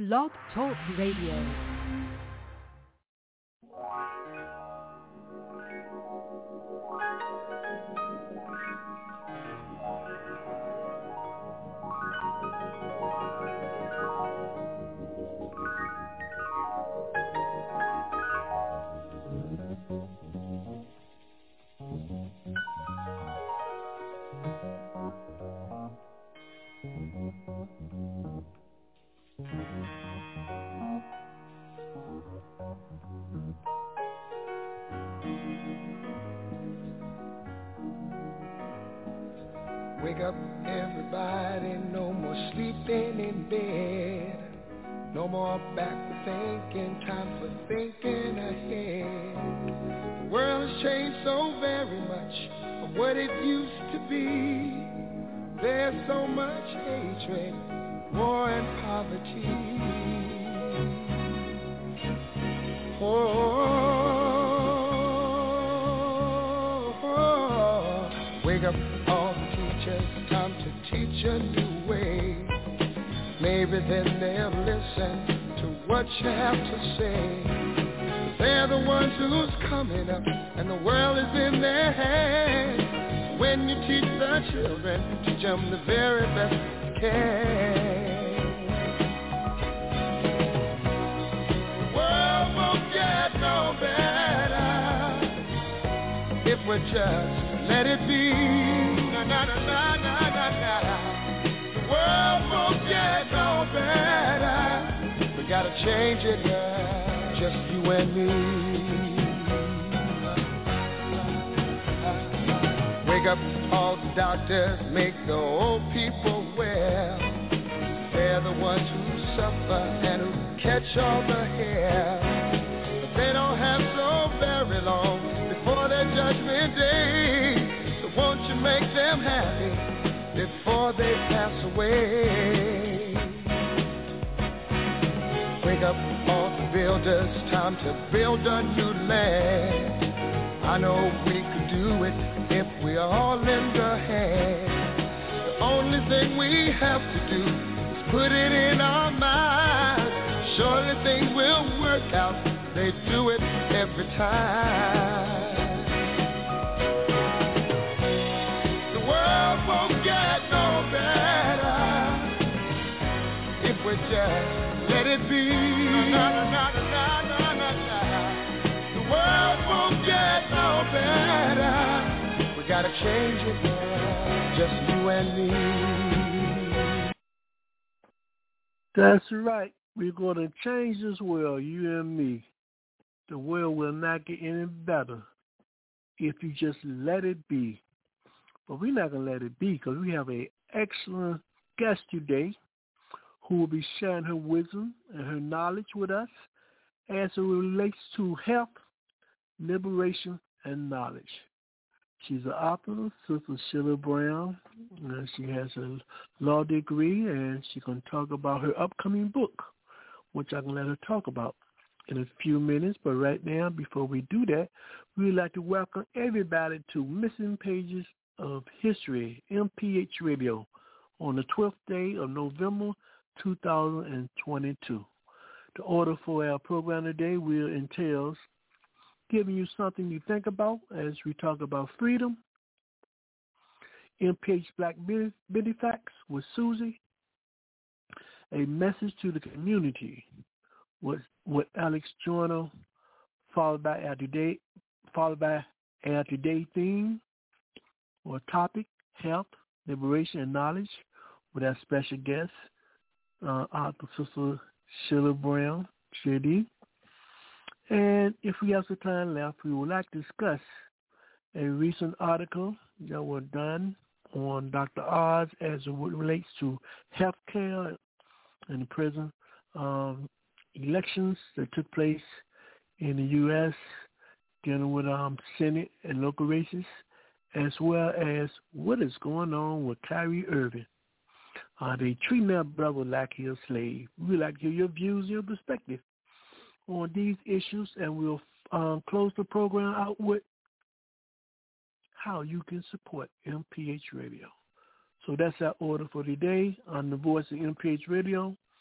Blog Talk Radio. Wake up, everybody, no more sleeping in bed. No more backward thinking, time for thinking ahead. The world has changed so very much from what it used to be. There's so much hatred, war and poverty. Wake up, all the teachers, time to teach a new way. Maybe then they'll listen to what you have to say. They're the ones who's coming up, and the world is in their hands. When you teach the children, teach them the very best you can. The world won't get no better if we just let it be. Na, na, na, na, na, na, na. The world won't get no better. We gotta change it, yeah, just you and me. Wake up, all the doctors, make the old people well. They're the ones who suffer and who catch all the hair. But they don't have so very long before their judgment day. So won't you make them happy before they pass away? Wake up, all the builders, time to build a new land. I know we could do it if we all lend a hand. The only thing we have to do is put it in our minds. Surely things will work out, they do it every time. The world won't get no better if we just let it be. Na, na, na, na, na, na, na. The world won't get no better. We gotta change it, yeah, just you and me. That's right. We're going to change this world, you and me. The world will not get any better if you just let it be. But we're not going to let it be because we have an excellent guest today who will be sharing her wisdom and her knowledge with us as it relates to health, liberation, and knowledge. She's an author, Sister Sheila Brown, and she has a law degree, and she's going to talk about her upcoming book, which I can let her talk about in a few minutes. But right now, before we do that, we'd like to welcome everybody to Missing Pages of History, MPH Radio, on the 12th day of November 2022. The order for our program today will entails giving you something to think about as we talk about freedom, MPH Black Bitty Facts with Susie, a message to the community with Alex Joyner, followed by our today theme or topic, health, liberation, and knowledge, with our special guest, author Sister Sheila Brown, JD. And if we have some time left, we would like to discuss a recent article that was done on Dr. Oz as it relates to health care and the present elections that took place in the U.S. dealing with Senate and local races, as well as what is going on with Kyrie Irving. They treating their brother like he's a slave. We'd like to hear your views, your perspective on these issues, and we'll close the program out with how you can support MPH Radio. So that's our order for today on the Voice of MPH Radio.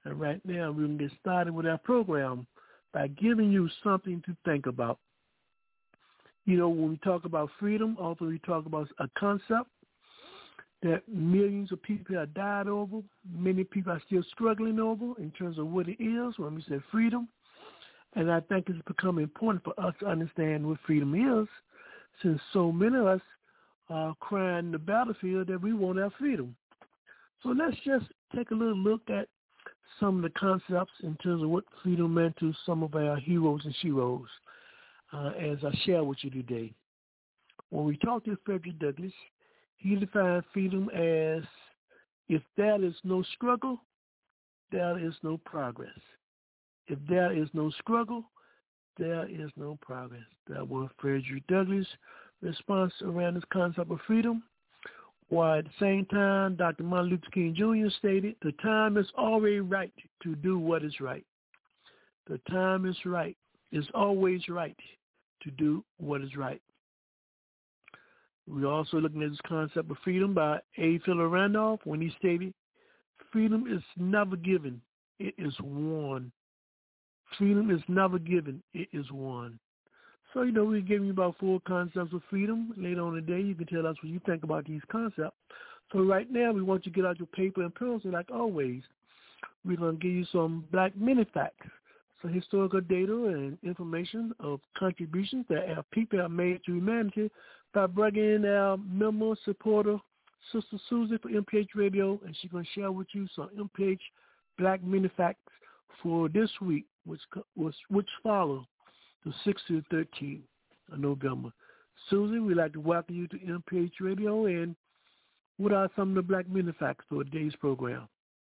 And right now, we're going to get started with our program by giving you something to think about. You know, when we talk about freedom, also we talk about a concept that millions of people have died over. Many people are still struggling over in terms of what it is when we say freedom. And I think it's become important for us to understand what freedom is, since so many of us are crying in the battlefield that we want our freedom. So let's just take a little look at some of the concepts in terms of what freedom meant to some of our heroes and sheroes as I share with you today. When we talk to Frederick Douglass, he defined freedom as, if there is no struggle, there is no progress. If there is no struggle, there is no progress. That was Frederick Douglass' response around this concept of freedom. While at the same time, Dr. Martin Luther King Jr. stated, the time is always right to do what is right. The time is right. It's always right to do what is right. We're also looking at this concept of freedom by A. Philip Randolph when he stated, freedom is never given, it is won. Freedom is never given, it is won. So, you know, we're giving you about 4 concepts of freedom. Later on today, you can tell us what you think about these concepts. So right now, we want you to get out your paper and pencil, like always. We're going to give you some Black mini facts, some historical data and information of contributions that our people have made to humanity by bringing in our member supporter, Sister Susie for MPH Radio, and she's going to share with you some MPH Black mini facts for this week, which follow the 6th to the 13th of November. Susie, we'd like to welcome you to MPH Radio, and what are some of the Black mini facts for today's program?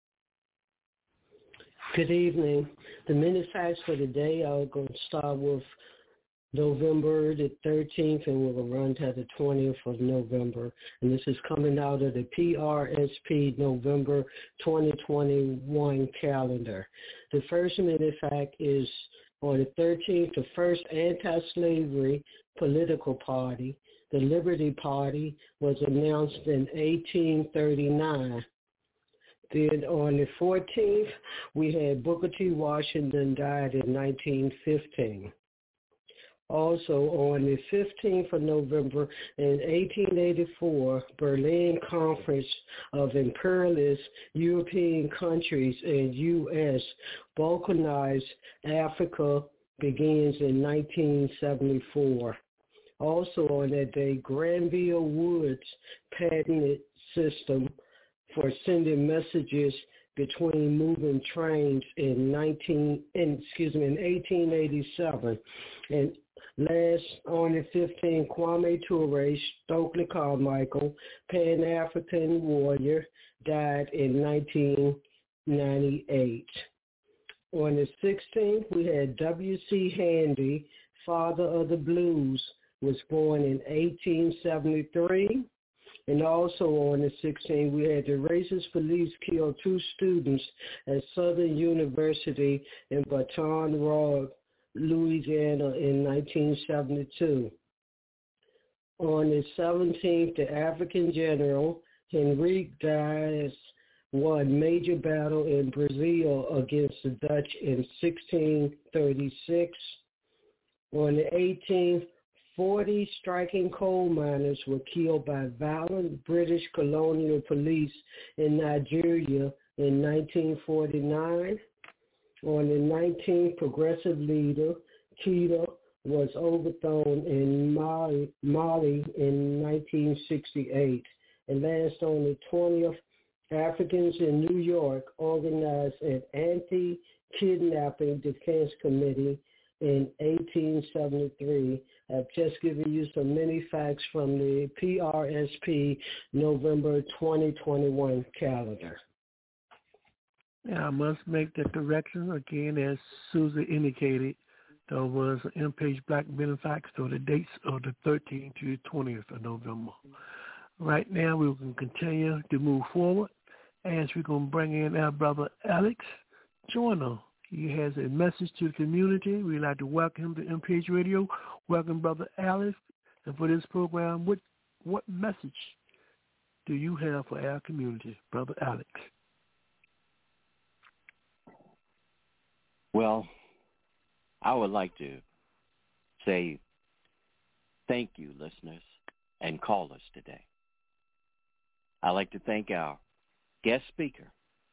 Good evening. The mini facts for today are going to start with November the 13th, and we'll run to the 20th of November. And this is coming out of the PRSP November 2021 calendar. The first mini fact is, on the 13th, the first anti-slavery political party, the Liberty Party, was announced in 1839. Then on the 14th, we had Booker T. Washington died in 1915. Also on the 15th of November in 1884, Berlin Conference of Imperialist European countries and U.S. balkanized Africa begins in 1974. Also on that day, Granville Woods patented system for sending messages between moving trains in 1887. And last, on the 15th, Kwame Ture, Stokely Carmichael, Pan-African warrior, died in 1998. On the 16th, we had W.C. Handy, father of the blues, was born in 1873. And also on the 16th, we had the racist police kill 2 students at Southern University in Baton Rouge, Louisiana in 1972. On the 17th, the African general Henrique Dias won major battle in Brazil against the Dutch in 1636. On the 18th, 40 striking coal miners were killed by violent British colonial police in Nigeria in 1949. On the 19th, progressive leader Keita was overthrown in Mali in 1968. And last, on the 20th, Africans in New York organized an anti-kidnapping defense committee in 1873. I've just given you some mini facts from the PRSP November 2021 calendar. Now, I must make the correction again, as Susie indicated. There was an MPH Black mini facts for the dates of the 13th to the 20th of November. Right now, we can continue to move forward as we're going to bring in our brother Alex Joyner. He has a message to the community. We'd like to welcome him to MPH Radio. Welcome, Brother Alex. And for this program, what message do you have for our community, Brother Alex? Well, I would like to say thank you, listeners and callers today. I'd like to thank our guest speaker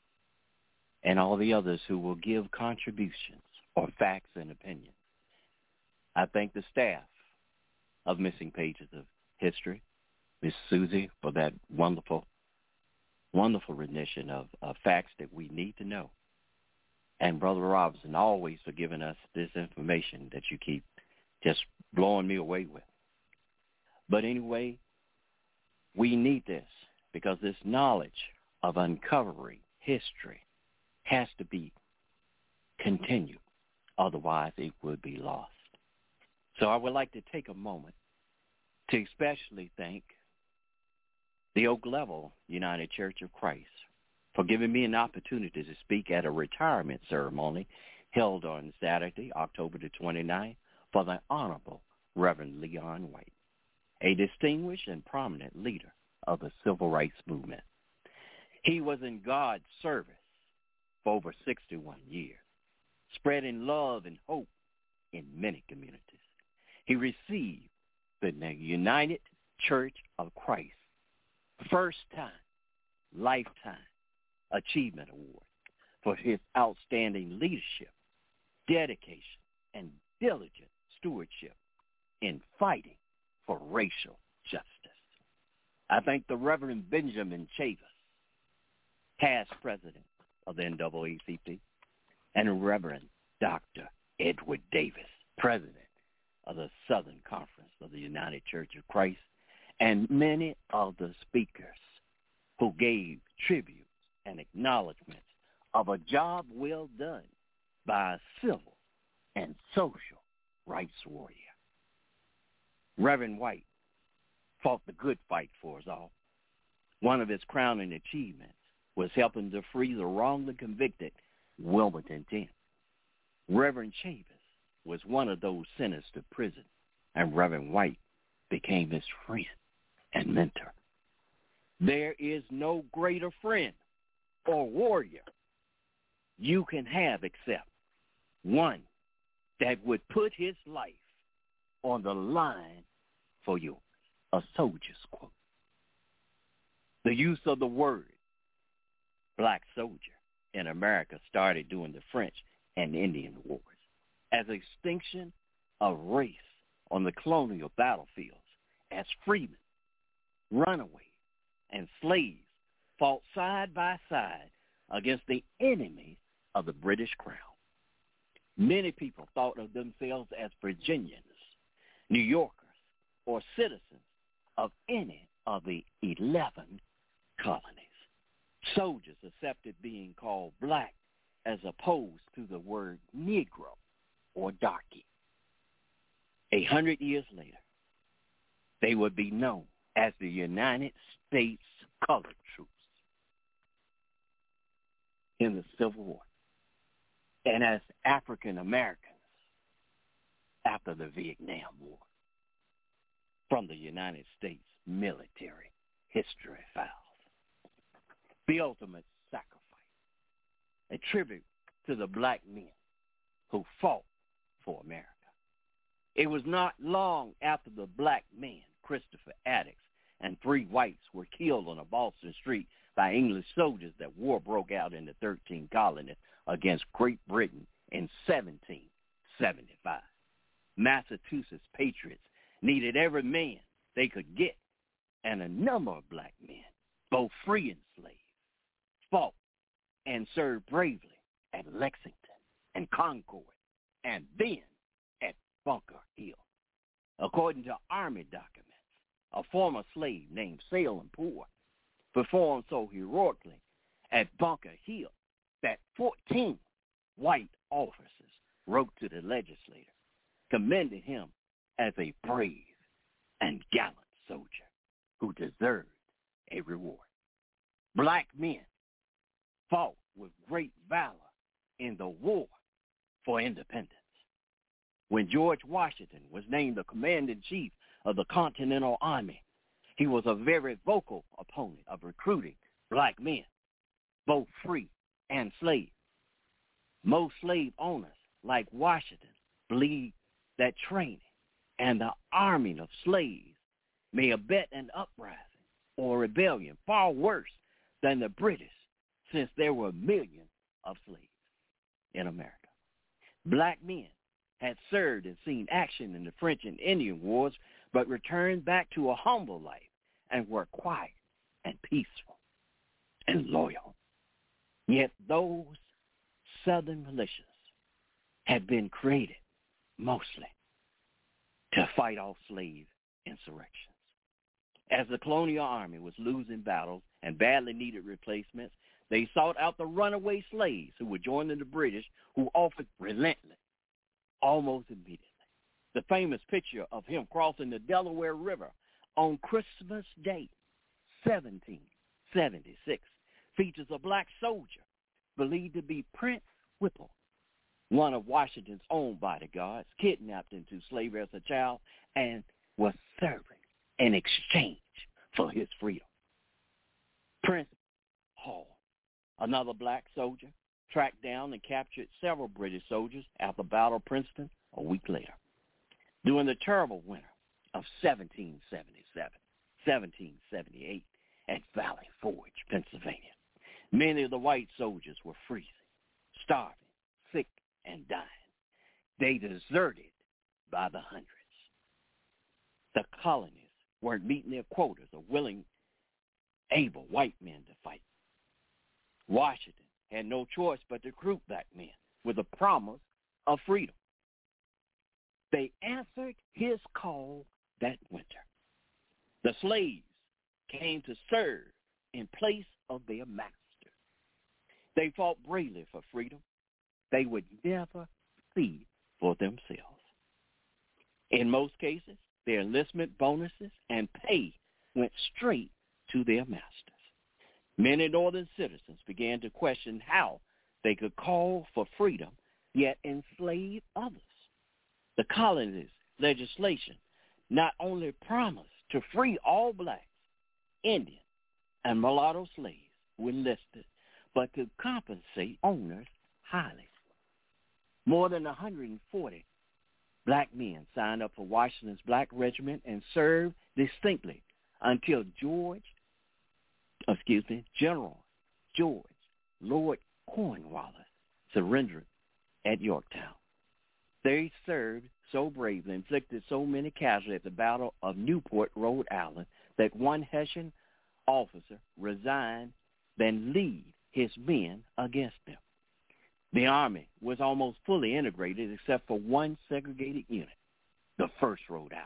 and all the others who will give contributions or facts and opinions. I thank the staff of Missing Pages of History, Miss Susie, for that wonderful, wonderful rendition of facts that we need to know. And Brother Robinson, always for giving us this information that you keep just blowing me away with. But anyway, we need this because this knowledge of uncovering history has to be continued. Otherwise, it would be lost. So I would like to take a moment to especially thank the Oak Level United Church of Christ for giving me an opportunity to speak at a retirement ceremony held on Saturday, October the 29th, for the Honorable Reverend Leon White, a distinguished and prominent leader of the Civil Rights Movement. He was in God's service for over 61 years, spreading love and hope in many communities. He received the United Church of Christ First Time Lifetime Achievement Award for his outstanding leadership, dedication, and diligent stewardship in fighting for racial justice. I thank the Reverend Benjamin Chavis, past president of the NAACP, and Reverend Dr. Edward Davis, president of the Southern Conference of the United Church of Christ, and many of the speakers who gave tributes and acknowledgments of a job well done by a civil and social rights warrior. Reverend White fought the good fight for us all. One of his crowning achievements was helping to free the wrongly convicted Wilmington 10. Reverend Chavis was one of those sentenced to prison, and Reverend White became his friend and mentor. There is no greater friend or warrior you can have except one that would put his life on the line for yours. A soldier's quote. The use of the word black soldier in America started during the French and Indian Wars as a distinction of race on the colonial battlefields as freemen, runaways, and slaves fought side by side against the enemies of the British Crown. Many people thought of themselves as Virginians, New Yorkers, or citizens of any of the 11 colonies. Soldiers accepted being called black as opposed to the word Negro or darky. 100 years later, they would be known as the United States Colored Troops in the Civil War and as African Americans after the Vietnam War from the United States military history files. The ultimate sacrifice, a tribute to the black men who fought for America. It was not long after the black man, Christopher Addicks, and 3 whites were killed on a Boston street by English soldiers that war broke out in the 13 colonies against Great Britain in 1775. Massachusetts patriots needed every man they could get, and a number of black men, both free and slave, fought and served bravely at Lexington and Concord and then at Bunker Hill. According to Army documents, a former slave named Salem Poor performed so heroically at Bunker Hill that 14 white officers wrote to the legislator commending him as a brave and gallant soldier who deserved a reward. Black men fought with great valor in the war for independence. When George Washington was named the commander-in-chief of the Continental Army, he was a very vocal opponent of recruiting black men, both free and slave. Most slave owners, like Washington, believed that training and the arming of slaves may abet an uprising or rebellion far worse than the British, since there were millions of slaves in America. Black men had served and seen action in the French and Indian wars, but returned back to a humble life and were quiet and peaceful and loyal. Yet those Southern militias had been created mostly to fight off slave insurrections. As the colonial army was losing battles and badly needed replacements, they sought out the runaway slaves who were joining the British, who offered relentless, almost immediately. The famous picture of him crossing the Delaware River on Christmas Day, 1776, features a black soldier believed to be Prince Whipple, one of Washington's own bodyguards, kidnapped into slavery as a child and was serving in exchange for his freedom. Prince Hall, another black soldier, tracked down and captured several British soldiers at the Battle of Princeton a week later. During the terrible winter of 1777, 1778 at Valley Forge, Pennsylvania, many of the white soldiers were freezing, starving, sick, and dying. They deserted by the hundreds. The colonists weren't meeting their quotas of willing, able white men to fight. Washington had no choice but to recruit black men with the promise of freedom. They answered his call that winter. The slaves came to serve in place of their masters. They fought bravely for freedom. They would never plead for themselves. In most cases, their enlistment bonuses and pay went straight to their masters. Many Northern citizens began to question how they could call for freedom yet enslave others. The colonists' legislation not only promised to free all blacks, Indian, and mulatto slaves who enlisted, but to compensate owners highly. More than 140 black men signed up for Washington's Black Regiment and served distinctly until General George Lord Cornwallis surrendered at Yorktown. They served so bravely, inflicted so many casualties at the Battle of Newport, Rhode Island, that one Hessian officer resigned than lead his men against them. The Army was almost fully integrated except for one segregated unit, the 1st Rhode Island.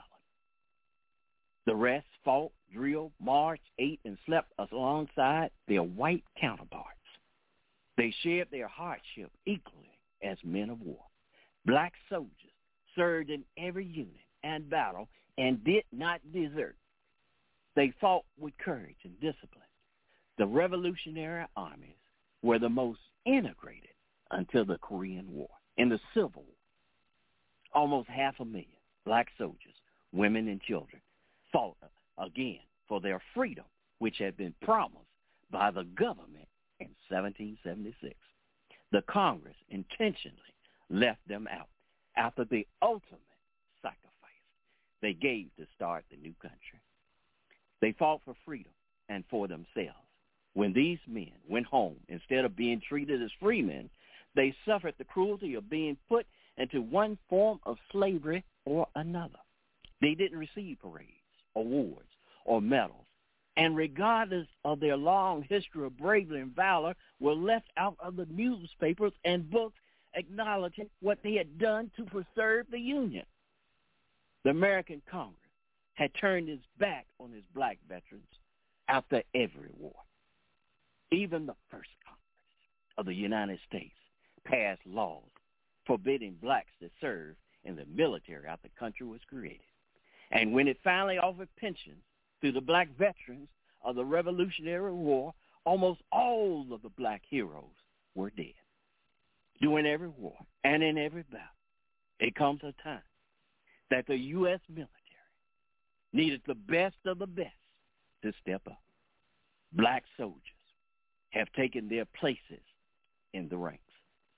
The rest fought, drilled, marched, ate, and slept alongside their white counterparts. They shared their hardship equally as men of war. Black soldiers served in every unit and battle and did not desert. They fought with courage and discipline. The Revolutionary armies were the most integrated until the Korean War. In the Civil War, almost 500,000 black soldiers, women, and children fought again for their freedom, which had been promised by the government in 1776. The Congress intentionally left them out after the ultimate sacrifice they gave to start the new country. They fought for freedom and for themselves. When these men went home, instead of being treated as free men, they suffered the cruelty of being put into one form of slavery or another. They didn't receive parades, awards, or medals, and regardless of their long history of bravery and valor, were left out of the newspapers and books acknowledging what they had done to preserve the Union. The American Congress had turned its back on its black veterans after every war. Even the first Congress of the United States passed laws forbidding blacks to serve in the military after the country was created. And when it finally offered pensions to the black veterans of the Revolutionary War, almost all of the black heroes were dead. During every war and in every battle, it comes a time that the U.S. military needed the best of the best to step up. Black soldiers have taken their places in the ranks.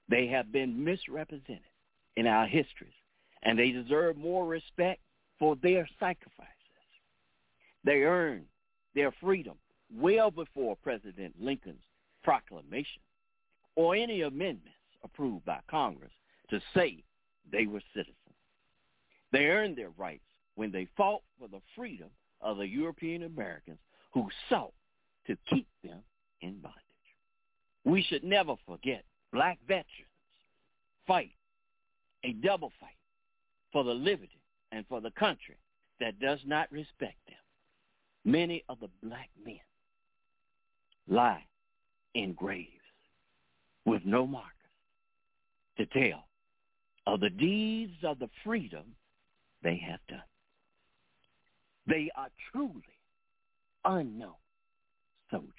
They have been misrepresented in our histories, and they deserve more respect for their sacrifices. They earned their freedom well before President Lincoln's proclamation or any amendments approved by Congress to say they were citizens. They earned their rights when they fought for the freedom of the European Americans who sought to keep them in bondage. We should never forget black veterans fight a double fight for the liberty and for the country that does not respect them. Many of the black men lie in graves with no markers to tell of the deeds of the freedom they have done. They are truly unknown soldiers.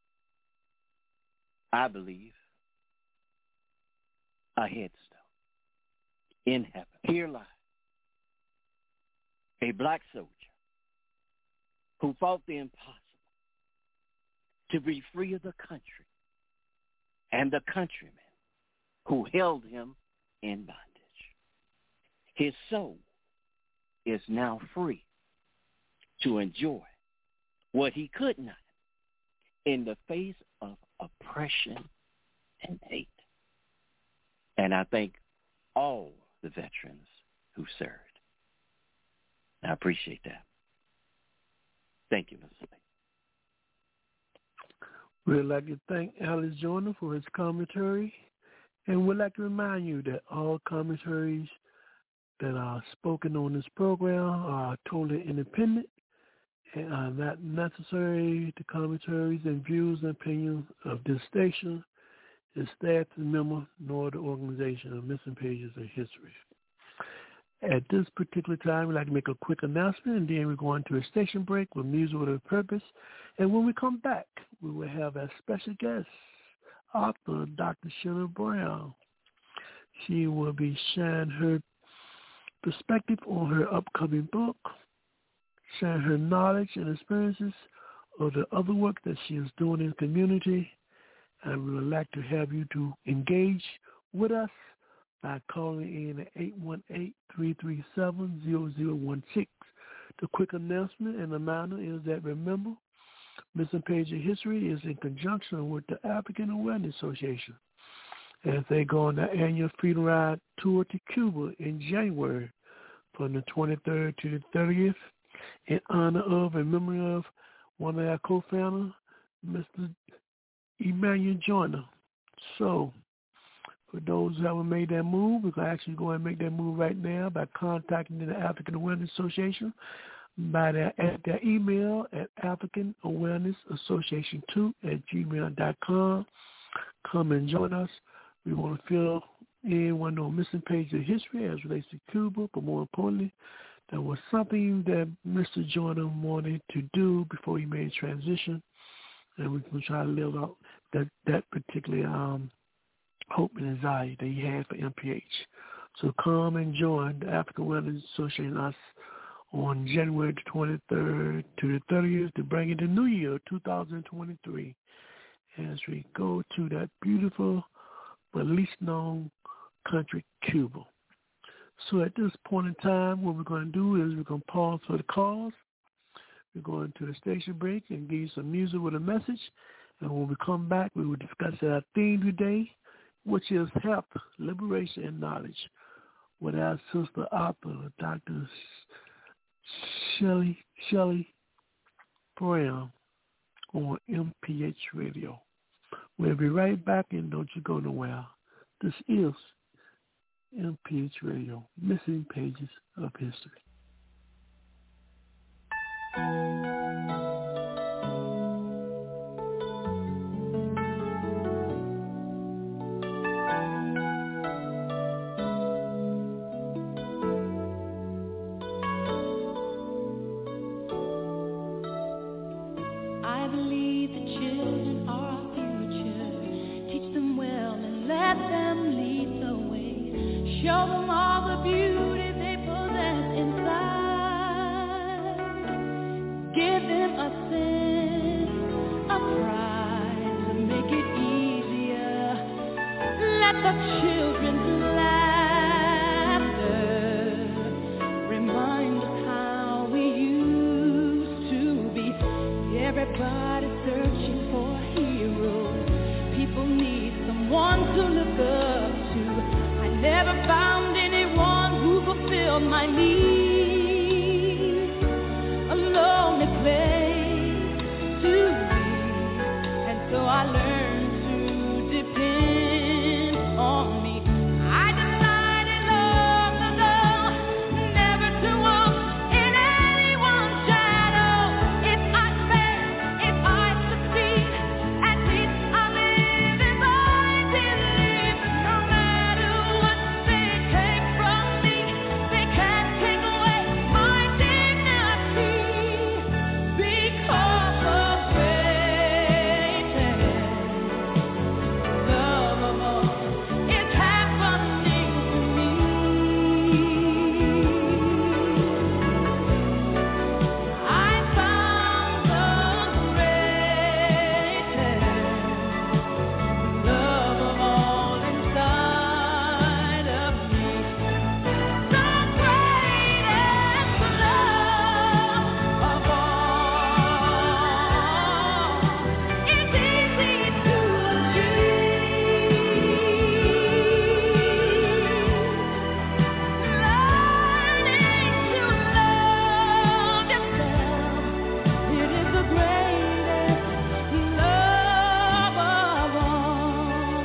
I believe a headstone in heaven. Here lies a black soldier who fought the impossible to be free of the country and the countrymen who held him in bondage. His soul is now free to enjoy what he could not in the face of oppression and hate. And I thank all the veterans who served. I appreciate that. Thank you, Mr. Lee. We'd like to thank Alice Joyner for his commentary, and we'd like to remind you that all commentaries that are spoken on this program are totally independent and are not necessary to commentaries and views and opinions of this station, its staff and member, nor the organization of Missing Pages of History. At this particular time, we'd like to make a quick announcement, and then we're going to a station break with music with a purpose. And when we come back, we will have a special guest, author Dr. Sheila Brown. She will be sharing her perspective on her upcoming book, sharing her knowledge and experiences of the other work that she is doing in the community. And we would like to have you to engage with us by calling in at 818-337-0016. The quick announcement and reminder is that, remember, Missing Page of History is in conjunction with the African Awareness Association as they go on their annual Freedom Ride tour to Cuba in January from the 23rd to the 30th in honor of and memory of one of our co-founders, Mr. Emmanuel Joyner. So, for those who haven't made that move, we can actually go and make that move right now by contacting the African Awareness Association by their email at AfricanAwarenessAssociation2@gmail.com. Come and join us. We want to fill in one of the missing pages of history as relates to Cuba, but more importantly, there was something that Mr. Joyner wanted to do before he made a transition, and we're going to try to live out that particular hope and anxiety that he had for MPH. So come and join the African Awareness Association us on January the 23rd to the 30th to bring in the new year, 2023, as we go to that beautiful but least known country, Cuba. So at this point in time, what we're going to do is we're going to pause for the calls. We're going to the station break and give you some music with a message. And when we come back, we will discuss our theme today, which is health, liberation, and knowledge, with our sister author, Dr. Shelley Brown on MPH Radio. We'll be right back, and don't you go nowhere. This is MPH Radio, Missing Pages of History. Show them all the beauty they possess inside. Give them a sense of pride to make it easier. Let the children's laughter remind us how we used to be. Everybody searching for a hero. People need someone to look up to. I never found anyone who fulfilled my needs. A lonely place to be, and so I learned to depend on me. I decided long ago never to walk in anyone's shadow. If I fail, if I succeed, at least I live as I believe. No matter what they take from me, they can't take away my dignity. Because of greatness, love of all is happening to me. I found the greatest love of all inside of me. The greatest love of all is easy to achieve. Learning to love yourself, it is the greatest love of all.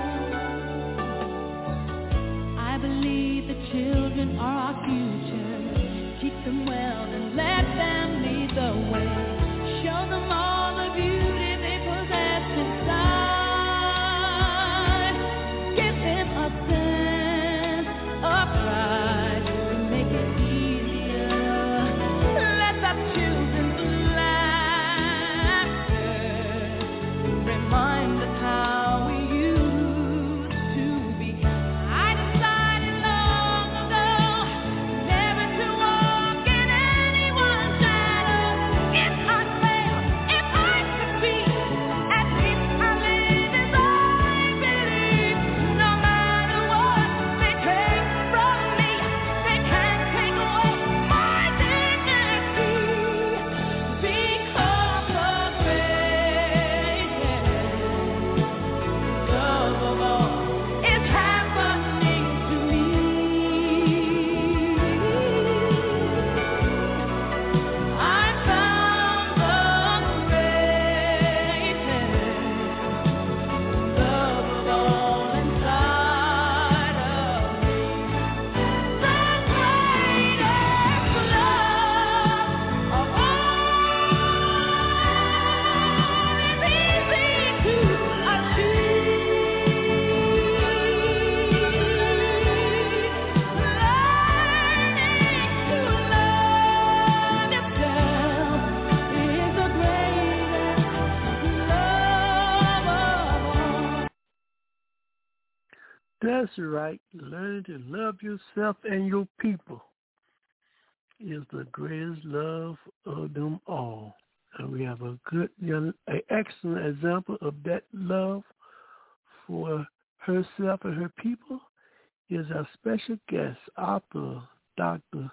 I believe the children are our future. Teach them well and let them lead the way. Show them all the beauty they possess inside. Give them a sense of pride to make it easier. Let the children's laughter remind us how we used to be. I decided long ago never to walk in anyone's shadow. If I fail, if I succeed, at least I live as I believe. No matter what they take from me, they can't take away my dignity. Because of greatness, love of all is happening to me. I found the greatest love of all inside of me. The greatest love of all is easy to That's right. Learning to love yourself and your people is the greatest love of them all. And we have an excellent example of that love for herself and her people is our special guest, author, Dr.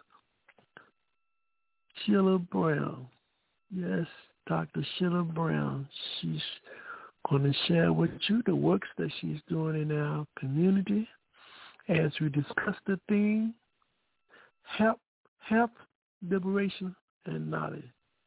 Sheila Brown. Yes, Dr. Sheila Brown. She's going to share with you the works that she's doing in our community as we discuss the theme, health, liberation, and knowledge.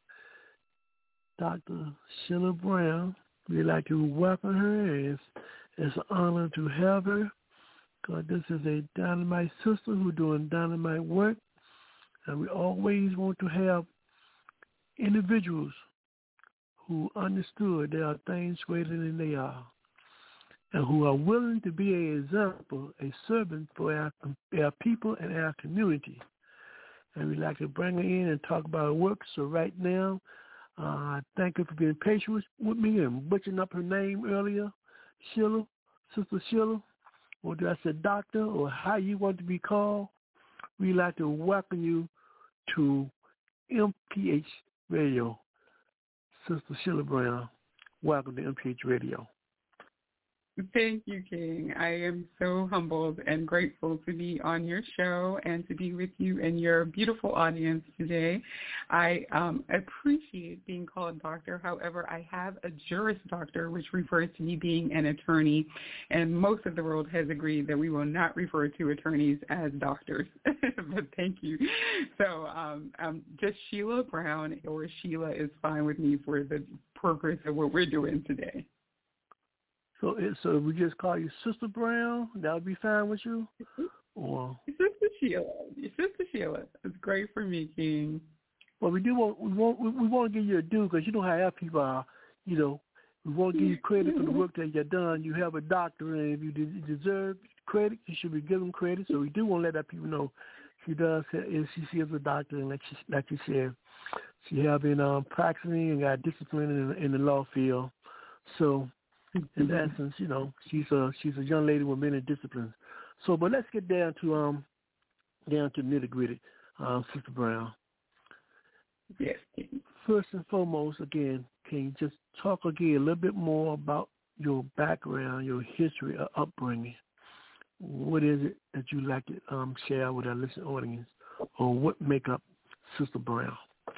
Dr. Sheila Brown, we'd like to welcome her. It's an honor to have her, because this is a dynamite sister who's doing dynamite work, and we always want to have individuals who understood there are things greater than they are, and who are willing to be an example, a servant for our people and our community. And we'd like to bring her in and talk about her work. So right now, thank her for being patient with me and butchering up her name earlier, Sheila, Sister Sheila, or did I say doctor, or how you want to be called. We'd like to welcome you to MPH Radio. Sister Sheila Brown, welcome to MPH Radio. Thank you, King. I am so humbled and grateful to be on your show and to be with you and your beautiful audience today. I appreciate being called doctor. However, I have a Juris Doctor, which refers to me being an attorney, and most of the world has agreed that we will not refer to attorneys as doctors. But thank you. So just Sheila Brown or Sheila is fine with me for the purpose of what we're doing today. So we just call you Sister Brown. That would be fine with you, or Sister Sheila. It's great for me, King. Well, we want to give you a due because you know how our people are. You know, we want to give you credit for the work that you've done. You have a doctor, and if you deserve credit, you should be given credit. So we do want to let our people know she does. She is a doctor, and like you said, she have been practicing and got discipline in the law field. So. In essence, you know, she's a young lady with many disciplines. So, but let's get down to nitty gritty, Sister Brown. Yes. First and foremost, again, can you just talk again a little bit more about your background, your history, or upbringing? What is it that you like to share with our listening audience, or what make up Sister Brown?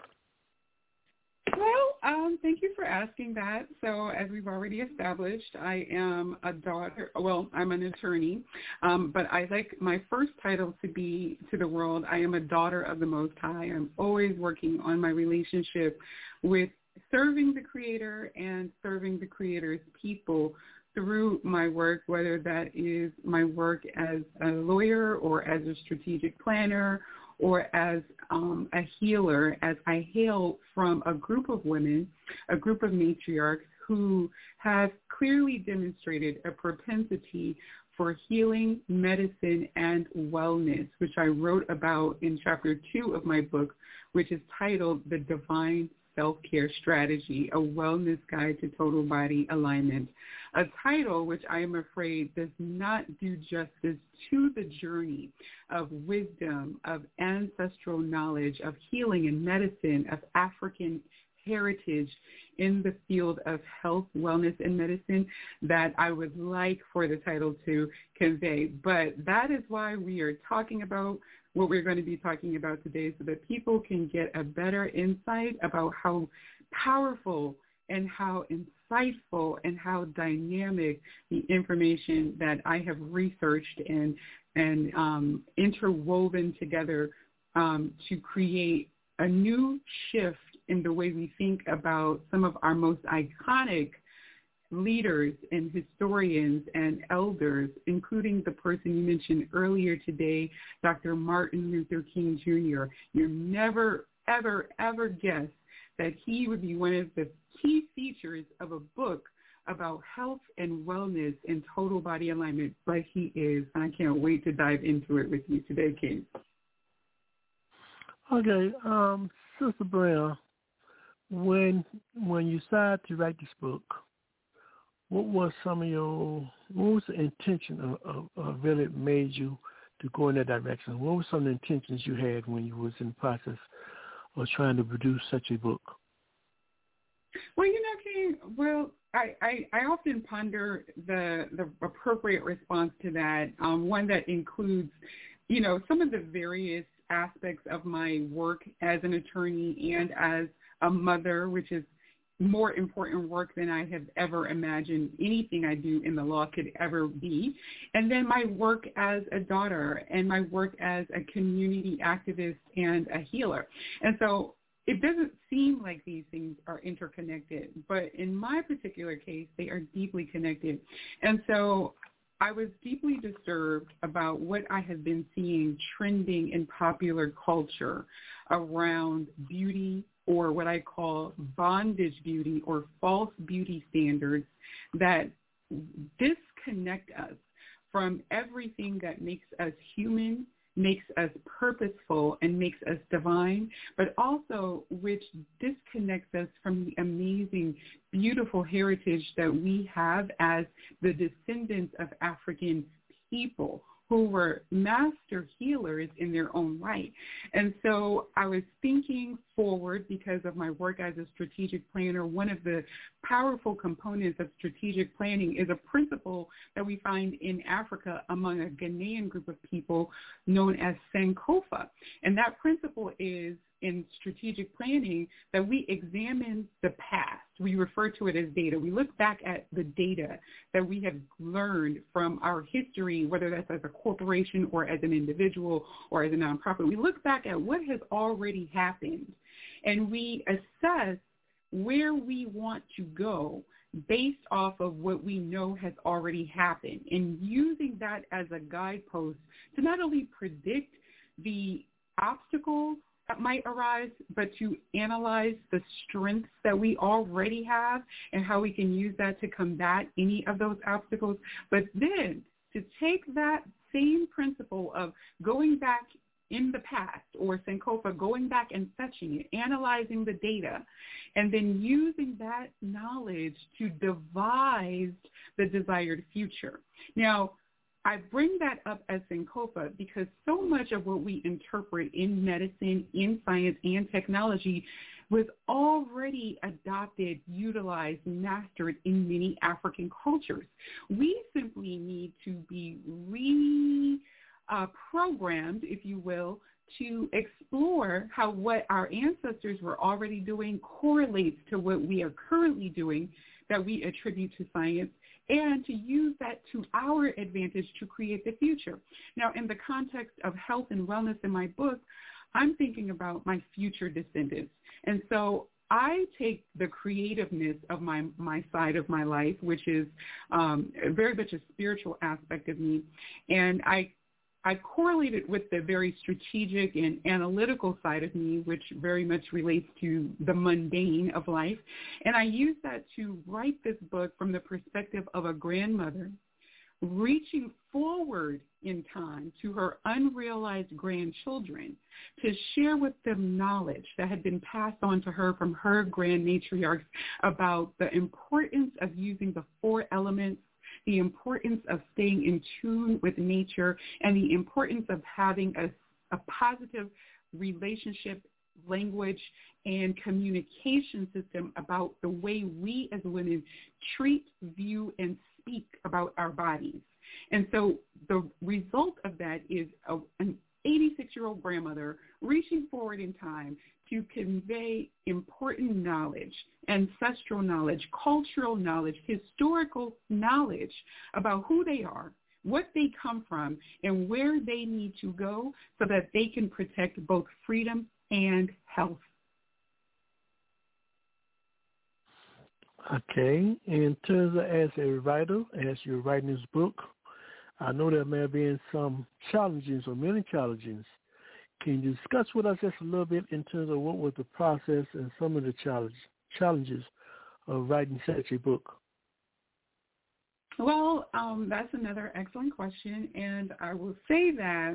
Well, thank you for asking that. So as we've already established, I am a daughter. Well, I'm an attorney, but I like my first title to be to the world. I am a daughter of the Most High. I'm always working on my relationship with serving the Creator and serving the Creator's people through my work, whether that is my work as a lawyer or as a strategic planner or as a healer, as I hail from a group of women, a group of matriarchs who have clearly demonstrated a propensity for healing, medicine, and wellness, which I wrote about in Chapter 2 of my book, which is titled The Divine Self-Care Strategy, a Wellness Guide to Total Body Alignment, a title which I am afraid does not do justice to the journey of wisdom, of ancestral knowledge, of healing and medicine, of African heritage in the field of health, wellness, and medicine that I would like for the title to convey. But that is why we are talking about what we're going to be talking about today so that people can get a better insight about how powerful and how insightful and how dynamic the information that I have researched and interwoven together to create a new shift in the way we think about some of our most iconic leaders and historians and elders, including the person you mentioned earlier today, Dr. Martin Luther King Jr. You never, ever, ever guess that he would be one of the key features of a book about health and wellness and total body alignment, but he is. And I can't wait to dive into it with you today, King. Okay, Sister Brown, when you decided to write this book, what was the intention of really made you to go in that direction? What were some of the intentions you had when you was in the process of trying to produce such a book? Well, King, I often ponder the appropriate response to that, one that includes, some of the various aspects of my work as an attorney and as a mother, which is more important work than I have ever imagined anything I do in the law could ever be. And then my work as a daughter and my work as a community activist and a healer. And so it doesn't seem like these things are interconnected, but in my particular case, they are deeply connected. And so I was deeply disturbed about what I have been seeing trending in popular culture around beauty, or what I call bondage beauty or false beauty standards that disconnect us from everything that makes us human, makes us purposeful, and makes us divine, but also which disconnects us from the amazing, beautiful heritage that we have as the descendants of African people who were master healers in their own right. And so I was thinking forward because of my work as a strategic planner. One of the powerful components of strategic planning is a principle that we find in Africa among a Ghanaian group of people known as Sankofa. And that principle is in strategic planning that we examine the past. We refer to it as data. We look back at the data that we have learned from our history, whether that's as a corporation or as an individual or as a nonprofit. We look back at what has already happened, and we assess where we want to go based off of what we know has already happened, and using that as a guidepost to not only predict the obstacles that might arise, but to analyze the strengths that we already have and how we can use that to combat any of those obstacles. But then to take that same principle of going back in the past, or Sankofa, going back and fetching it, analyzing the data, and then using that knowledge to devise the desired future. Now, I bring that up as Sankofa because so much of what we interpret in medicine, in science, and technology was already adopted, utilized, mastered in many African cultures. We simply need to be programmed, if you will, to explore how what our ancestors were already doing correlates to what we are currently doing that we attribute to science, and to use that to our advantage to create the future. Now, in the context of health and wellness in my book, I'm thinking about my future descendants. And so I take the creativeness of my side of my life, which is very much a spiritual aspect of me, and I correlate it with the very strategic and analytical side of me, which very much relates to the mundane of life. And I use that to write this book from the perspective of a grandmother reaching forward in time to her unrealized grandchildren to share with them knowledge that had been passed on to her from her grand matriarchs about the importance of using the 4 elements, the importance of staying in tune with nature, and the importance of having a positive relationship, language, and communication system about the way we as women treat, view, and speak about our bodies. And so the result of that is an 86-year-old grandmother reaching forward in time to convey important knowledge, ancestral knowledge, cultural knowledge, historical knowledge about who they are, what they come from, and where they need to go so that they can protect both freedom and health. Okay. In terms of as a writer, as you're writing this book, I know there may have been some challenges or many challenges. Can you discuss with us just a little bit in terms of what was the process and some of the challenges of writing such a book? Well, that's another excellent question, and I will say that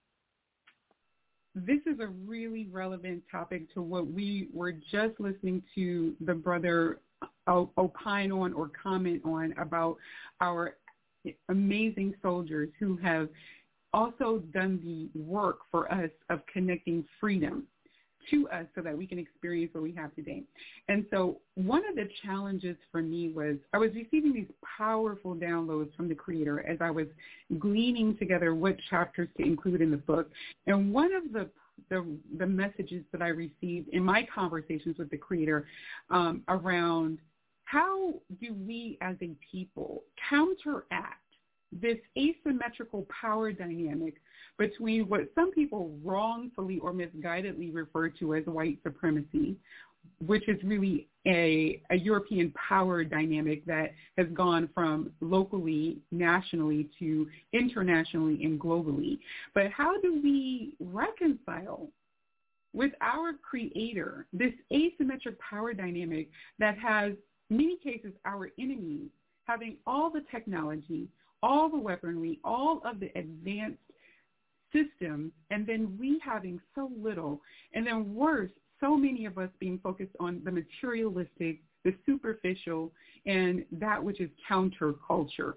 this is a really relevant topic to what we were just listening to the brother opine on or comment on about our amazing soldiers who have also done the work for us of connecting freedom to us so that we can experience what we have today. And so one of the challenges for me was I was receiving these powerful downloads from the Creator as I was gleaning together what chapters to include in the book. And one of the messages that I received in my conversations with the Creator around how do we as a people counteract this asymmetrical power dynamic between what some people wrongfully or misguidedly refer to as white supremacy, which is really a European power dynamic that has gone from locally, nationally to internationally and globally. But how do we reconcile with our Creator this asymmetric power dynamic that has, in many cases, our enemies having all the technology, all the weaponry, all of the advanced systems, and then we having so little, and then worse, so many of us being focused on the materialistic, the superficial, and that which is counterculture.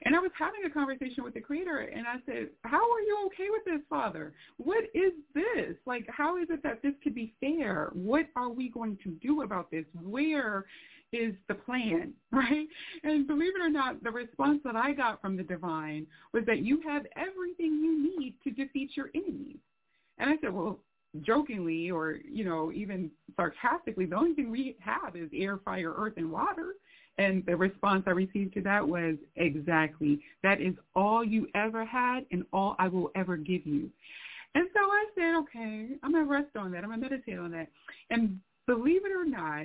And I was having a conversation with the Creator, and I said, how are you okay with this, Father? What is this? Like, how is it that this could be fair? What are we going to do about this? Where is the plan, right? And believe it or not, the response that I got from the divine was that you have everything you need to defeat your enemies. And I said, well, jokingly or, even sarcastically, the only thing we have is air, fire, earth, and water. And the response I received to that was, exactly. That is all you ever had and all I will ever give you. And so I said, okay, I'm going to rest on that. I'm going to meditate on that. And believe it or not,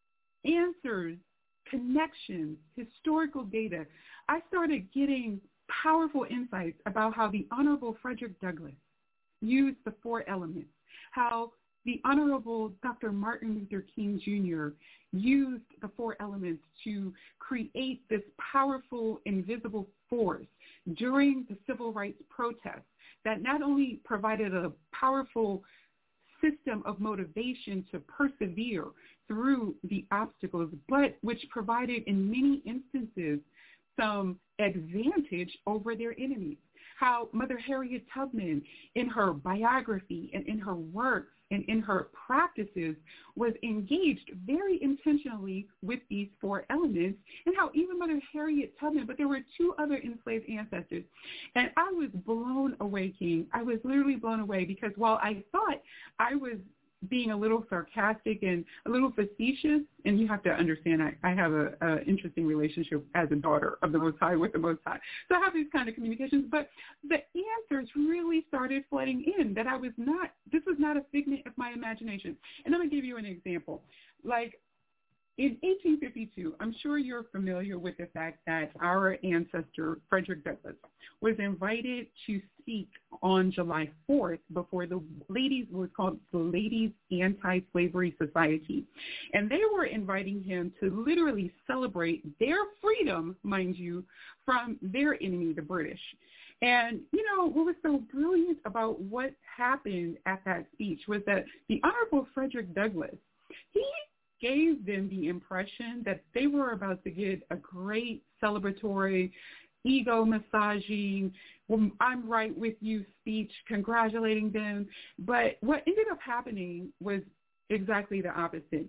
answers, connections, historical data, I started getting powerful insights about how the Honorable Frederick Douglass used the 4 elements, how the Honorable Dr. Martin Luther King Jr. used the 4 elements to create this powerful, invisible force during the civil rights protests that not only provided a powerful system of motivation to persevere through the obstacles, but which provided in many instances some advantage over their enemies. How Mother Harriet Tubman, in her biography and in her works and in her practices, was engaged very intentionally with these 4 elements, and how even Mother Harriet Tubman, but there were 2 other enslaved ancestors. And I was blown away, King. I was literally blown away, because while I thought I was being a little sarcastic and a little facetious, and you have to understand I have an interesting relationship as a daughter of the Most High with the Most High. So I have these kind of communications, but the answers really started flooding in, that this was not a figment of my imagination. And I'm going to give you an example. Like, in 1852, I'm sure you're familiar with the fact that our ancestor, Frederick Douglass, was invited to speak on July 4th before what was called the Ladies Anti-Slavery Society. And they were inviting him to literally celebrate their freedom, mind you, from their enemy, the British. And, what was so brilliant about what happened at that speech was that the Honorable Frederick Douglass, he gave them the impression that they were about to get a great celebratory, ego massaging, I'm right with you speech, congratulating them. But what ended up happening was exactly the opposite.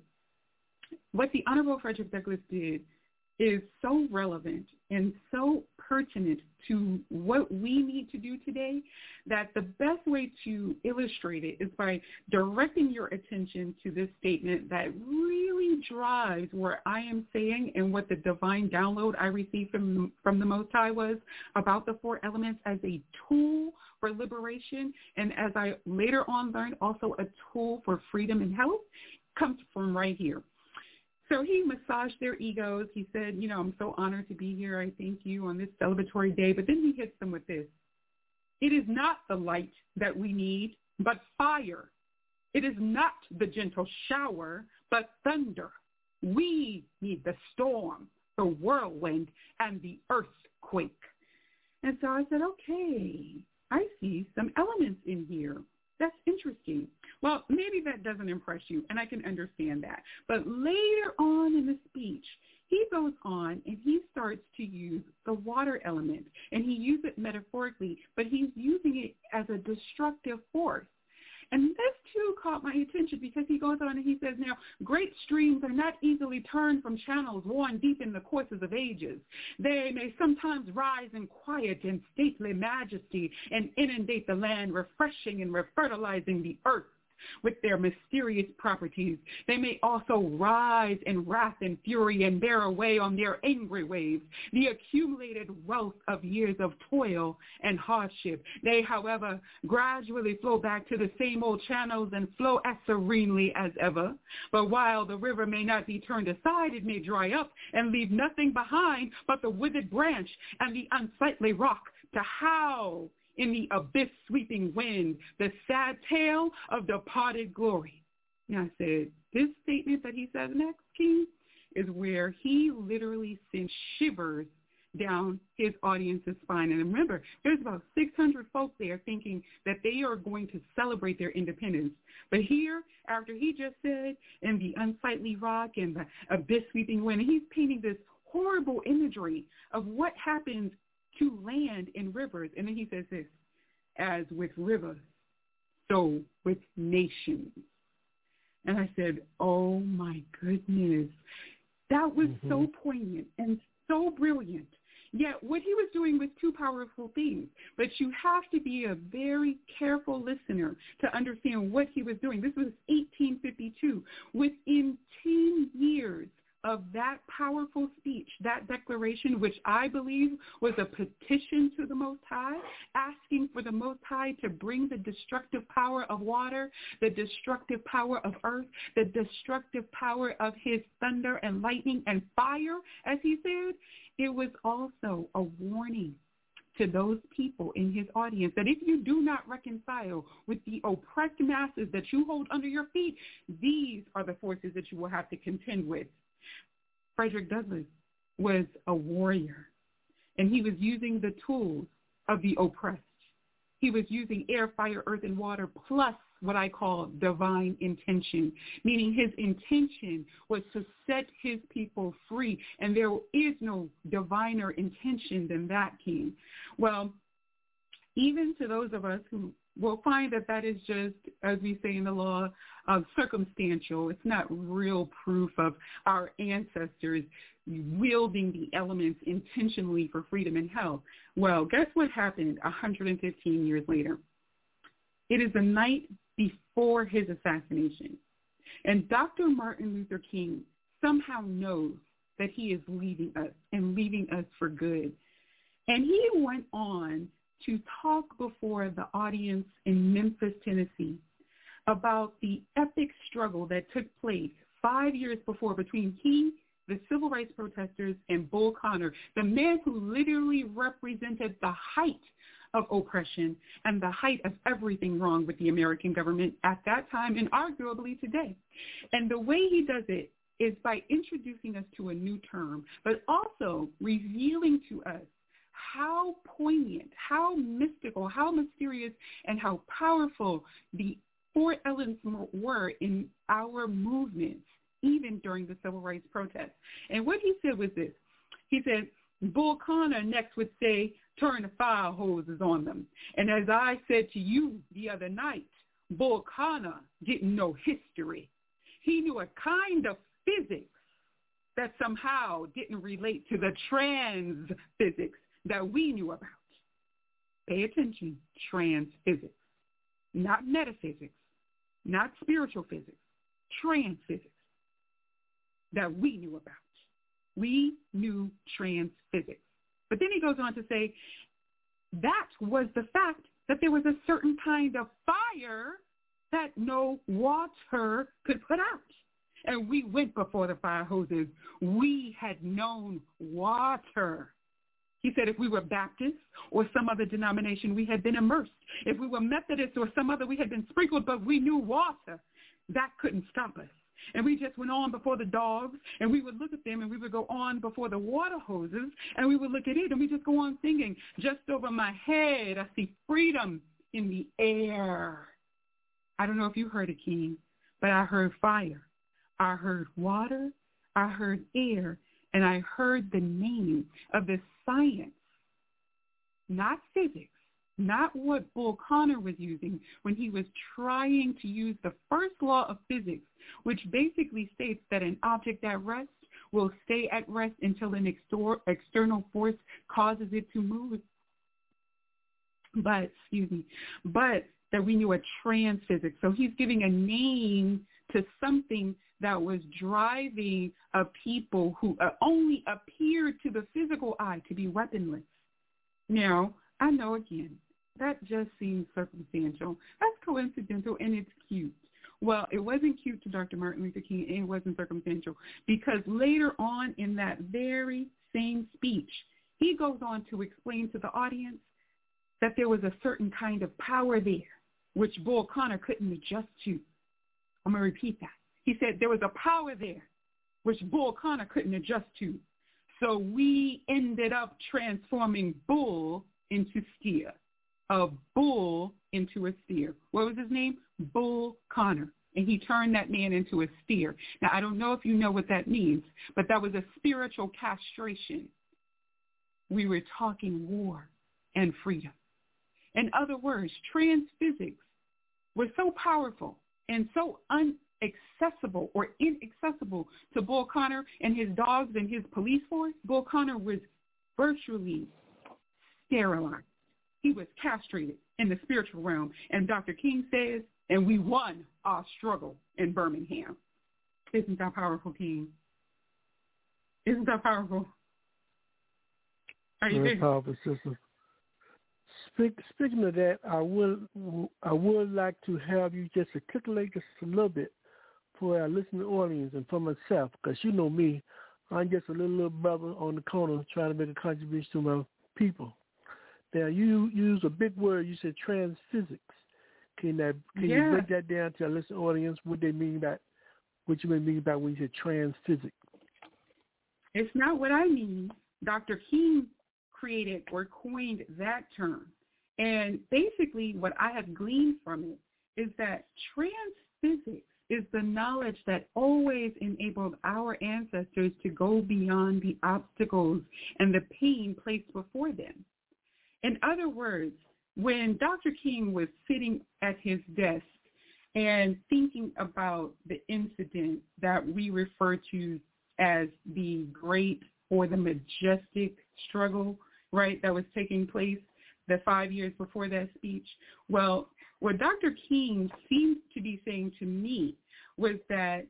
What the Honorable Frederick Douglass did is so relevant and so pertinent to what we need to do today that the best way to illustrate it is by directing your attention to this statement that really drives where I am saying and what the divine download I received from the Most High was about the 4 elements as a tool for liberation, and as I later on learned, also a tool for freedom and health, comes from right here. So he massaged their egos. He said, I'm so honored to be here. I thank you on this celebratory day. But then he hits them with this. It is not the light that we need, but fire. It is not the gentle shower, but thunder. We need the storm, the whirlwind, and the earthquake. And so I said, okay, I see some elements in here. That's interesting. Well, maybe that doesn't impress you, and I can understand that. But later on in the speech, he goes on and he starts to use the water element, and he uses it metaphorically, but he's using it as a destructive force. And this, too, caught my attention because he goes on and he says, now, great streams are not easily turned from channels worn deep in the courses of ages. They may sometimes rise in quiet and stately majesty and inundate the land, refreshing and refertilizing the earth with their mysterious properties. They may also rise in wrath and fury and bear away on their angry waves the accumulated wealth of years of toil and hardship. They, however, gradually flow back to the same old channels and flow as serenely as ever. But while the river may not be turned aside, it may dry up and leave nothing behind but the withered branch and the unsightly rock to howl in the abyss-sweeping wind, the sad tale of departed glory. Now I said, this statement that he says next, King, is where he literally sends shivers down his audience's spine. And remember, there's about 600 folks there thinking that they are going to celebrate their independence. But here, after he just said, in the unsightly rock and the abyss-sweeping wind, he's painting this horrible imagery of what happens to land in rivers. And then he says this, as with rivers, so with nations. And I said, oh my goodness, that was so poignant and so brilliant. Yet what he was doing was two powerful things, but you have to be a very careful listener to understand what he was doing. This was 1852. Within 10 years of that powerful speech, that declaration, which I believe was a petition to the Most High, asking for the Most High to bring the destructive power of water, the destructive power of earth, the destructive power of his thunder and lightning and fire, as he said, it was also a warning to those people in his audience that if you do not reconcile with the oppressed masses that you hold under your feet, these are the forces that you will have to contend with. Frederick Douglass was a warrior, and he was using the tools of the oppressed. He was using air, fire, earth, and water, plus what I call divine intention, meaning his intention was to set his people free, and there is no diviner intention than that, King. Well, even to those of us who will find that that is just, as we say in the law, circumstantial. It's not real proof of our ancestors wielding the elements intentionally for freedom and health. Well, guess what happened 115 years later? It is the night before his assassination. And Dr. Martin Luther King somehow knows that he is leaving us and leaving us for good. And he went on to talk before the audience in Memphis, Tennessee, about the epic struggle that took place 5 years before between he, the civil rights protesters, and Bull Connor, the man who literally represented the height of oppression and the height of everything wrong with the American government at that time and arguably today. And the way he does it is by introducing us to a new term, but also revealing to us how poignant, how mystical, how mysterious, and how powerful the four elements were in our movements, even during the civil rights protests. And what he said was this. He said, Bull Connor next would say, turn the fire hoses on them. And as I said to you the other night, Bull Connor didn't know history. He knew a kind of physics that somehow didn't relate to the trans physics that we knew about. Pay attention, trans physics, not metaphysics, not spiritual physics, trans physics that we knew about. We knew trans physics. But then he goes on to say that was the fact that there was a certain kind of fire that no water could put out. And we went before the fire hoses. We had known water. He said if we were Baptist or some other denomination, we had been immersed. If we were Methodist or some other, we had been sprinkled, but we knew water. That couldn't stop us. And we just went on before the dogs, and we would look at them, and we would go on before the water hoses, and we would look at it, and we just go on singing. Just over my head, I see freedom in the air. I don't know if you heard it, King, but I heard fire. I heard water. I heard air. And I heard the name of the science, not physics, not what Bull Connor was using when he was trying to use the first law of physics, which basically states that an object at rest will stay at rest until an external force causes it to move. But that we knew a trans physics. So he's giving a name to something that was driving a people who only appeared to the physical eye to be weaponless. Now, I know again, that just seems circumstantial. That's coincidental, and it's cute. Well, it wasn't cute to Dr. Martin Luther King, and it wasn't circumstantial, because later on in that very same speech, he goes on to explain to the audience that there was a certain kind of power there, which Bull Connor couldn't adjust to. I'm going to repeat that. He said there was a power there, which Bull Connor couldn't adjust to. So we ended up transforming bull into steer, a bull into a steer. What was his name? Bull Connor. And he turned that man into a steer. Now, I don't know if you know what that means, but that was a spiritual castration. we were talking war and freedom. In other words, transphysics was so powerful and so inaccessible to Bull Connor and his dogs and his police force. Bull Connor was virtually sterilized. He was castrated in the spiritual realm. And Dr. King says, and we won our struggle in Birmingham. Isn't that powerful, King? Isn't that powerful? Are you Very there? powerful, sister. Speaking of that, I would like to have you just articulate just a little bit for our listening audience and for myself, because you know me, I'm just a little brother on the corner trying to make a contribution to my people. Now, you use a big word. You said transphysics. Can you break that down to our listening audience? What you mean by when you said transphysics? It's not what I mean. Dr. King created or coined that term. And basically what I have gleaned from it is that transphysics is the knowledge that always enabled our ancestors to go beyond the obstacles and the pain placed before them. In other words, when Dr. King was sitting at his desk and thinking about the incident that we refer to as the great or the majestic struggle, right, that was taking place the 5 years before that speech, well, what Dr. King seemed to be saying to me was that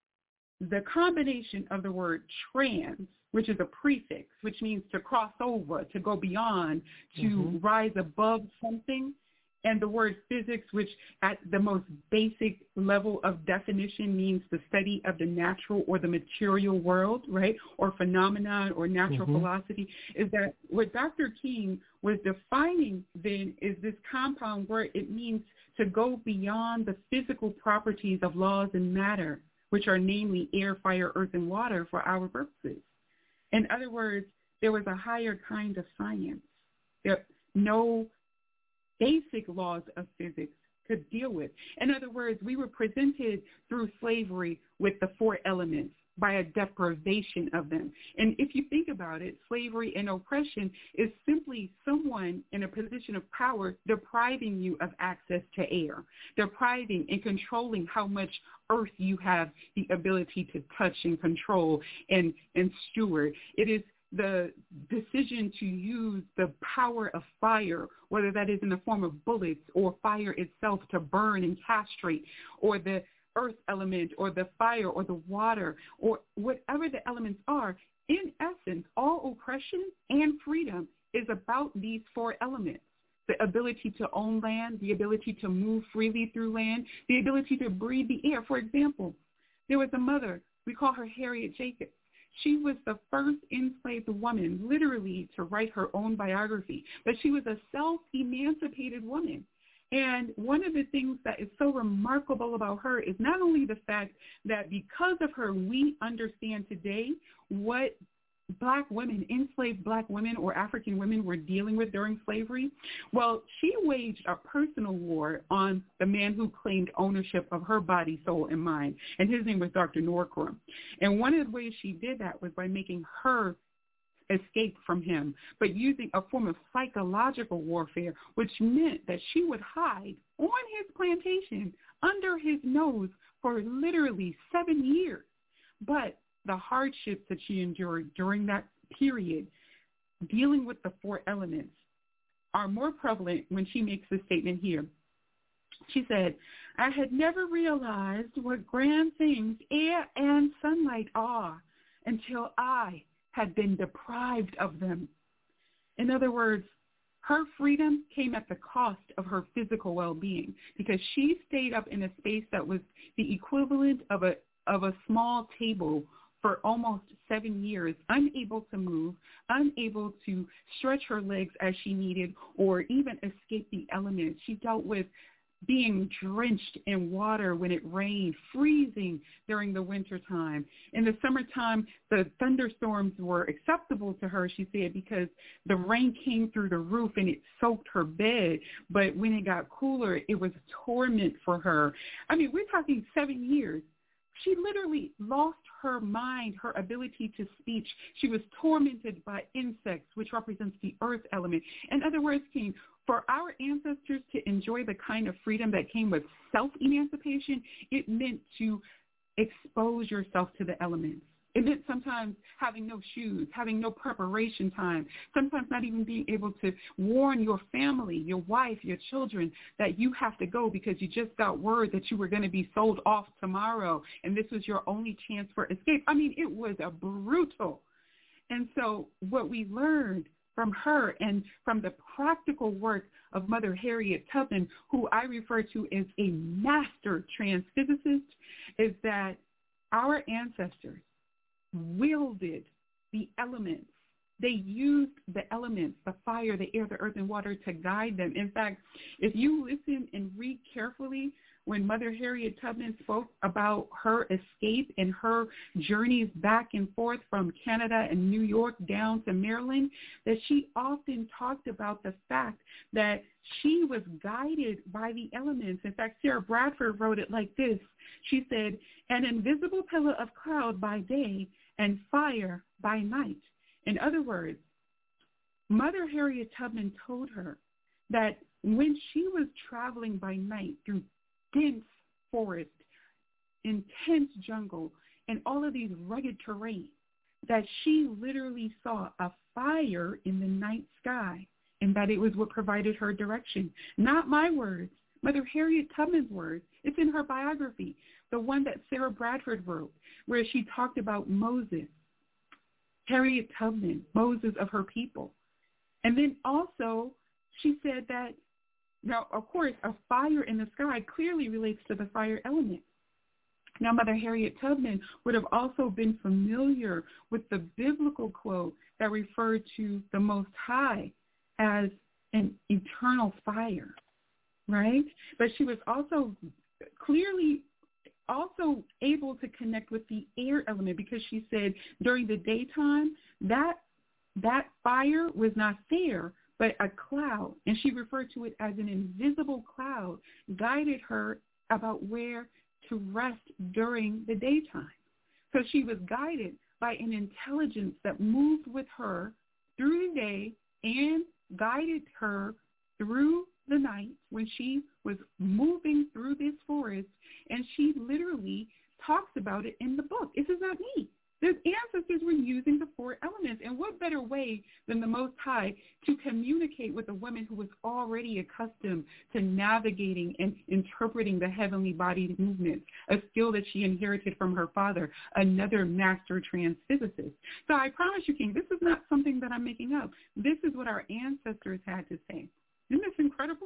the combination of the word trans, which is a prefix, which means to cross over, to go beyond, to rise above something, and the word physics, which at the most basic level of definition means the study of the natural or the material world, right, or phenomenon or natural philosophy, is that what Dr. King was defining then is this compound word. It means to go beyond the physical properties of laws and matter, which are namely air, fire, earth, and water for our purposes. In other words, there was a higher kind of science that no basic laws of physics could deal with. In other words, we were presented through slavery with the four elements by a deprivation of them. And if you think about it, slavery and oppression is simply someone in a position of power depriving you of access to air, depriving and controlling how much earth you have the ability to touch and control and steward. It is the decision to use the power of fire, whether that is in the form of bullets or fire itself to burn and castrate, or the earth element or the fire or the water or whatever the elements are. In essence, all oppression and freedom is about these four elements: the ability to own land, the ability to move freely through land, the ability to breathe the air. For example, there was a mother, we call her Harriet Jacobs. She was the first enslaved woman, literally, to write her own biography, but she was a self-emancipated woman. And one of the things that is so remarkable about her is not only the fact that because of her, we understand today what black women, enslaved black women or African women were dealing with during slavery. Well, she waged a personal war on the man who claimed ownership of her body, soul, and mind, and his name was Dr. Norcross. And one of the ways she did that was by making her escape from him, but using a form of psychological warfare, which meant that she would hide on his plantation under his nose for literally 7 years. But the hardships that she endured during that period, dealing with the four elements, are more prevalent when she makes this statement here. She said, "I had never realized what grand things air and sunlight are until I had been deprived of them." In other words, her freedom came at the cost of her physical well-being, because she stayed up in a space that was the equivalent of a small table for almost 7 years, unable to move, unable to stretch her legs as she needed, or even escape the elements. She dealt with being drenched in water when it rained, freezing during the wintertime. In the summertime, the thunderstorms were acceptable to her, she said, because the rain came through the roof and it soaked her bed. But when it got cooler, it was torment for her. I mean, we're talking 7 years. She literally lost her mind, her ability to speech. She was tormented by insects, which represents the earth element. In other words, King, for our ancestors to enjoy the kind of freedom that came with self-emancipation, it meant to expose yourself to the elements. It meant sometimes having no shoes, having no preparation time, sometimes not even being able to warn your family, your wife, your children that you have to go because you just got word that you were going to be sold off tomorrow and this was your only chance for escape. I mean, it was a brutal. And so what we learned from her and from the practical work of Mother Harriet Tubman, who I refer to as a master transphysicist, is that our ancestors wielded the elements. They used the elements, the fire, the air, the earth, and water to guide them. In fact, if you listen and read carefully when Mother Harriet Tubman spoke about her escape and her journeys back and forth from Canada and New York down to Maryland, that she often talked about the fact that she was guided by the elements. In fact, Sarah Bradford wrote it like this. She said, "An invisible pillar of cloud by day and fire by night." In other words, Mother Harriet Tubman told her that when she was traveling by night through dense forest, intense jungle, and all of these rugged terrain, that she literally saw a fire in the night sky, and that it was what provided her direction. Not my words, Mother Harriet Tubman's words. It's in her biography, the one that Sarah Bradford wrote, where she talked about Moses, Harriet Tubman, Moses of her people. And then also she said that, now, of course, a fire in the sky clearly relates to the fire element. Now, Mother Harriet Tubman would have also been familiar with the biblical quote that referred to the Most High as an eternal fire, right? But she was also clearly also able to connect with the air element, because she said during the daytime that fire was not there, but a cloud, and she referred to it as an invisible cloud, guided her about where to rest during the daytime. So she was guided by an intelligence that moved with her through the day and guided her through the night when she was moving through this forest, and she literally talks about it in the book. This is not me. The ancestors were using the four elements, and what better way than the Most High to communicate with a woman who was already accustomed to navigating and interpreting the heavenly body movements, a skill that she inherited from her father, another master transphysicist. So I promise you, King, this is not something that I'm making up. This is what our ancestors had to say. Isn't this incredible?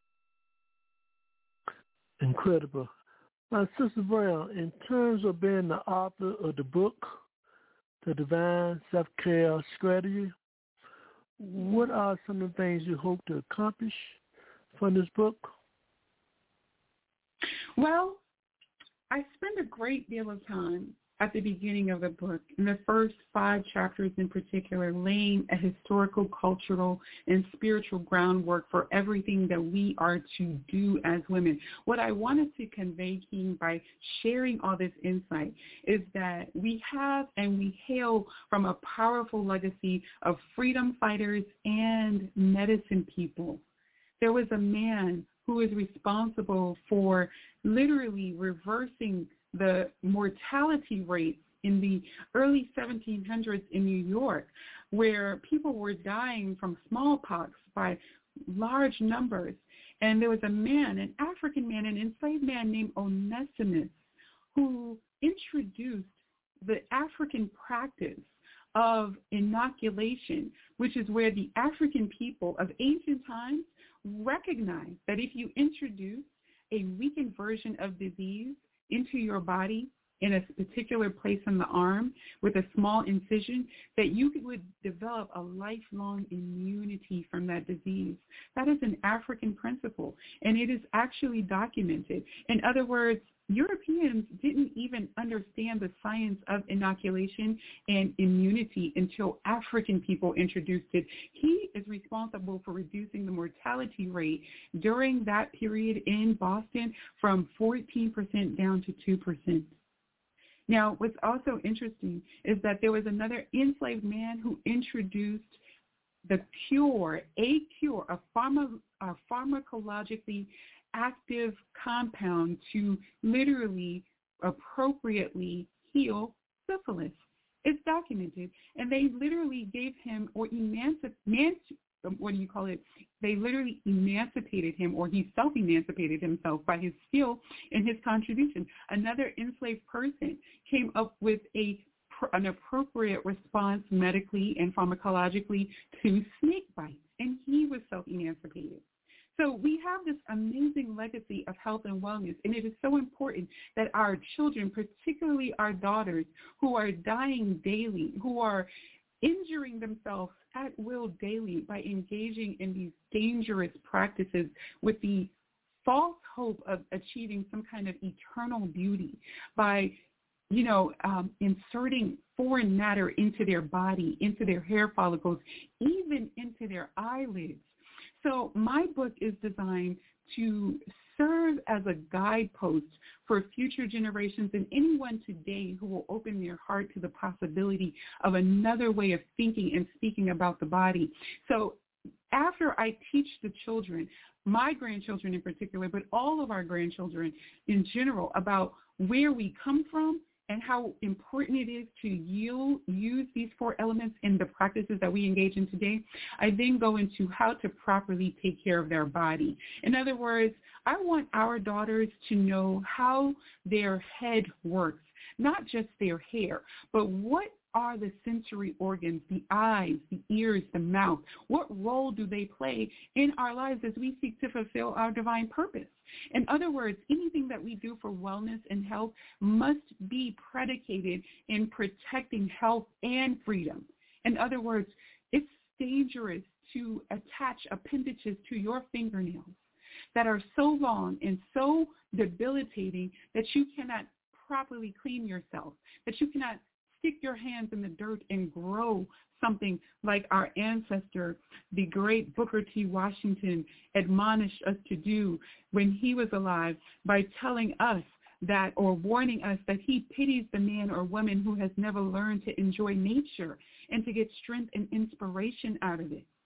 Incredible. Sister Brown, in terms of being the author of the book, The Divine Self-Care Strategy, what are some of the things you hope to accomplish from this book? Well, I spend a great deal of time at the beginning of the book, in the first 5 chapters in particular, laying a historical, cultural, and spiritual groundwork for everything that we are to do as women. What I wanted to convey, King, by sharing all this insight is that we have and we hail from a powerful legacy of freedom fighters and medicine people. There was a man who is responsible for literally reversing the mortality rates in the early 1700s in New York, where people were dying from smallpox by large numbers. And there was a man, an African man, an enslaved man named Onesimus, who introduced the African practice of inoculation, which is where the African people of ancient times recognized that if you introduce a weakened version of disease into your body in a particular place on the arm with a small incision, that you would develop a lifelong immunity from that disease. That is an African principle, and it is actually documented. In other words, Europeans didn't even understand the science of inoculation and immunity until African people introduced it. He is responsible for reducing the mortality rate during that period in Boston from 14% down to 2%. Now, what's also interesting is that there was another enslaved man who introduced a pharmacologically active compound to literally appropriately heal syphilis. It's documented. And they literally gave him, or they literally emancipated him, or he self-emancipated himself by his skill and his contribution. Another enslaved person came up with an appropriate response medically and pharmacologically to snake bites, and he was self-emancipated. So we have this amazing legacy of health and wellness, and it is so important that our children, particularly our daughters, who are dying daily, who are injuring themselves at will daily by engaging in these dangerous practices with the false hope of achieving some kind of eternal beauty by inserting foreign matter into their body, into their hair follicles, even into their eyelids. So my book is designed to serve as a guidepost for future generations and anyone today who will open their heart to the possibility of another way of thinking and speaking about the body. So after I teach the children, my grandchildren in particular, but all of our grandchildren in general, about where we come from and how important it is to use these 4 elements in the practices that we engage in today, I then go into how to properly take care of their body. In other words, I want our daughters to know how their head works, not just their hair, but what are the sensory organs, the eyes, the ears, the mouth? What role do they play in our lives as we seek to fulfill our divine purpose? In other words, anything that we do for wellness and health must be predicated in protecting health and freedom. In other words, it's dangerous to attach appendages to your fingernails that are so long and so debilitating that you cannot properly clean yourself, that you cannot stick your hands in the dirt and grow something like our ancestor, the great Booker T. Washington, admonished us to do when he was alive by telling us that, or warning us that he pities the man or woman who has never learned to enjoy nature and to get strength and inspiration out of it.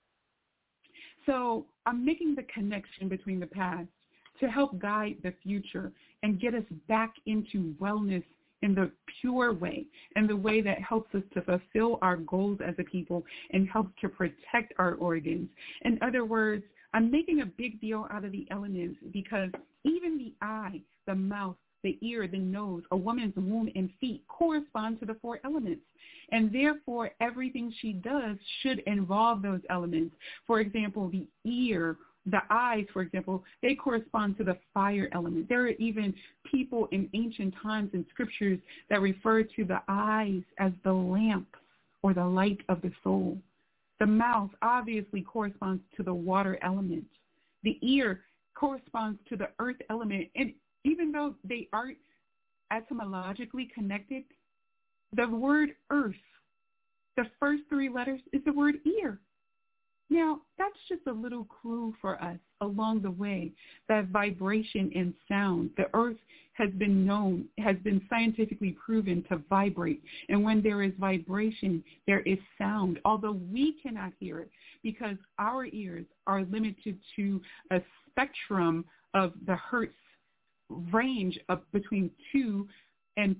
So I'm making the connection between the past to help guide the future and get us back into wellness in the pure way, and the way that helps us to fulfill our goals as a people and helps to protect our organs. In other words, I'm making a big deal out of the elements because even the eye, the mouth, the ear, the nose, a woman's womb and feet correspond to the 4 elements. And therefore, everything she does should involve those elements. For example, the ear, the eyes, for example, they correspond to the fire element. There are even people in ancient times in scriptures that refer to the eyes as the lamp or the light of the soul. The mouth obviously corresponds to the water element. The ear corresponds to the earth element. And even though they aren't etymologically connected, the word earth, the first 3 letters is the word ear. Now, that's just a little clue for us along the way that vibration and sound, the earth has been scientifically proven to vibrate. And when there is vibration, there is sound, although we cannot hear it because our ears are limited to a spectrum of the hertz range of between 2 and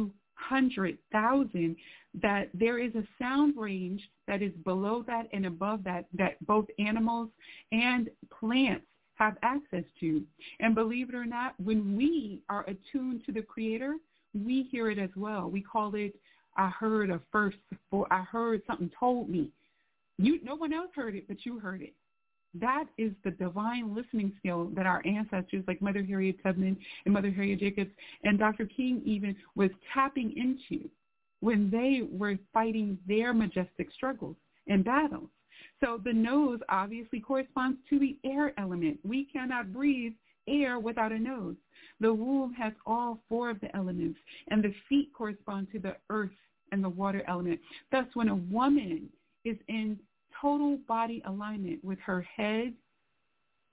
200,000, that there is a sound range that is below that and above that both animals and plants have access to. And believe it or not, when we are attuned to the Creator, we hear it as well. We call it, I heard a first, or I heard something told me. No one else heard it, but you heard it. That is the divine listening skill that our ancestors like Mother Harriet Tubman and Mother Harriet Jacobs and Dr. King even was tapping into when they were fighting their majestic struggles and battles. So the nose obviously corresponds to the air element. We cannot breathe air without a nose. The womb has all 4 of the elements, and the feet correspond to the earth and the water element. Thus, when a woman is in total body alignment with her head,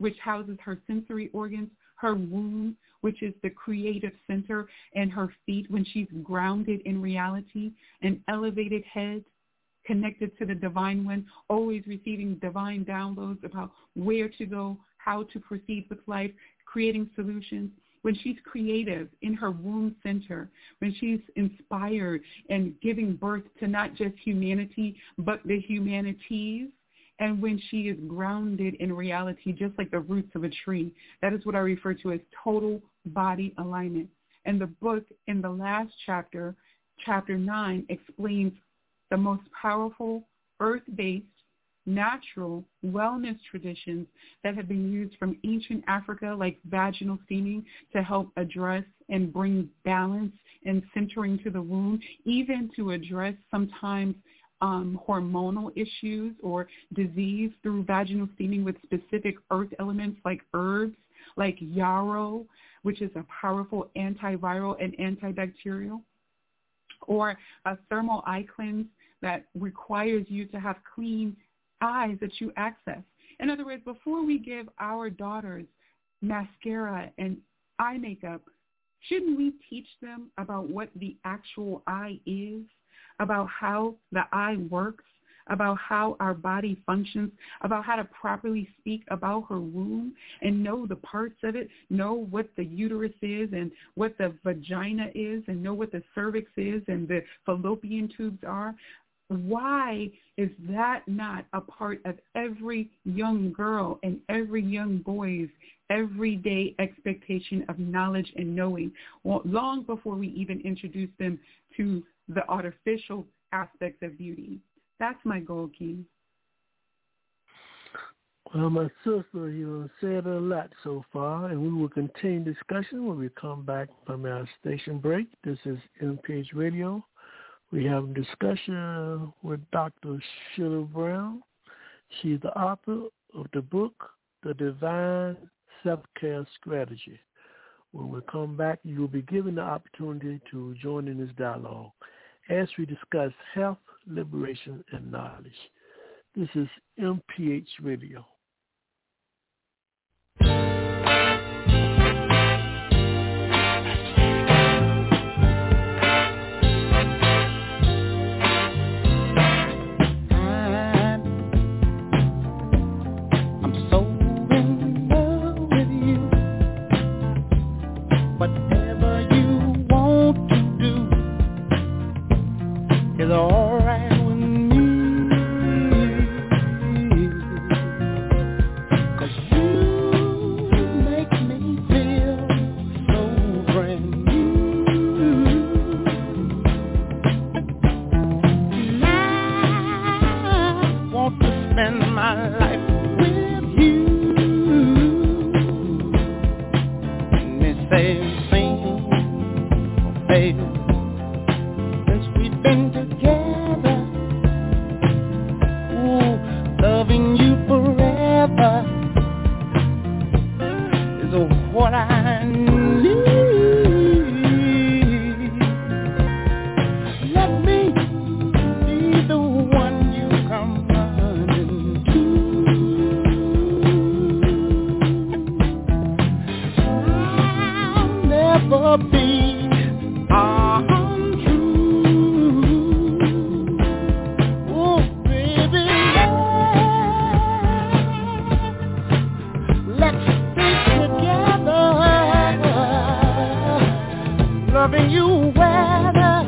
which houses her sensory organs, her womb, which is the creative center, and her feet when she's grounded in reality, an elevated head connected to the divine one, always receiving divine downloads about where to go, how to proceed with life, creating solutions. When she's creative in her womb center, when she's inspired and giving birth to not just humanity, but the humanities, and when she is grounded in reality, just like the roots of a tree. That is what I refer to as total body alignment. And the book in the last chapter, chapter 9, explains the most powerful earth-based natural wellness traditions that have been used from ancient Africa, like vaginal steaming, to help address and bring balance and centering to the womb, even to address sometimes hormonal issues or disease through vaginal steaming with specific earth elements like herbs, like yarrow, which is a powerful antiviral and antibacterial, or a thermal eye cleanse that requires you to have clean eyes that you access. In other words, before we give our daughters mascara and eye makeup, shouldn't we teach them about what the actual eye is, about how the eye works, about how our body functions, about how to properly speak about her womb and know the parts of it, know what the uterus is and what the vagina is, and know what the cervix is and the fallopian tubes are? Why is that not a part of every young girl and every young boy's everyday expectation of knowledge and knowing, well, long before we even introduce them to the artificial aspects of beauty? That's my goal, King. Well, my sister, you said a lot so far, and we will continue discussion when we come back from our station break. This is MPH Radio. We have a discussion with Dr. Sheila Brown. She's the author of the book, The Divine Self-Care Strategy. When we come back, you will be given the opportunity to join in this dialogue as we discuss health, liberation, and knowledge. This is MPH Radio. Whatever you want to do is all right with me, 'cause you make me feel so brand new. And I want to spend my life with you. And they say since we've been together, ooh, loving you forever is what I need. Let me be the one you come running to. I'll never be loving you weather,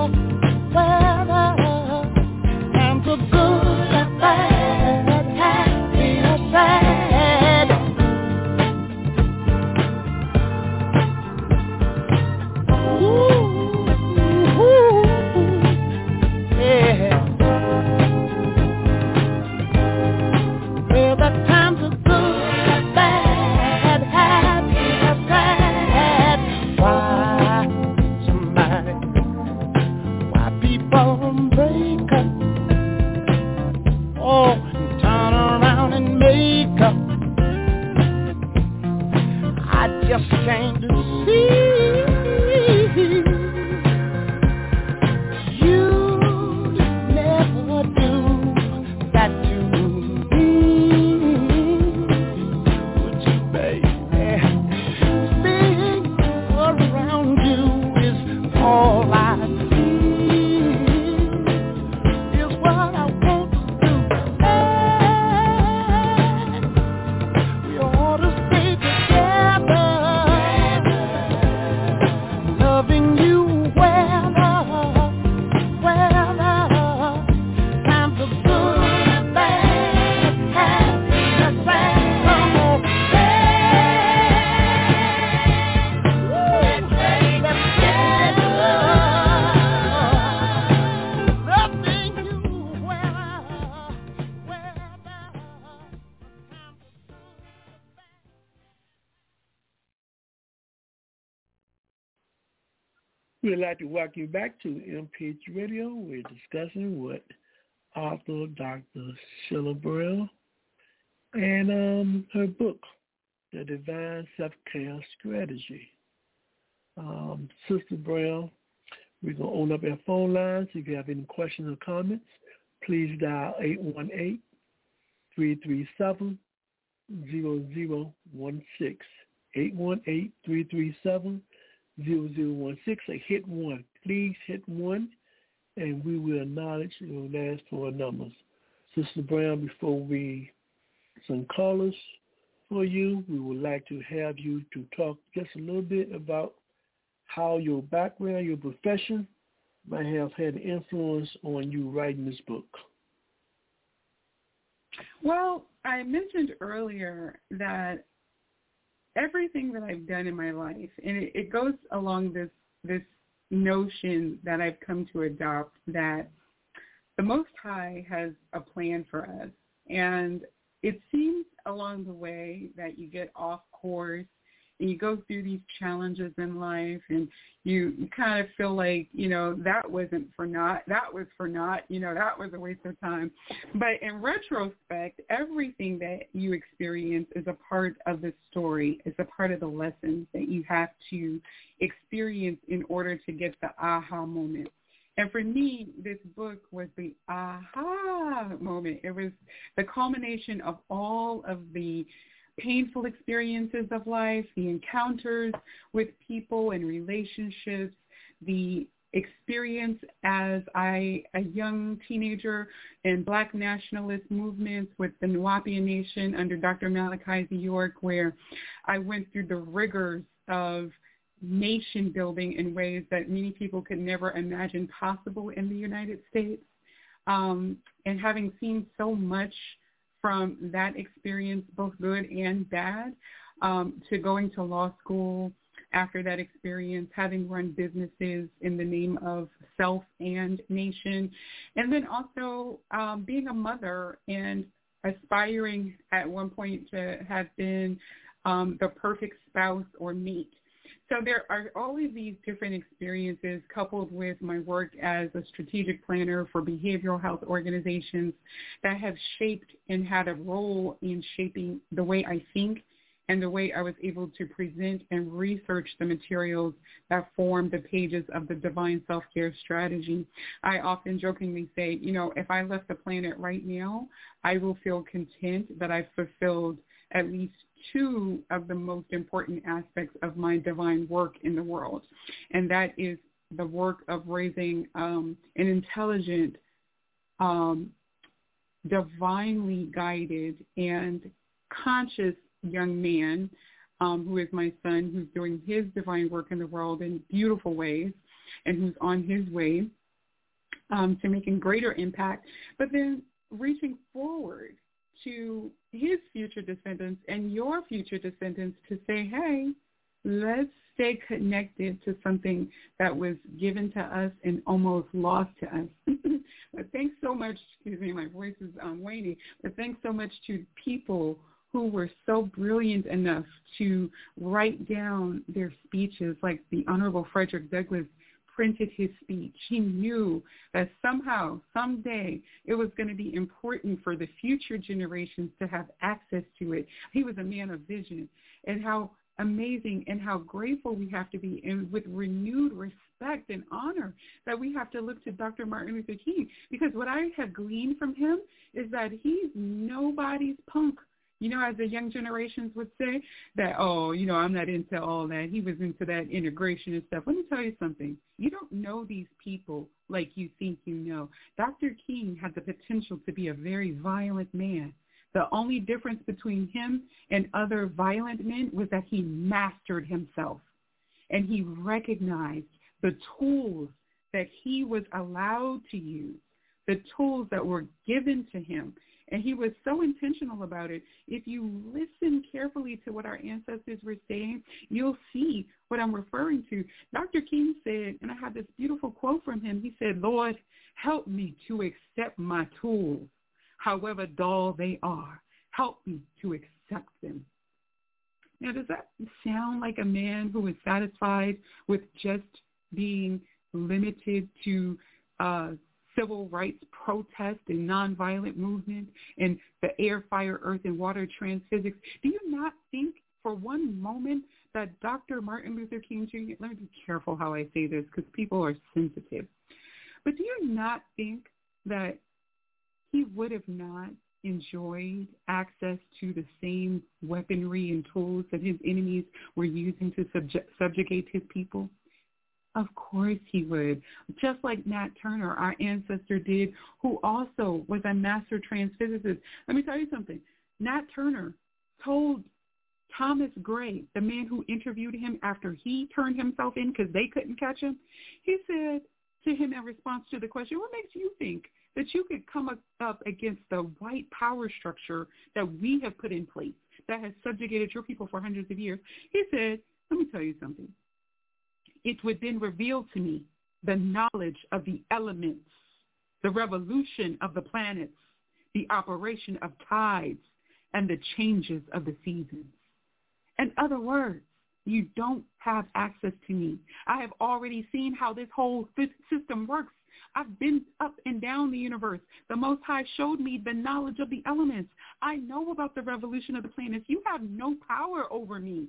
and the good and bad, happy and sad. Ooh, yeah. Well, the times are good and bad, happy and sad. Why people break up, oh, and turn around and make up? I just came to see you'd never do that to me. We'd like to welcome you back to MPH Radio. We're discussing with author Dr. Sheila Burrell and her book, The Divine Self-Care Strategy. Sister Burrell, we're going to open up our phone lines. If you have any questions or comments, please dial 818-337-0016. 818-337-0016. Hit 1. Please hit 1, and we will acknowledge your last four numbers. Sister Brown, before we some callers for you, we would like to have you to talk just a little bit about how your background, your profession, might have had an influence on you writing this book. Well, I mentioned earlier that everything that I've done in my life, and it goes along this notion that I've come to adopt, that the Most High has a plan for us. And it seems along the way that you get off course and you go through these challenges in life, and you kind of feel like, that wasn't for naught. That was for naught. That was a waste of time. But in retrospect, everything that you experience is a part of the story. It's a part of the lessons that you have to experience in order to get the aha moment. And for me, this book was the aha moment. It was the culmination of all of the painful experiences of life, the encounters with people and relationships, the experience as a young teenager in Black nationalist movements with the Nuwaubian Nation under Dr. Malachi Z. York, where I went through the rigors of nation building in ways that many people could never imagine possible in the United States. And having seen so much from that experience, both good and bad, to going to law school after that experience, having run businesses in the name of self and nation, and then also being a mother and aspiring at one point to have been the perfect spouse or mate. So there are all of these different experiences coupled with my work as a strategic planner for behavioral health organizations that have shaped and had a role in shaping the way I think and the way I was able to present and research the materials that form the pages of the Divine Self-Care Strategy. I often jokingly say, if I left the planet right now, I will feel content that I've fulfilled at least two of the most important aspects of my divine work in the world. And that is the work of raising an intelligent, divinely guided and conscious young man who is my son, who's doing his divine work in the world in beautiful ways and who's on his way to making greater impact, but then reaching forward to his future descendants and your future descendants to say, hey, let's stay connected to something that was given to us and almost lost to us. But thanks so much, excuse me, my voice is waning, but thanks so much to people who were so brilliant enough to write down their speeches, like the Honorable Frederick Douglass printed his speech. He knew that somehow, someday, it was going to be important for the future generations to have access to it. He was a man of vision, and how amazing and how grateful we have to be, and with renewed respect and honor that we have to look to Dr. Martin Luther King, because what I have gleaned from him is that he's nobody's punk. As the young generations would say, that, I'm not into all that. He was into that integration and stuff. Let me tell you something. You don't know these people like you think you know. Dr. King had the potential to be a very violent man. The only difference between him and other violent men was that he mastered himself, and he recognized the tools that he was allowed to use, the tools that were given to him. And he was so intentional about it. If you listen carefully to what our ancestors were saying, you'll see what I'm referring to. Dr. King said, and I have this beautiful quote from him, he said, Lord, help me to accept my tools, however dull they are. Help me to accept them. Now, does that sound like a man who is satisfied with just being limited to civil rights protest and nonviolent movement and the air, fire, earth, and water transphysics, do you not think for one moment that Dr. Martin Luther King Jr., let me be careful how I say this because people are sensitive, but do you not think that he would have not enjoyed access to the same weaponry and tools that his enemies were using to subjugate his people? Of course he would. Just like Nat Turner, our ancestor, did, who also was a master transphysicist. Let me tell you something. Nat Turner told Thomas Gray, the man who interviewed him after he turned himself in because they couldn't catch him, he said to him in response to the question, what makes you think that you could come up against the white power structure that we have put in place that has subjugated your people for hundreds of years? He said, let me tell you something. It would then reveal to me the knowledge of the elements, the revolution of the planets, the operation of tides, and the changes of the seasons. In other words, you don't have access to me. I have already seen how this whole system works. I've been up and down the universe. The Most High showed me the knowledge of the elements. I know about the revolution of the planets. You have no power over me.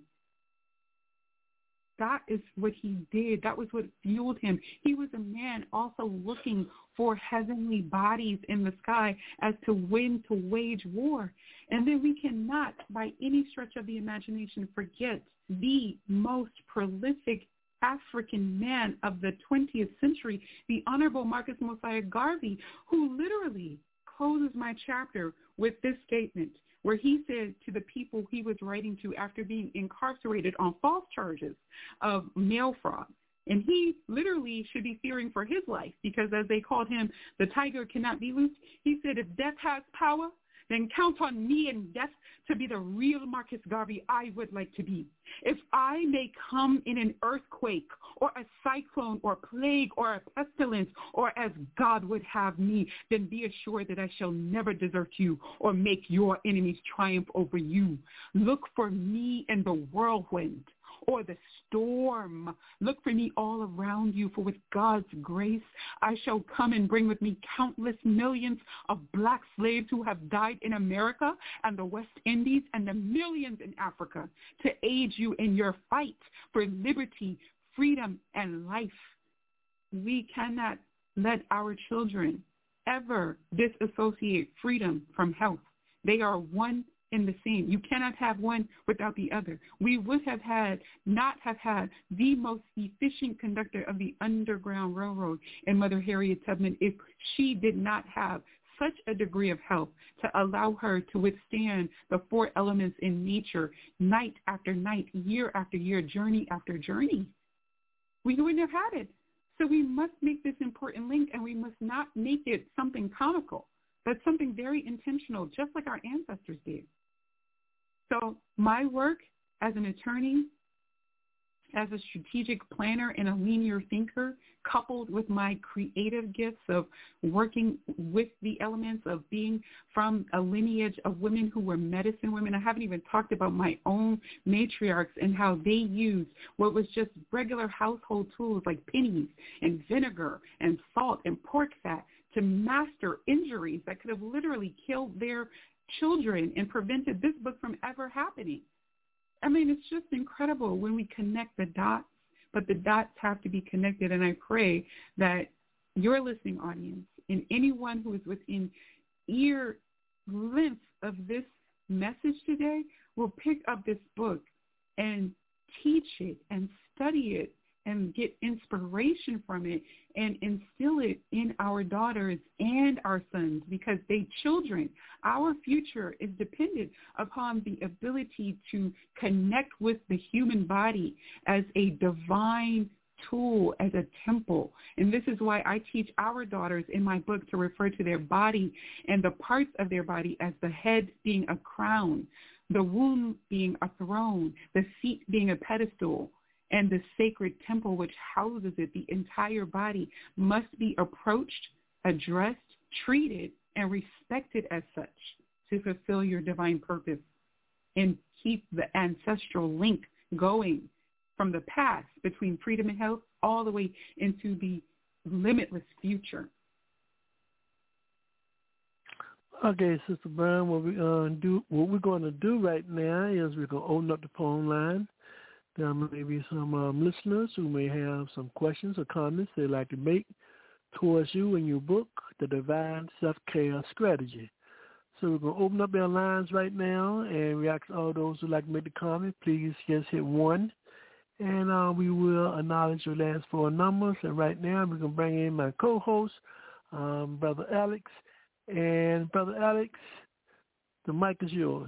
That is what he did. That was what fueled him. He was a man also looking for heavenly bodies in the sky as to when to wage war. And then we cannot, by any stretch of the imagination, forget the most prolific African man of the 20th century, the Honorable Marcus Mosiah Garvey, who literally closes my chapter with this statement, where he said to the people he was writing to after being incarcerated on false charges of mail fraud, and he literally should be fearing for his life because, as they called him, the tiger cannot be loosed. He said, if death has power, then count on me and death to be the real Marcus Garvey I would like to be. If I may come in an earthquake or a cyclone or plague or a pestilence, or as God would have me, then be assured that I shall never desert you or make your enemies triumph over you. Look for me in the whirlwind or the storm. Look for me all around you, for with God's grace I shall come and bring with me countless millions of black slaves who have died in America and the West Indies and the millions in Africa to aid you in your fight for liberty, freedom, and life. We cannot let our children ever disassociate freedom from health. They are one in the same. You cannot have one without the other. We would not have had the most efficient conductor of the Underground Railroad in Mother Harriet Tubman if she did not have such a degree of health to allow her to withstand the four elements in nature night after night, year after year, journey after journey. We wouldn't have had it. So we must make this important link, and we must not make it something comical, but something very intentional, just like our ancestors did. So my work as an attorney, as a strategic planner and a linear thinker, coupled with my creative gifts of working with the elements, of being from a lineage of women who were medicine women. I haven't even talked about my own matriarchs and how they used what was just regular household tools like pennies and vinegar and salt and pork fat to master injuries that could have literally killed their children and prevented this book from ever happening. I mean, it's just incredible when we connect the dots, but the dots have to be connected. And I pray that your listening audience and anyone who is within ear length of this message today will pick up this book and teach it and study it and get inspiration from it and instill it in our daughters and our sons, because our future is dependent upon the ability to connect with the human body as a divine tool, as a temple. And this is why I teach our daughters in my book to refer to their body and the parts of their body as the head being a crown, the womb being a throne, the feet being a pedestal, and the sacred temple which houses it. The entire body must be approached, addressed, treated, and respected as such to fulfill your divine purpose and keep the ancestral link going from the past between freedom and health all the way into the limitless future. Okay, Sister Brown, what we're going to do right now is we're going to open up the phone line. There may be some listeners who may have some questions or comments they'd like to make towards you in your book, The Divine Self-Care Strategy. So we're going to open up our lines right now, and we ask all those who like to make the comment, please just hit 1, and we will acknowledge your last 4 numbers. And right now we're going to bring in my co-host, Brother Alex. And Brother Alex, the mic is yours.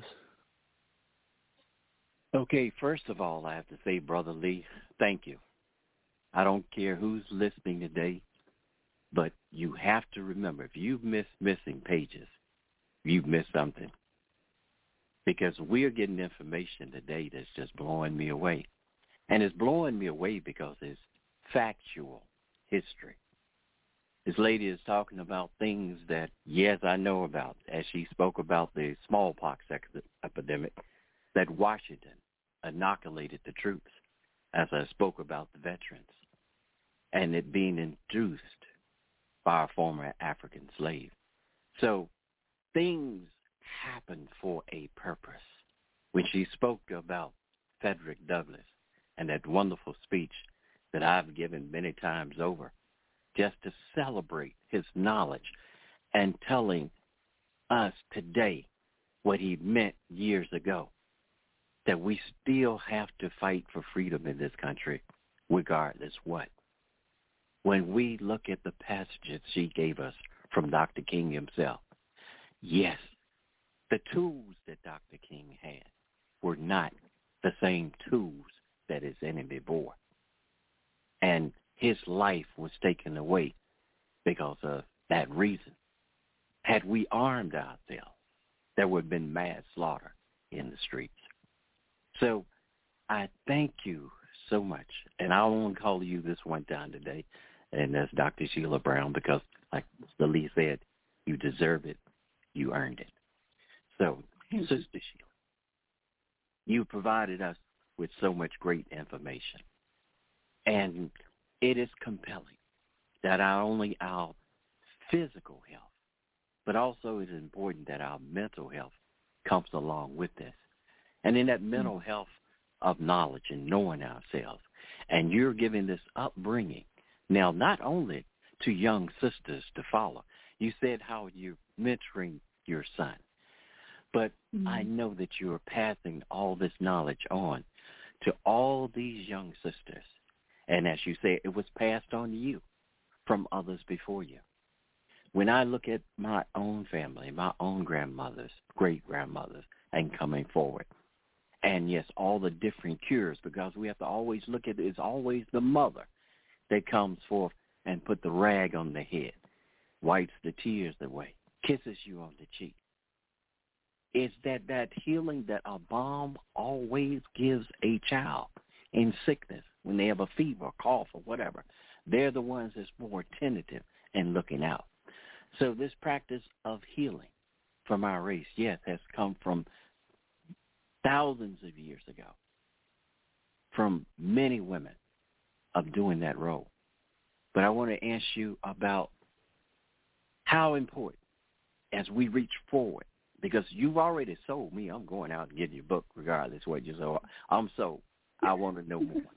Okay, first of all, I have to say, Brother Lee, thank you. I don't care who's listening today, but you have to remember, if you've missed missing pages, you've missed something. Because we're getting information today that's just blowing me away. And it's blowing me away because it's factual history. This lady is talking about things that, yes, I know about, as she spoke about the smallpox epidemic, that Washington inoculated the troops, as I spoke about the veterans, and it being induced by a former African slave. So things happen for a purpose. When she spoke about Frederick Douglass and that wonderful speech that I've given many times over, just to celebrate his knowledge and telling us today what he meant years ago, that we still have to fight for freedom in this country, regardless what. When we look at the passages she gave us from Dr. King himself, yes, the tools that Dr. King had were not the same tools that his enemy bore. And his life was taken away because of that reason. Had we armed ourselves, there would have been mass slaughter in the streets. So I thank you so much. And I want to call you this one time today, and that's Dr. Sheila Brown, because like the Lee said, you deserve it. You earned it. So, Sister Sheila, you provided us with so much great information. And it is compelling that not only our physical health, but also it is important that our mental health comes along with this. And in that mental health of knowledge and knowing ourselves, and you're giving this upbringing, now not only to young sisters to follow, you said how you're mentoring your son, but I know that you're passing all this knowledge on to all these young sisters. And as you say, it was passed on to you from others before you. When I look at my own family, my own grandmothers, great-grandmothers, and coming forward, and yes, all the different cures, because we have to always look at it, it's always the mother that comes forth and put the rag on the head, wipes the tears away, kisses you on the cheek. It's that healing that a balm always gives a child in sickness. When they have a fever, cough, or whatever, they're the ones that's more tentative and looking out. So this practice of healing from our race, yes, has come from thousands of years ago, from many women of doing that role. But I want to ask you about how important, as we reach forward, because you've already sold me, I'm going out and getting your book regardless what you sold. I'm sold. I want to know more.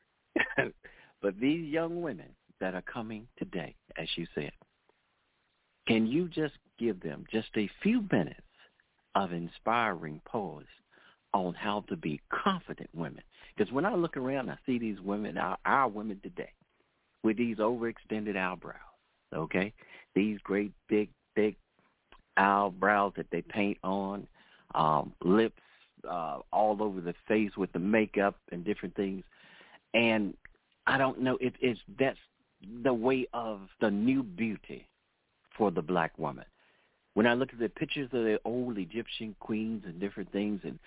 But these young women that are coming today, as you said, can you just give them just a few minutes of inspiring pause on how to be confident women? Because when I look around, I see these women, our women today, with these overextended eyebrows, okay? These great, big, thick eyebrows that they paint on, lips all over the face with the makeup and different things. And I don't know, that's the way of the new beauty for the black woman. When I look at the pictures of the old Egyptian queens and different things, and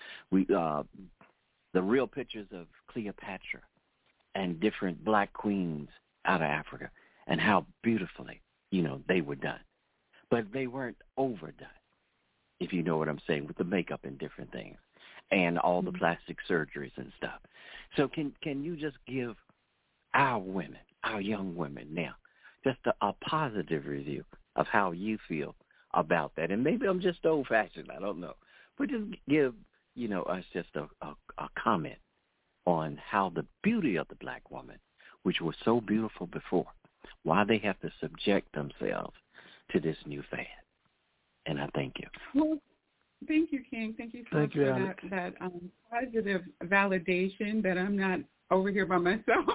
the real pictures of Cleopatra and different black queens out of Africa, and how beautifully, they were done. But they weren't overdone, if you know what I'm saying, with the makeup and different things, and all the plastic surgeries and stuff. So can you just give our women, our young women now, just a positive review of how you feel about that. And maybe I'm just old-fashioned, I don't know. But just give, us just a comment on how the beauty of the black woman, which was so beautiful before, why they have to subject themselves to this new fad. And I thank you. Well, thank you, King. Thank you so much for that positive validation that I'm not over here by myself,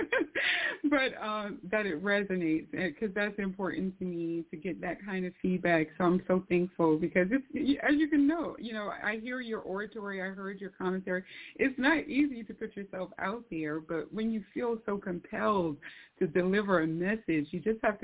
but that it resonates, because that's important to me to get that kind of feedback. So I'm so thankful, because it's, as you can know, I hear your oratory, I heard your commentary. It's not easy to put yourself out there, but when you feel so compelled to deliver a message, you just have to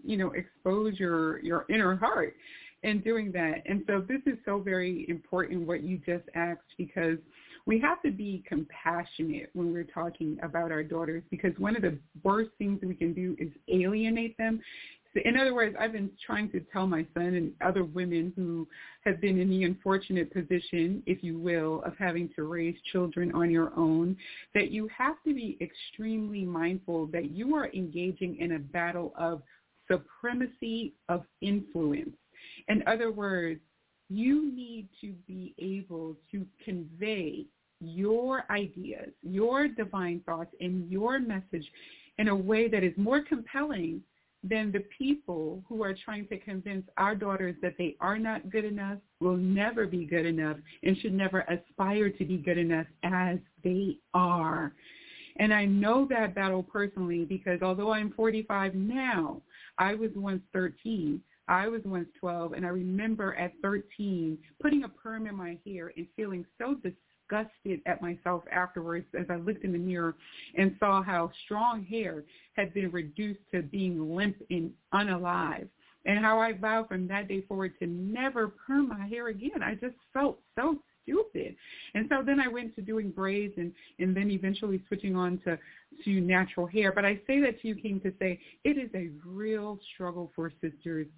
expose your inner heart in doing that. And so this is so very important what you just asked, because we have to be compassionate when we're talking about our daughters, because one of the worst things we can do is alienate them. So in other words, I've been trying to tell my son and other women who have been in the unfortunate position, if you will, of having to raise children on your own, that you have to be extremely mindful that you are engaging in a battle of supremacy of influence. In other words, you need to be able to convey your ideas, your divine thoughts, and your message in a way that is more compelling than the people who are trying to convince our daughters that they are not good enough, will never be good enough, and should never aspire to be good enough as they are. And I know that battle personally, because although I'm 45 now, I was once 13. I was once 12, and I remember at 13 putting a perm in my hair and feeling so disgusted at myself afterwards as I looked in the mirror and saw how strong hair had been reduced to being limp and unalive, and how I vowed from that day forward to never perm my hair again. I just felt so stupid. And so then I went to doing braids and then eventually switching on to natural hair. But I say that to you, King, to say it is a real struggle for sisters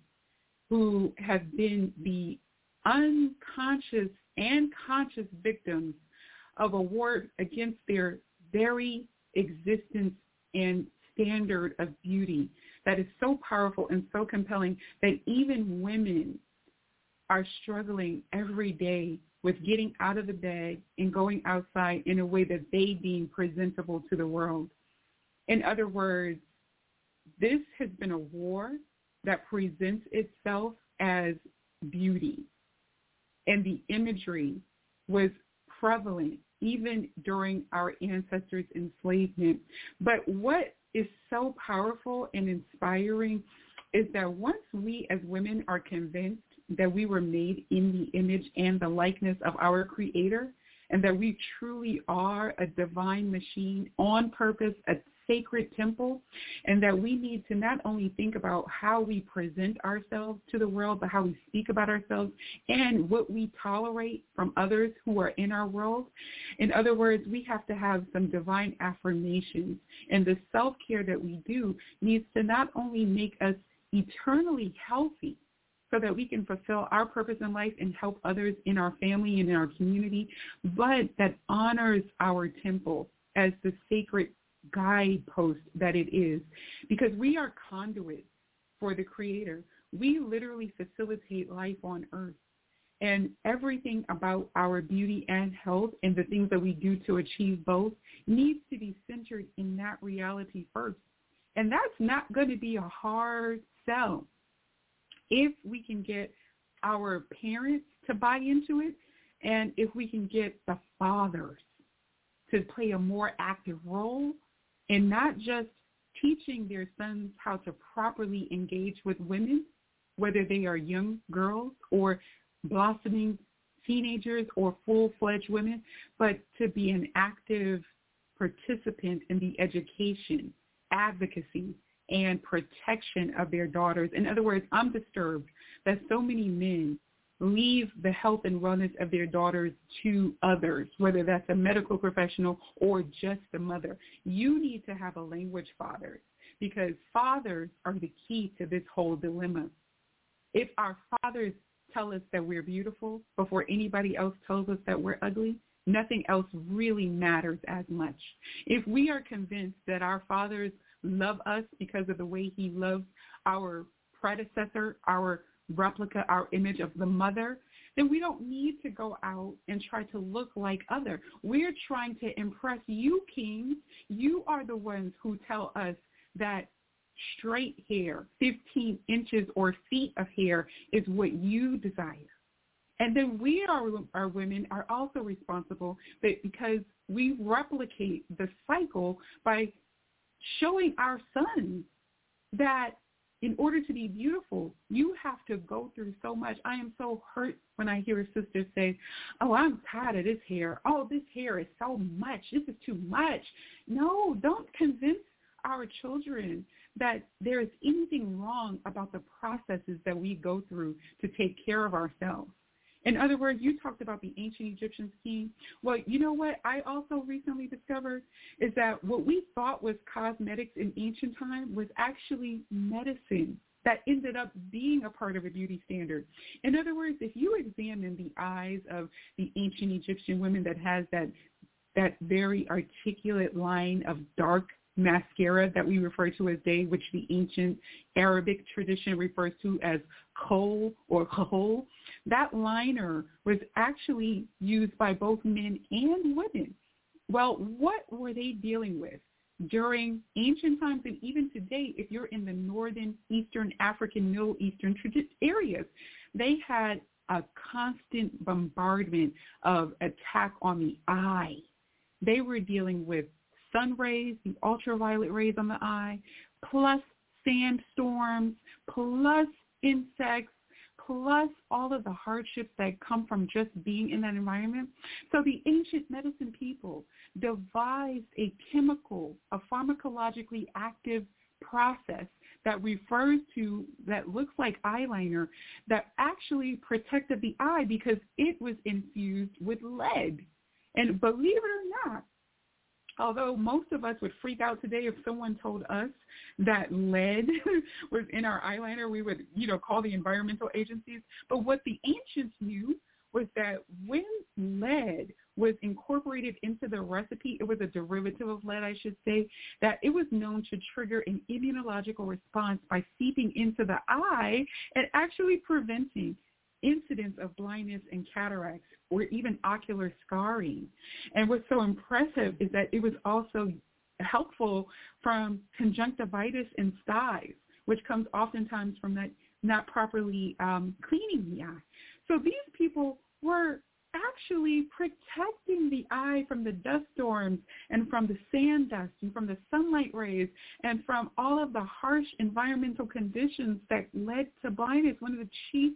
who have been the unconscious and conscious victims of a war against their very existence and standard of beauty that is so powerful and so compelling that even women are struggling every day with getting out of the bed and going outside in a way that they deem presentable to the world. In other words, this has been a war that presents itself as beauty. And the imagery was prevalent even during our ancestors' enslavement. But what is so powerful and inspiring is that once we as women are convinced that we were made in the image and the likeness of our Creator, and that we truly are a divine machine on purpose, a sacred temple, and that we need to not only think about how we present ourselves to the world, but how we speak about ourselves and what we tolerate from others who are in our world. In other words, we have to have some divine affirmations, and the self-care that we do needs to not only make us eternally healthy, so that we can fulfill our purpose in life and help others in our family and in our community, but that honors our temple as the sacred guidepost that it is, because we are conduits for the Creator. We literally facilitate life on earth, and everything about our beauty and health and the things that we do to achieve both needs to be centered in that reality first. And that's not going to be a hard sell. If we can get our parents to buy into it, and if we can get the fathers to play a more active role in not just teaching their sons how to properly engage with women, whether they are young girls or blossoming teenagers or full-fledged women, but to be an active participant in the education, advocacy, and protection of their daughters. In other words, I'm disturbed that so many men leave the health and wellness of their daughters to others, whether that's a medical professional or just a mother. You need to have a language father, because fathers are the key to this whole dilemma. If our fathers tell us that we're beautiful before anybody else tells us that we're ugly, nothing else really matters as much. If we are convinced that our fathers love us because of the way he loves our predecessor, our replica, our image of the mother, then we don't need to go out and try to look like other. We're trying to impress you, kings. You are the ones who tell us that straight hair, 15 inches or feet of hair is what you desire. And then we, our women, are also responsible because we replicate the cycle by showing our sons that in order to be beautiful, you have to go through so much. I am so hurt when I hear a sister say, oh, I'm tired of this hair. Oh, this hair is so much. This is too much. No, don't convince our children that there is anything wrong about the processes that we go through to take care of ourselves. In other words, you talked about the ancient Egyptian scheme. Well, you know what I also recently discovered is that what we thought was cosmetics in ancient time was actually medicine that ended up being a part of a beauty standard. In other words, if you examine the eyes of the ancient Egyptian women that has that very articulate line of dark mascara that we refer to as day, which the ancient Arabic tradition refers to as kohl or kahol, that liner was actually used by both men and women. Well, what were they dealing with during ancient times and even today? If you're in the northern, eastern, African, Middle Eastern areas, they had a constant bombardment of attack on the eye. They were dealing with sun rays, the ultraviolet rays on the eye, plus sandstorms, plus insects, plus all of the hardships that come from just being in that environment. So the ancient medicine people devised a chemical, a pharmacologically active process that refers to, that looks like eyeliner, that actually protected the eye because it was infused with lead. And believe it or not, although most of us would freak out today if someone told us that lead was in our eyeliner, we would, call the environmental agencies. But what the ancients knew was that when lead was incorporated into the recipe, it was a derivative of lead, I should say, that it was known to trigger an immunological response by seeping into the eye and actually preventing incidents of blindness and cataracts or even ocular scarring. And what's so impressive is that it was also helpful from conjunctivitis and styes, which comes oftentimes from that not properly cleaning the eye. So these people were actually protecting the eye from the dust storms and from the sand dust and from the sunlight rays and from all of the harsh environmental conditions that led to blindness, one of the chief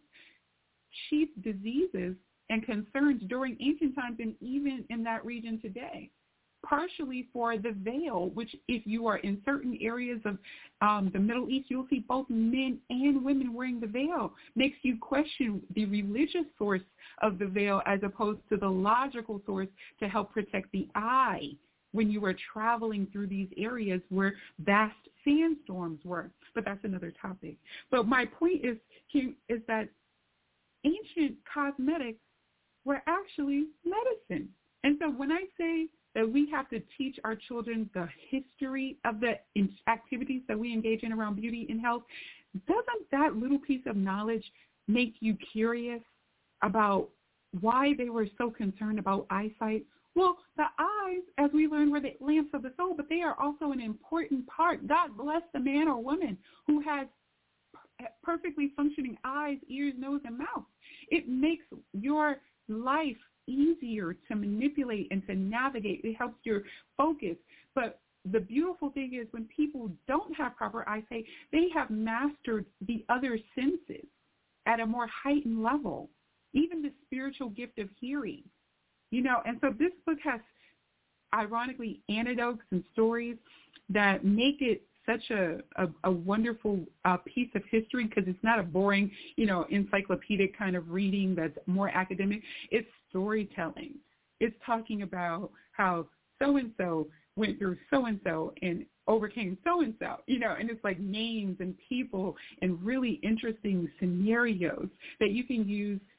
diseases and concerns during ancient times and even in that region today. Partially for the veil, which if you are in certain areas of the Middle East, you'll see both men and women wearing the veil. Makes you question the religious source of the veil as opposed to the logical source to help protect the eye when you were traveling through these areas where vast sandstorms were. But that's another topic. But my point is that ancient cosmetics were actually medicine. And so when I say that we have to teach our children the history of the activities that we engage in around beauty and health, doesn't that little piece of knowledge make you curious about why they were so concerned about eyesight? Well, the eyes, as we learned, were the lamps of the soul, but they are also an important part. God bless the man or woman who has perfectly functioning eyes, ears, nose, and mouth. It makes your life easier to manipulate and to navigate. It helps your focus. But the beautiful thing is when people don't have proper eyesight, they have mastered the other senses at a more heightened level, even the spiritual gift of hearing. And so this book has, ironically, anecdotes and stories that make it such a wonderful piece of history because it's not a boring, encyclopedic kind of reading that's more academic. It's storytelling. It's talking about how so-and-so went through so-and-so and overcame so-and-so, and it's like names and people and really interesting scenarios that you can use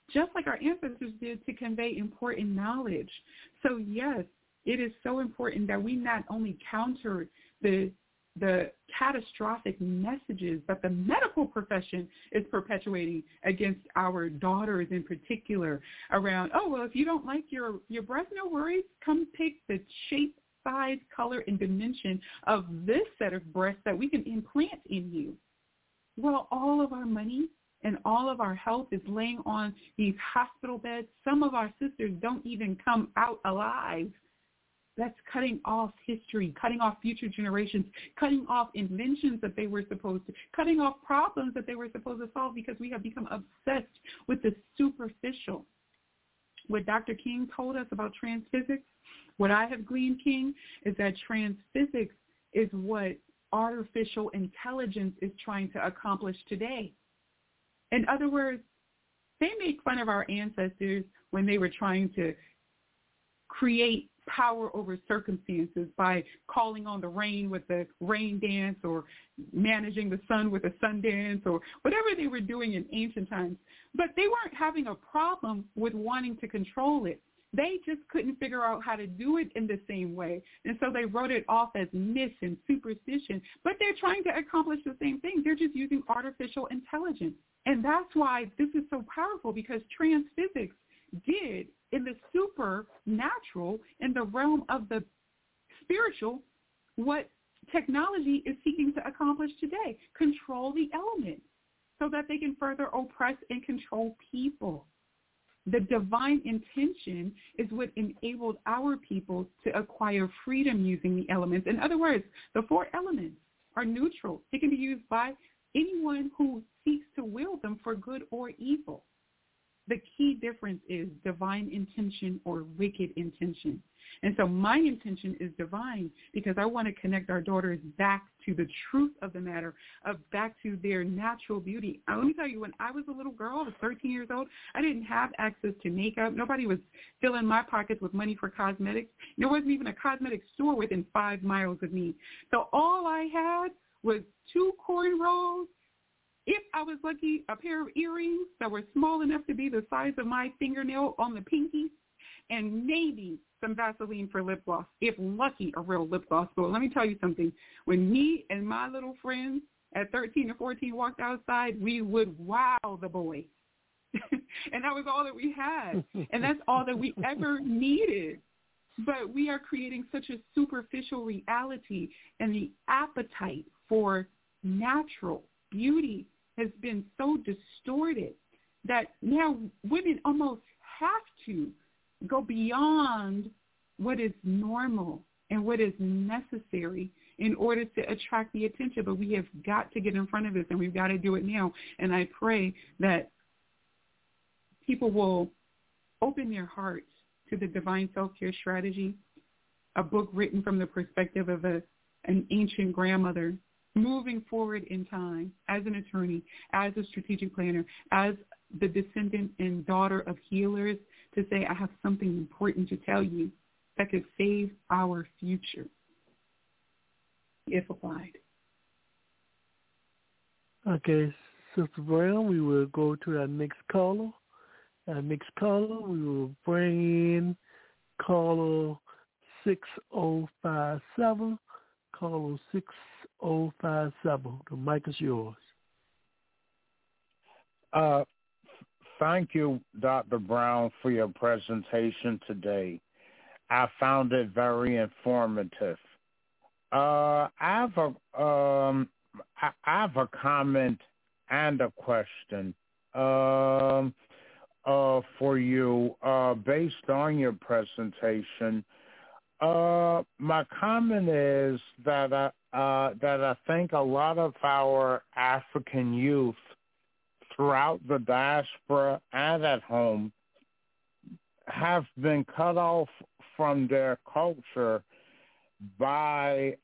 just like our ancestors did, to convey important knowledge. So yes, it is so important that we not only counter the catastrophic messages that the medical profession is perpetuating against our daughters in particular around, oh, well, if you don't like your breast, no worries. Come pick the shape, size, color, and dimension of this set of breasts that we can implant in you. Well, all of our money and all of our health is laying on these hospital beds. Some of our sisters don't even come out alive. That's cutting off history, cutting off future generations, cutting off inventions that they were supposed to, cutting off problems that they were supposed to solve, because we have become obsessed with the superficial. What Dr. King told us about transphysics, what I have gleaned, King, is that transphysics is what artificial intelligence is trying to accomplish today. In other words, they make fun of our ancestors when they were trying to create power over circumstances by calling on the rain with the rain dance, or managing the sun with a sun dance, or whatever they were doing in ancient times. But they weren't having a problem with wanting to control it. They just couldn't figure out how to do it in the same way. And so they wrote it off as myth and superstition. But they're trying to accomplish the same thing. They're just using artificial intelligence. And that's why this is so powerful, because transphysics did, in the supernatural, in the realm of the spiritual, what technology is seeking to accomplish today: control the elements so that they can further oppress and control people. The divine intention is what enabled our people to acquire freedom using the elements. In other words, the 4 elements are neutral. They can be used by anyone who seeks to wield them for good or evil. The key difference is divine intention or wicked intention. And so my intention is divine, because I want to connect our daughters back to the truth of the matter, back to their natural beauty. Let me tell you, when I was a little girl, I was 13 years old, I didn't have access to makeup. Nobody was filling my pockets with money for cosmetics. There wasn't even a cosmetic store within 5 miles of me. So all I had was 2 cornrows. If I was lucky, a pair of earrings that were small enough to be the size of my fingernail on the pinky, and maybe some Vaseline for lip gloss, if lucky, a real lip gloss. But let me tell you something. When me and my little friends at 13 or 14 walked outside, we would wow the boys. And that was all that we had. And that's all that we ever needed. But we are creating such a superficial reality, and the appetite for natural beauty has been so distorted that now women almost have to go beyond what is normal and what is necessary in order to attract the attention. But we have got to get in front of this, and we've got to do it now. And I pray that people will open their hearts to the Divine Self-Care Strategy, a book written from the perspective of an ancient grandmother moving forward in time as an attorney, as a strategic planner, as the descendant and daughter of healers, to say, I have something important to tell you that could save our future if applied. Okay, Sister Brown, we will go to our next caller. Our next caller, we will bring in caller 6057. Caller 6057. The mic is yours. Thank you, Dr. Brown, for your presentation today. I found it very informative. I have a comment and a question for you based on your presentation. My comment is that I think a lot of our African youth throughout the diaspora and at home have been cut off from their culture by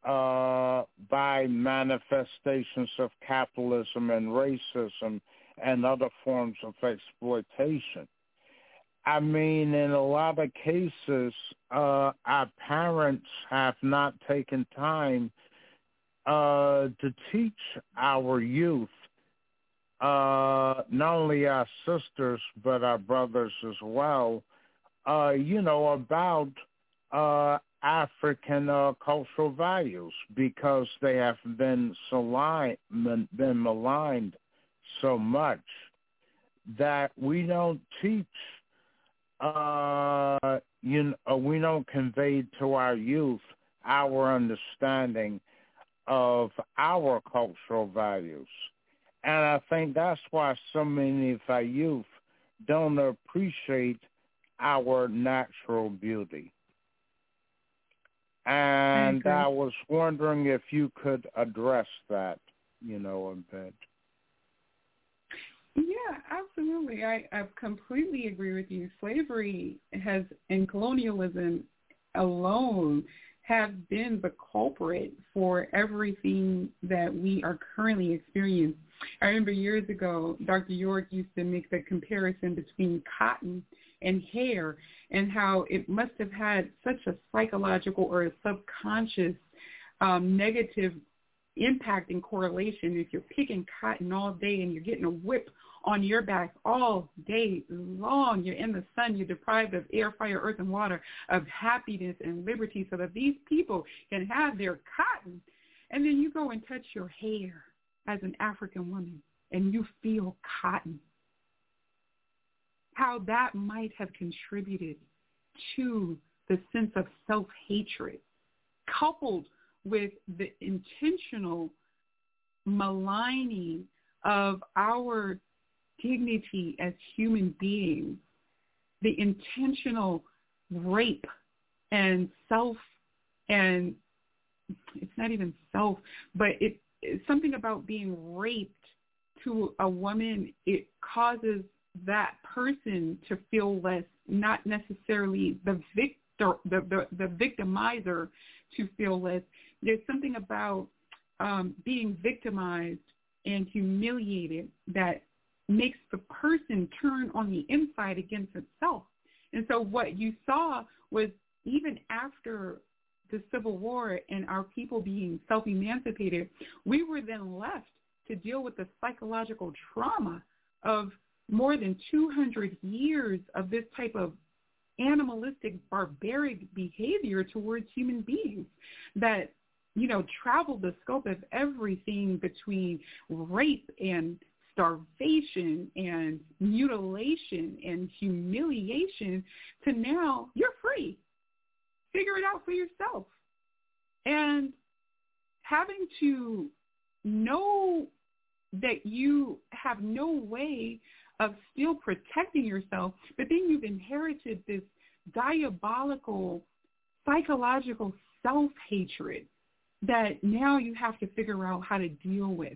manifestations of capitalism and racism and other forms of exploitation. I mean, in a lot of cases, our parents have not taken time to teach our youth not only our sisters but our brothers as well, about African cultural values, because they have been maligned so much that we don't teach, we don't convey to our youth our understanding of our cultural values. And I think that's why so many of our youth don't appreciate our natural beauty. And I was wondering if you could address that, a bit. Yeah, absolutely. I completely agree with you. Slavery and colonialism alone have been the culprit for everything that we are currently experiencing. I remember years ago, Dr. York used to make the comparison between cotton and hair, and how it must have had such a psychological or a subconscious negative impact and correlation. If you're picking cotton all day and you're getting a whip on your back all day long, you're in the sun, you're deprived of air, fire, earth, and water, of happiness and liberty, so that these people can have their cotton. And then you go and touch your hair as an African woman and you feel cotton. How that might have contributed to the sense of self-hatred, coupled with the intentional maligning of our dignity as human beings, the intentional rape and and it's not even self, but it's something about being raped to a woman. It causes that person to feel less, not necessarily the victimizer to feel less. There's something about being victimized and humiliated that makes the person turn on the inside against itself. And so what you saw was, even after the Civil War and our people being self-emancipated, we were then left to deal with the psychological trauma of more than 200 years of this type of animalistic, barbaric behavior towards human beings that, traveled the scope of everything between rape and starvation and mutilation and humiliation to now you're free. Figure it out for yourself. And having to know that you have no way of still protecting yourself, but then you've inherited this diabolical psychological self-hatred that now you have to figure out how to deal with.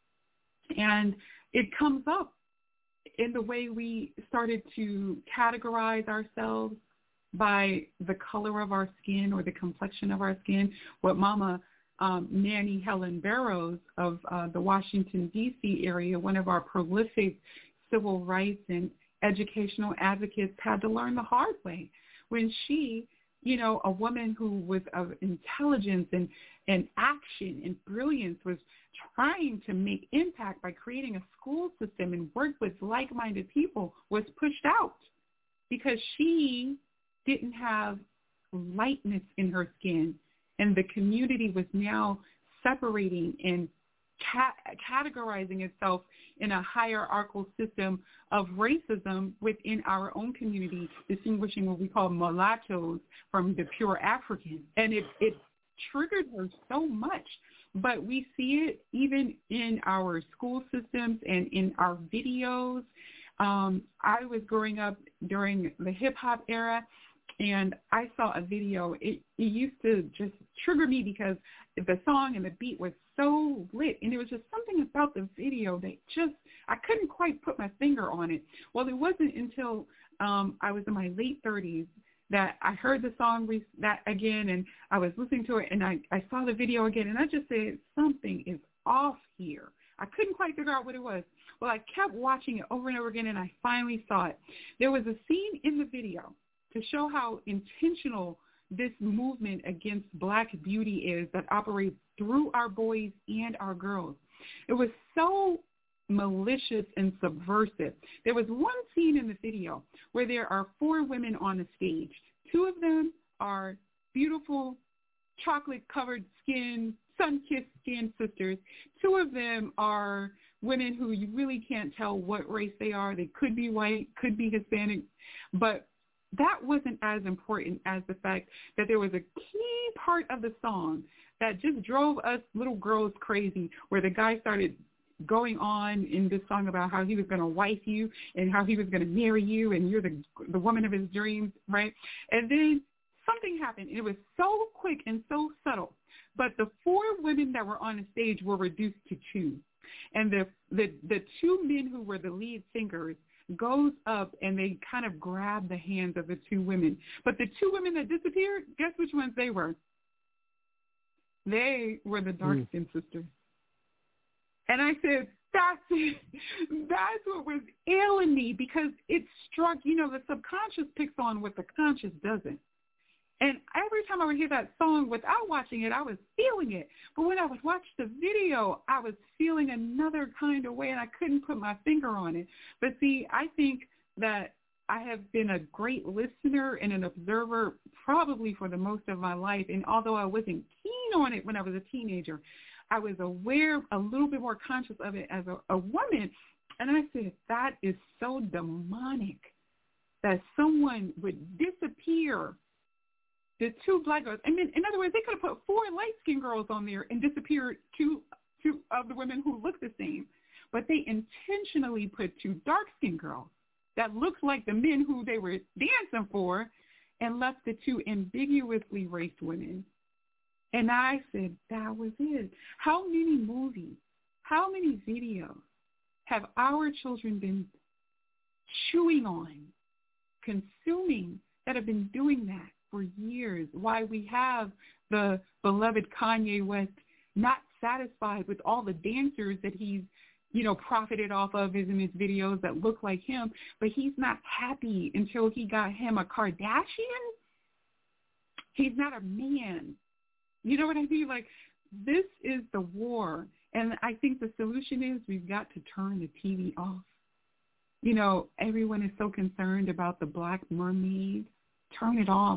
And it comes up in the way we started to categorize ourselves by the color of our skin or the complexion of our skin. What Mama Nanny Helen Barrows of the Washington, D.C. area, one of our prolific civil rights and educational advocates, had to learn the hard way when she, a woman who was of intelligence and action and brilliance, was trying to make impact by creating a school system and work with like-minded people, was pushed out because she didn't have lightness in her skin, and the community was now separating and categorizing itself in a hierarchical system of racism within our own community, distinguishing what we call mulattoes from the pure African. And it triggered her so much. But we see it even in our school systems and in our videos. I was growing up during the hip-hop era, and I saw a video. It used to just trigger me because the song and the beat was so lit, and there was just something about the video that I couldn't quite put my finger on it. Well, it wasn't until I was in my late 30s that I heard the song that again, and I was listening to it, and I saw the video again, and I just said, something is off here. I couldn't quite figure out what it was. Well, I kept watching it over and over again, and I finally saw it. There was a scene in the video to show how intentional this movement against Black beauty is that operates through our boys and our girls. It was so malicious and subversive. There was one scene in the video where there are 4 women on a stage. 2 of them are beautiful, chocolate-covered skin, sun-kissed skin sisters. 2 of them are women who you really can't tell what race they are. They could be white, could be Hispanic, but that wasn't as important as the fact that there was a key part of the song that just drove us little girls crazy, where the guy started going on in this song about how he was going to wife you and how he was going to marry you and you're the woman of his dreams, right? And then something happened. It was so quick and so subtle, but the 4 women that were on the stage were reduced to 2. And the 2 men who were the lead singers goes up and they kind of grab the hands of the 2 women. But the 2 women that disappeared, guess which ones they were? They were the dark-skinned sisters. And I said, that's it. That's what was ailing me, because it struck, the subconscious picks on what the conscious doesn't. And every time I would hear that song without watching it, I was feeling it. But when I would watch the video, I was feeling another kind of way, and I couldn't put my finger on it. But see, I think that I have been a great listener and an observer probably for the most of my life. And although I wasn't keen on it when I was a teenager, I was aware, a little bit more conscious of it as a woman. And I said, that is so demonic that someone would disappear the 2 black girls. I mean, in other words, they could have put 4 light-skinned girls on there and disappeared 2 of the women who looked the same. But they intentionally put 2 dark-skinned girls that looked like the men who they were dancing for and left the 2 ambiguously raced women. And I said, that was it. How many movies, how many videos have our children been chewing on, consuming, that have been doing that for years? Why we have the beloved Kanye West not satisfied with all the dancers that he's, profited off of in his videos that look like him, but he's not happy until he got him a Kardashian. He's not a man. You know what I mean? Like, this is the war. And I think the solution is we've got to turn the TV off. Everyone is so concerned about the Black Mermaid. Turn it off.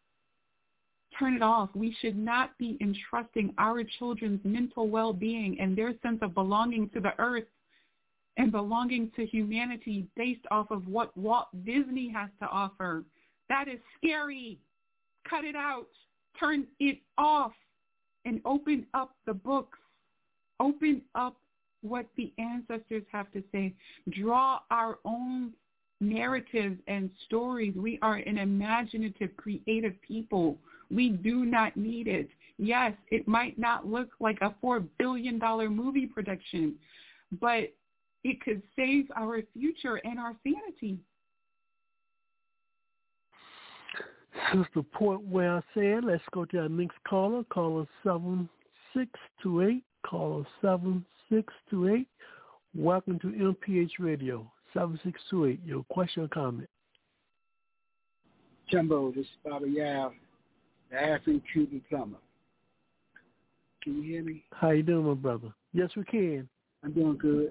Turn it off. We should not be entrusting our children's mental well-being and their sense of belonging to the earth and belonging to humanity based off of what Walt Disney has to offer. That is scary. Cut it out. Turn it off and open up the books. Open up what the ancestors have to say. Draw our own narratives and stories. We are an imaginative, creative people. We do not need it. Yes, it might not look like a $4 billion movie production, but it could save our future and our sanity. Sister Point well said. Let's go to our next caller. Caller 7628. Caller 7628. Welcome to MPH Radio. 7628. Your question or comment? Jumbo, this is Baba Yao, the African-Cuban plumber. Can you hear me? How you doing, my brother? Yes, we can. I'm doing good.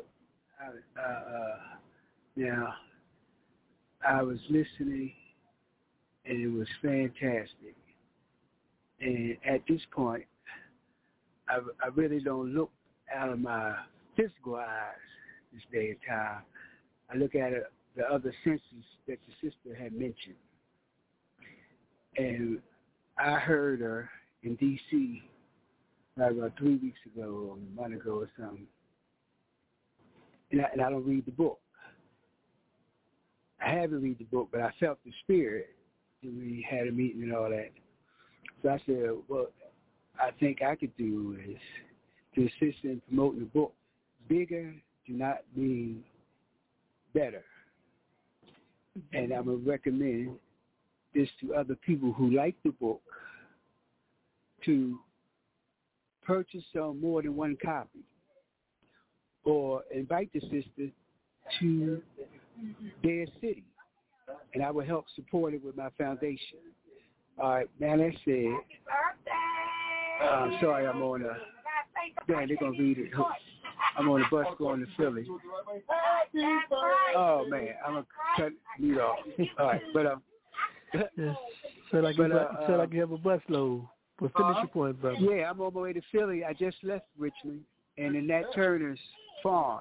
Now, I was listening, and it was fantastic. And at this point, I really don't look out of my physical eyes this day and time. I look at it, the other senses that the sister had mentioned. And I heard her in D.C. about 3 weeks ago or a month ago or something. And I don't read the book. I haven't read the book, but I felt the spirit when we had a meeting and all that. So I said, what I think I could do is to assist in promoting the book. Bigger do not mean better. And I'm going to recommend this to other people who like the book to purchase on more than one copy or invite the sister to their city, and I will help support it with my foundation. All right, now that said, I'm sorry I'm on a, man, they're going to read it. I'm on the bus going to Philly. Oh man, I'm gonna cut you off. All right, but yes. So like you have a bus load. But finish your point, brother. Yeah, I'm on my way to Philly. I just left Richmond, and in Nat Turner's farm.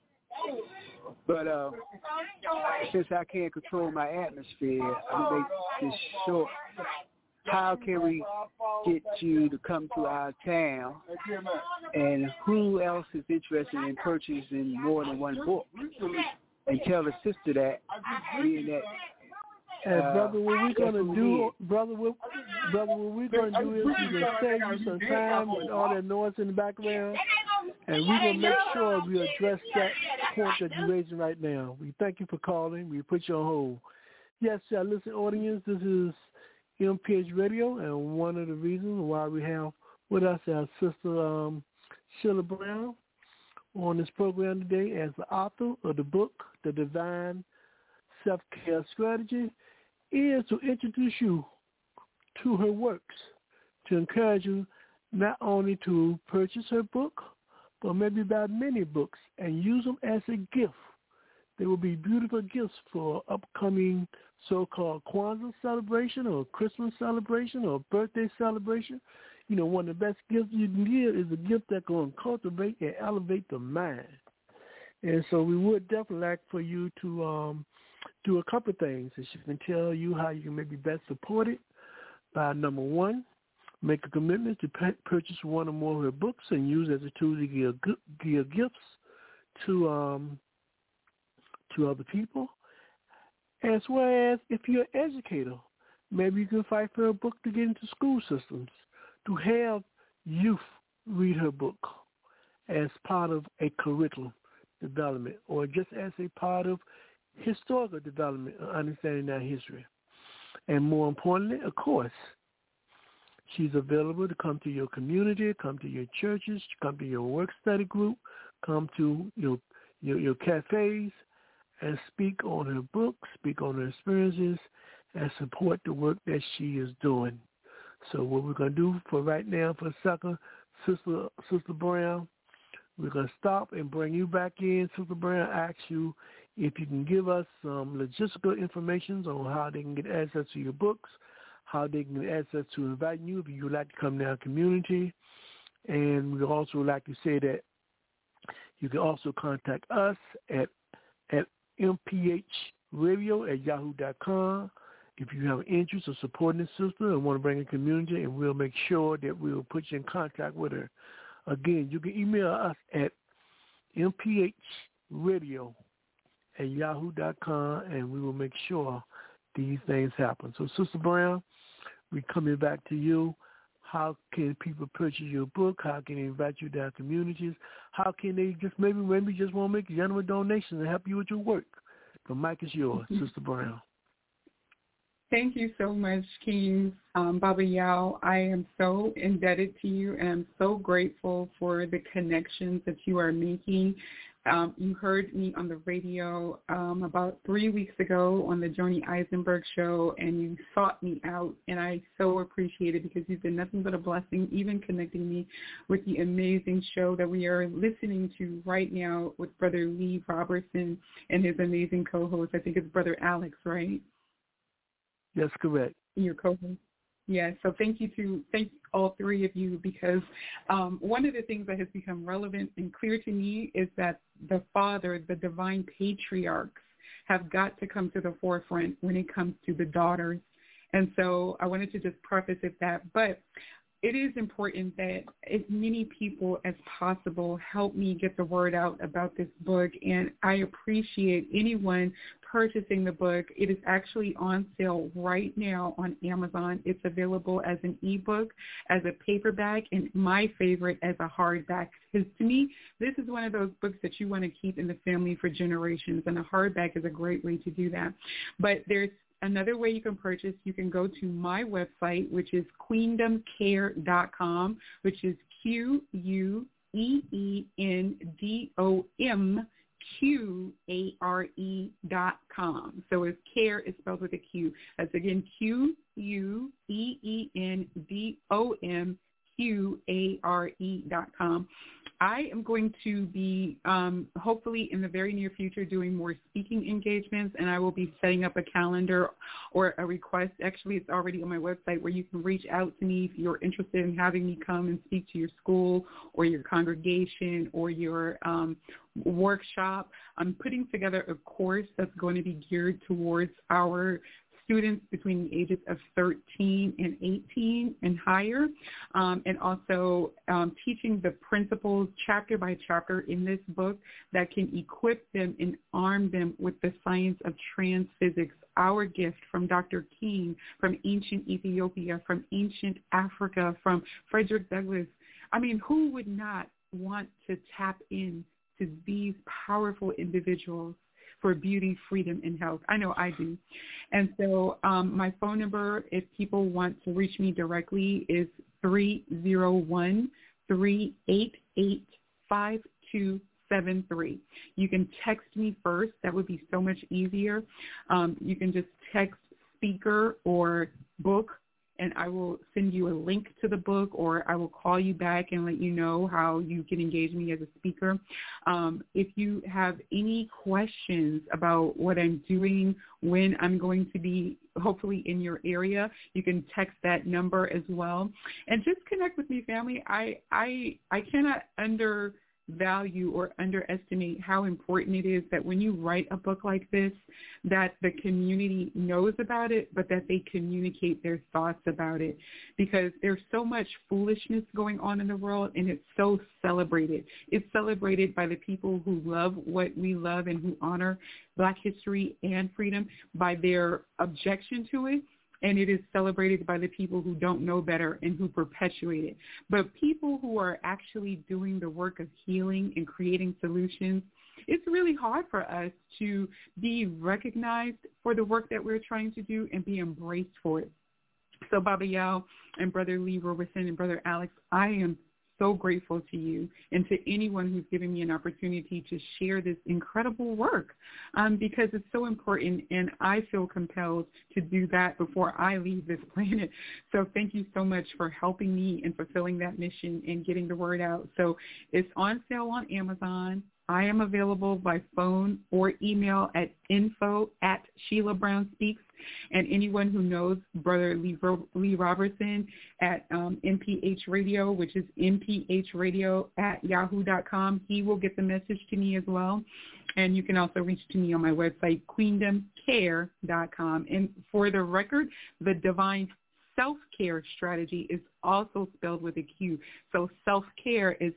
But since I can't control my atmosphere, I'm gonna make this short. How can we get you to come to our town, and who else is interested in purchasing more than one book? And tell the sister that, being that. Brother, what we're gonna do, brother, what we're gonna do is we're gonna save you some time with all that noise in the background, and we're gonna make sure we address that point that you're raising right now. We thank you for calling. We put you on hold. Yes, our listening audience, this is MPH Radio, and one of the reasons why we have with us our sister Sheila Brown on this program today as the author of the book, The Divine Self-Care Strategy, is to introduce you to her works, to encourage you not only to purchase her book, but maybe buy many books and use them as a gift. They will be beautiful gifts for upcoming so-called Kwanzaa celebration or Christmas celebration or birthday celebration. You know, one of the best gifts you can give is a gift that's going to cultivate and elevate the mind. And so we would definitely like for you to do a couple of things. As she can tell you how you can maybe best support it by, number one, make a commitment to purchase one or more of her books and use as a tool to give gifts to other people. As well as if you're an educator, maybe you can fight for a book to get into school systems, to have youth read her book as part of a curriculum development or just as a part of historical development, understanding that history. And more importantly, of course, she's available to come to your community, come to your churches, come to your work study group, come to your cafes, and speak on her book, speak on her experiences, and support the work that she is doing. So what we're going to do for right now, for a second, Sister Brown, we're going to stop and bring you back in. Sister Brown, ask you if you can give us some logistical information on how they can get access to your books, how they can get access to inviting you if you would like to come to our community. And we'd also like to say that you can also contact us at mphradio@yahoo.com if you have an interest in supporting the sister and want to bring a community, and we'll make sure that we'll put you in contact with her. Again, you can email us at mphradio@yahoo.com, and we will make sure these things happen. So, Sister Brown, we're coming back to you. How can people purchase your book? How can they invite you to our communities? How can they just maybe just want to make a general donation and help you with your work? The mic is yours, Sister Brown. Thank you so much, King Baba Yao. I am so indebted to you, and I'm so grateful for the connections that you are making. You heard me on the radio about 3 weeks ago on the Joni Eisenberg show, and you sought me out, and I so appreciate it because you've been nothing but a blessing, even connecting me with the amazing show that we are listening to right now with Brother Lee Robertson and his amazing co-host. I think it's Brother Alex, right? That's correct. Your co-host. Yes, so thank all three of you, because one of the things that has become relevant and clear to me is that the Father, the divine patriarchs, have got to come to the forefront when it comes to the daughters. And so I wanted to just preface it that, but it is important that as many people as possible help me get the word out about this book, and I appreciate anyone purchasing the book. It is actually on sale right now on Amazon. It's available as an ebook, as a paperback, and my favorite as a hardback. Because to me, this is one of those books that you want to keep in the family for generations, and a hardback is a great way to do that. But there's another way you can purchase. You can go to my website, which is queendomcare.com, which is QUEENDOMQARE.com. So it's care is spelled with a Q. That's again QUEENDOMQARE.com. QARE.com. I am going to be hopefully in the very near future doing more speaking engagements, and I will be setting up a calendar or a request. Actually, it's already on my website where you can reach out to me if you're interested in having me come and speak to your school or your congregation or your workshop. I'm putting together a course that's going to be geared towards our students between the ages of 13 and 18 and higher, and also teaching the principles chapter by chapter in this book that can equip them and arm them with the science of transphysics, our gift from Dr. King, from ancient Ethiopia, from ancient Africa, from Frederick Douglass. I mean, who would not want to tap in to these powerful individuals for beauty, freedom, and health? I know I do. And so my phone number, if people want to reach me directly, is 301-388-5273. You can text me first. That would be so much easier. You can just text speaker or book, and I will send you a link to the book, or I will call you back and let you know how you can engage me as a speaker. If you have any questions about what I'm doing, when I'm going to be hopefully in your area, you can text that number as well. And just connect with me, family. I cannot undervalue or underestimate how important it is that when you write a book like this, that the community knows about it, but that they communicate their thoughts about it, because there's so much foolishness going on in the world, and it's so celebrated. It's celebrated by the people who love what we love and who honor Black history and freedom by their objection to it. And it is celebrated by the people who don't know better and who perpetuate it. But people who are actually doing the work of healing and creating solutions, it's really hard for us to be recognized for the work that we're trying to do and be embraced for it. So Baba Yao and Brother Lee Roberson and Brother Alex, I am so grateful to you and to anyone who's given me an opportunity to share this incredible work, because it's so important, and I feel compelled to do that before I leave this planet. So thank you so much for helping me and fulfilling that mission and getting the word out. So it's on sale on Amazon. I am available by phone or email at info@SheilaBrownSpeaks. And anyone who knows Brother Lee Roberson at MPH Radio, which is mphradio@yahoo.com, he will get the message to me as well. And you can also reach to me on my website, queendomcare.com. And for the record, the Divine Self-Care Strategy is also spelled with a Q. So self-care is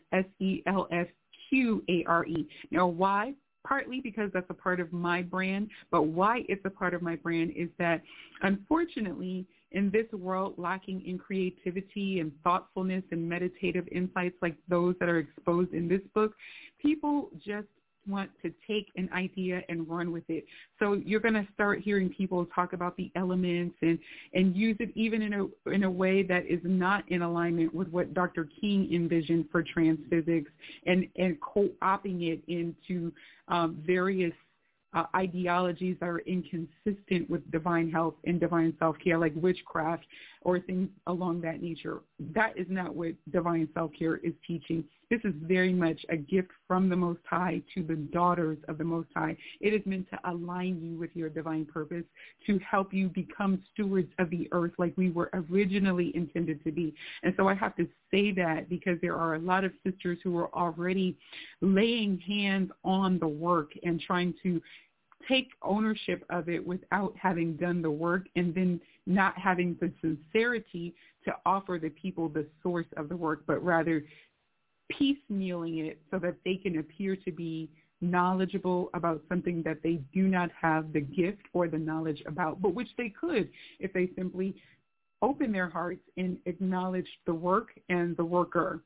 SELFQARE. Now, why? Partly because that's a part of my brand, but why it's a part of my brand is that, unfortunately, in this world lacking in creativity and thoughtfulness and meditative insights like those that are exposed in this book, people just want to take an idea and run with it. So you're going to start hearing people talk about the elements and use it even in a way that is not in alignment with what Dr. King envisioned for transphysics, and co-opting it into various ideologies that are inconsistent with divine health and divine self-care, like witchcraft or things along that nature. That is not what divine self-care is teaching. This is very much a gift from the Most High to the daughters of the Most High. It is meant to align you with your divine purpose, to help you become stewards of the earth like we were originally intended to be. And so I have to say that because there are a lot of sisters who are already laying hands on the work and trying to take ownership of it without having done the work, and then not having the sincerity to offer the people the source of the work, but rather piecemealing it so that they can appear to be knowledgeable about something that they do not have the gift or the knowledge about, but which they could if they simply open their hearts and acknowledge the work and the worker.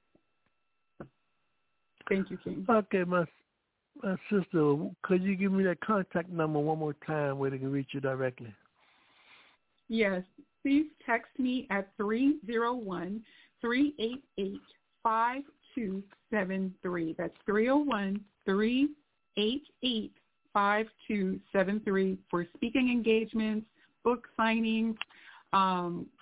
Thank you, King. Okay, my sister, could you give me that contact number one more time where they can reach you directly? Yes. Please text me at 301-388-5273. That's 301-388-5273 for speaking engagements, book signings,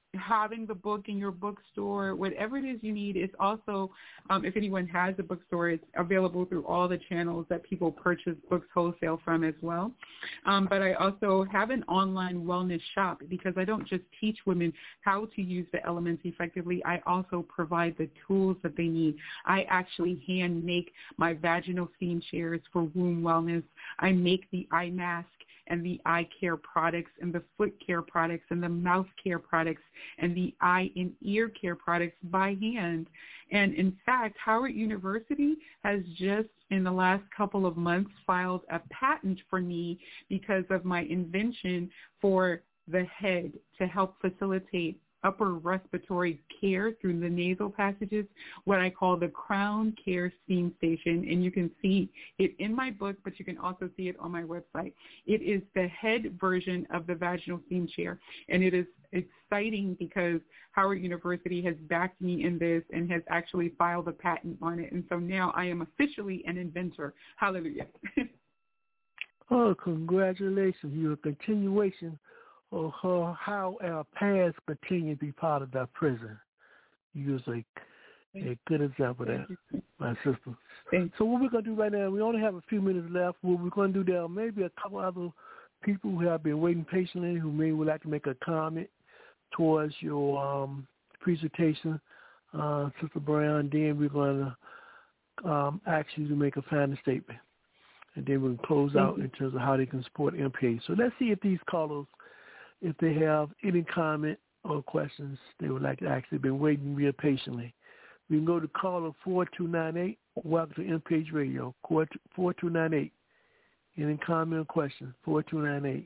having the book in your bookstore, whatever it is you need. It's also, if anyone has a bookstore, it's available through all the channels that people purchase books wholesale from as well. But I also have an online wellness shop because I don't just teach women how to use the elements effectively. I also provide the tools that they need. I actually hand make my vaginal steam chairs for womb wellness. I make the eye mask and the eye care products and the foot care products and the mouth care products and the eye and ear care products by hand. And in fact, Howard University has just in the last couple of months filed a patent for me because of my invention for the head to help facilitate upper respiratory care through the nasal passages, what I call the Crown Care Steam Station. And you can see it in my book, but you can also see it on my website. It is the head version of the vaginal steam chair. And it is exciting because Howard University has backed me in this and has actually filed a patent on it. And so now I am officially an inventor. Hallelujah. Oh, congratulations. You're a continuation of how our past continue to be part of that prison. You was a good example of that, my sister. So what we're going to do right now, we only have a few minutes left. What we're going to do, there may be a couple other people who have been waiting patiently who would like to make a comment towards your presentation, Sister Brown. Then we're going to ask you to make a final statement. And then we'll close out in terms of how they can support MPA. So let's see if these callers, if they have any comment or questions they would like to ask. They've been waiting real patiently. We can go to caller 4298. Welcome to MPH Radio, 4298. Any comment or question? 4298.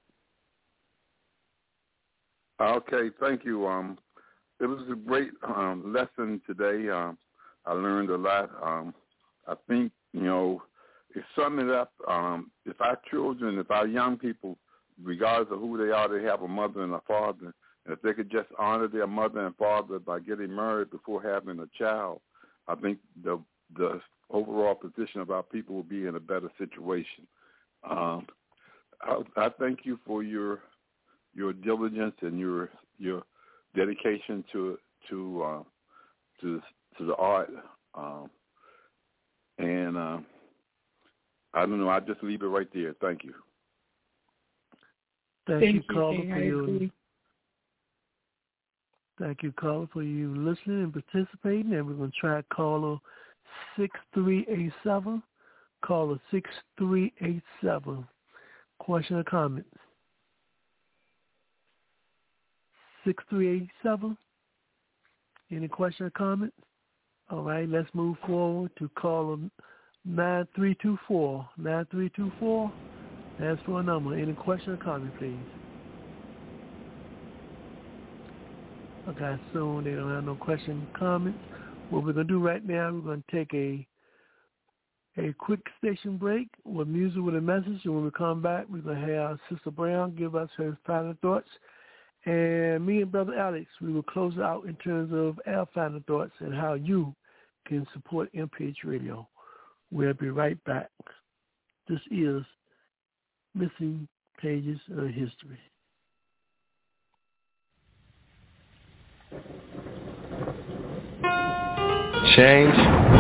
Okay, thank you. It was a great lesson today. I learned a lot. I think, it's summing it up. If our children, if our young people, regardless of who they are, they have a mother and a father. And if they could just honor their mother and father by getting married before having a child, I think the overall position of our people will be in a better situation. I thank you for your diligence and your dedication to the art. I don't know. I'll just leave it right there. Thank you. Thank you, caller, for you. Thank you, caller, for you listening and participating. And we're going to try caller 6387. Caller 6387. Question or comments? 6387. Any question or comments? All right, let's move forward to caller 9324. 9324. Ask for a number. Any question or comment, please? Okay, I assume they don't have no question or comments. What we're going to do right now, we're going to take a quick station break with music with a message. And when we come back, we're going to have Sister Brown give us her final thoughts. And me and Brother Alex, we will close out in terms of our final thoughts and how you can support MPH Radio. We'll be right back. This is Missing Pages of History. Change?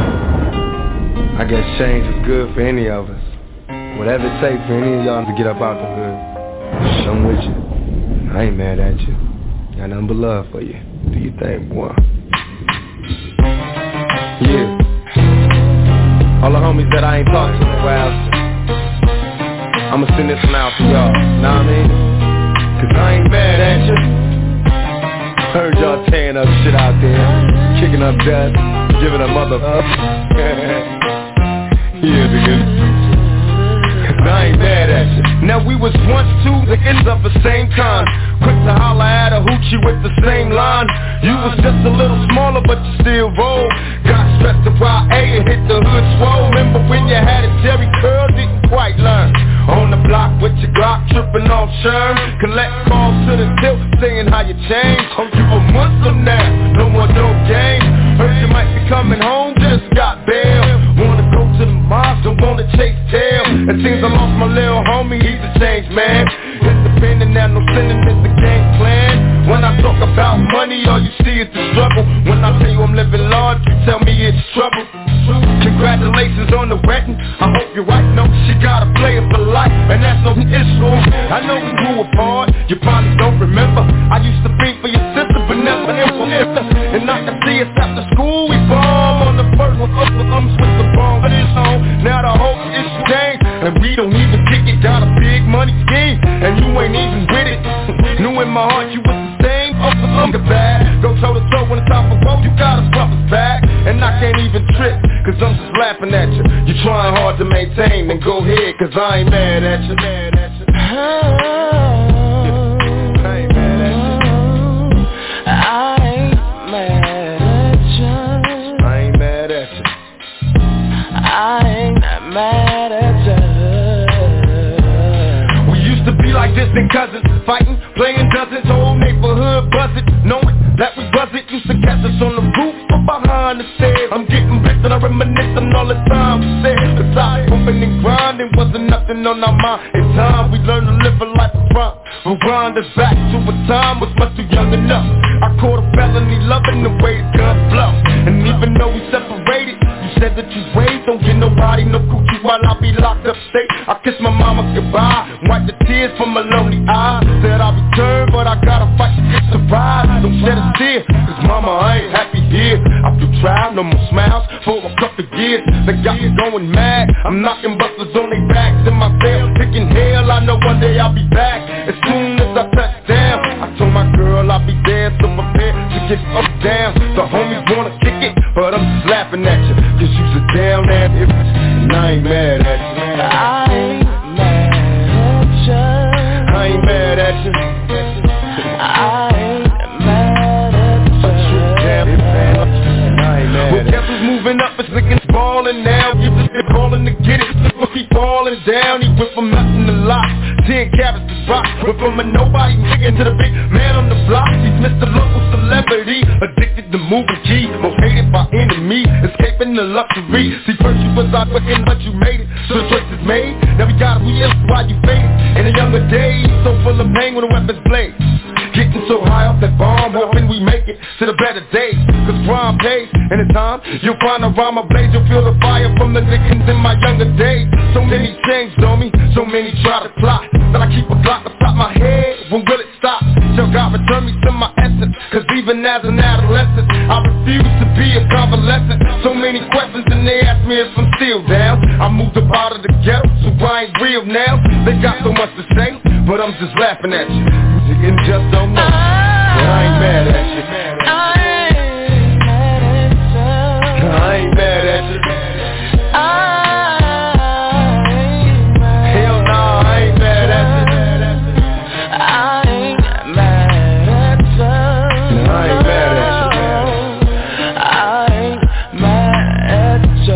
I guess change is good for any of us. Whatever it takes for any of y'all to get up out the hood. I'm with you. I ain't mad at you. Got nothing but love for you. Do you think, boy? Yeah. All the homies that I ain't talked to in a while, I'ma send this one out for y'all, know what I mean? Cause I ain't mad at you. Heard y'all tearing up shit out there, kicking up dust, giving a mother up. Yeah, nigga. Cause I ain't mad at you. Now we was once two that ends up the same time. Quick to holler at a hoochie with the same line. You was just a little smaller but you still roll. Got stressed to YA and hit the hood swole. Remember when you had a Jerry curl, didn't quite learn. On the block with your Glock, tripping off Sherm. Collect calls to the tilt, saying how you changed. Oh, you a Muslim now, no more dope games. Heard you might be coming home, just got bail. Wanna go to the mosque, don't wanna chase tail. It seems I lost my little homie, he's a changed man. Independent now, no sinning is the game plan. When I talk about money, with the bone of his own. Now the whole issue changed, and we don't even kick it. Got a big money scheme, and you ain't even with it. Knew in my heart you was the same. The bad, go toe to toe when it's time for war. You got a brother's back, and I can't even trip, cause I'm just laughing at you. You trying hard to maintain, then go ahead, cause I ain't mad at you. Like distant cousins, fighting, playing dozens, whole neighborhood buzzing, knowing that we buzzing. Used to catch us on the roof or behind the stairs. I'm getting blitzed and I reminisce on all the time we said. Cause I bumping and grinding, wasn't nothing on our mind. In time we learned to live a life of crime. We'll grind us back to a time was much too young enough. I caught a felony loving the way the guns blow. And even though we separated, you said that you wait, don't get nobody no coochie while I be locked up state. I kiss my mama goodbye, wipe the tears from my lonely eyes. Said I'll return, but I gotta fight to get the ride. Don't shed a tear, cause mama, I ain't happy here. After trial, no more smiles for a couple years. They got me going mad, I'm knocking busters on their backs in my cell, picking hell. I know one day I'll be back. As soon as I touch down, I told my girl I'll be there, so prepare to get up down. The homies wanna kick it, but I'm just laughing at you, cause you's a down ass if, and I ain't mad at you. I ain't mad at you. I ain't mad at you. Well, guess who's moving up? It's looking ballin' now. You just been ballin' to get it. Look, he ballin' down. He went from nothing to lots. 10 carats to rock. Went from a nobody nigga to the big man on the block. He's Mr. Local Celebrity, addicted to moving G, most hated by enemy, escaping the luxury. See, first you was out looking, but you made it, so the choice is made. Now we gotta realize why you faded. In the younger days, so full of pain when the weapons blade. Getting so high off that bomb, hoping we make it to the better days. Cause crime pays, and in time, you'll find a rhyme ablaze. You'll feel the fire from the niggas in my younger days. So many changed on me, so many try to plot, that I keep a clock atop my head. When will it stop? Till God return me to my essence. Cause even as an adolescent, I refuse to be a convalescent. So many questions and they ask me if I'm still down. I moved up out of the ghetto, so I ain't real now. They got so much to say, but I'm just laughing at you. You just don't know, but I ain't mad at you. I ain't mad at you. Hell no, I ain't mad at you. I ain't mad at you. I ain't mad at you. I ain't mad at you.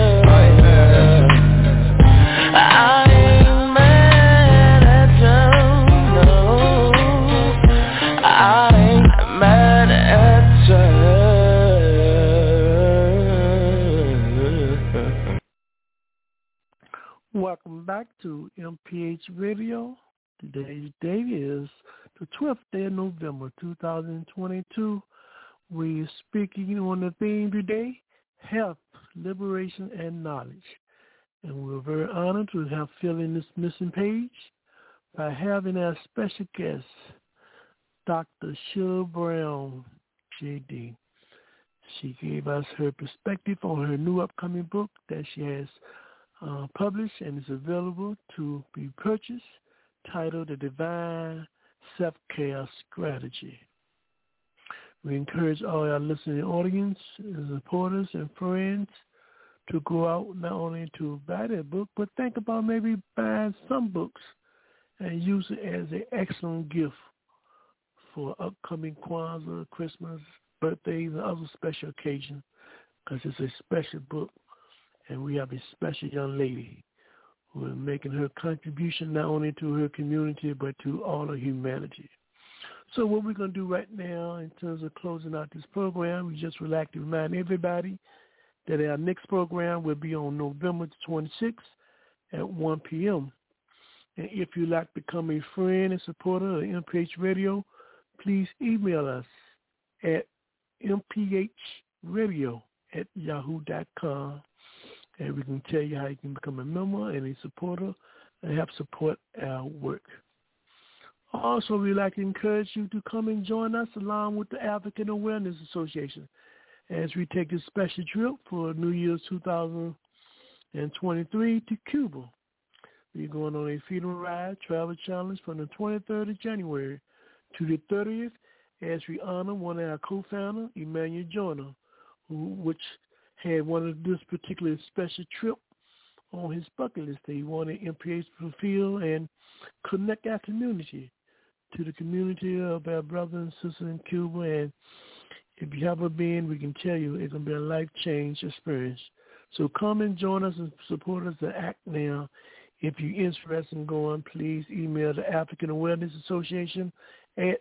Welcome back to MPH Radio. Today's day is the 12th day of November, 2022. We're speaking on the theme today, health, liberation, and knowledge. And we're very honored to have filled in this missing page by having our special guest, Dr. Sheila Brown, J.D. She gave us her perspective on her new upcoming book that she has published and is available to be purchased, titled The Divine Self-Care Strategy. We encourage all our listening audience, supporters, and friends to go out not only to buy that book, but think about maybe buying some books and use it as an excellent gift for upcoming Kwanzaa, Christmas, birthdays, and other special occasions, because it's a special book. And we have a special young lady who is making her contribution not only to her community, but to all of humanity. So what we're going to do right now in terms of closing out this program, we just would like to remind everybody that our next program will be on November 26th at 1 p.m. And if you'd like to become a friend and supporter of MPH Radio, please email us at mphradio@yahoo.com. And we can tell you how you can become a member and a supporter and help support our work. Also, we'd like to encourage you to come and join us along with the African Awareness Association as we take this special trip for New Year's 2023 to Cuba. We're going on a freedom ride travel challenge from the 23rd of January to the 30th as we honor one of our co-founders, Emmanuel Joyner, which had one of this particular special trip on his bucket list that he wanted MPH to fulfill and connect our community to the community of our brothers and sisters in Cuba. And if you haven't been, we can tell you it's going to be a life-change experience. So come and join us and support us at ACT now. If you're interested in going, please email the African Awareness Association at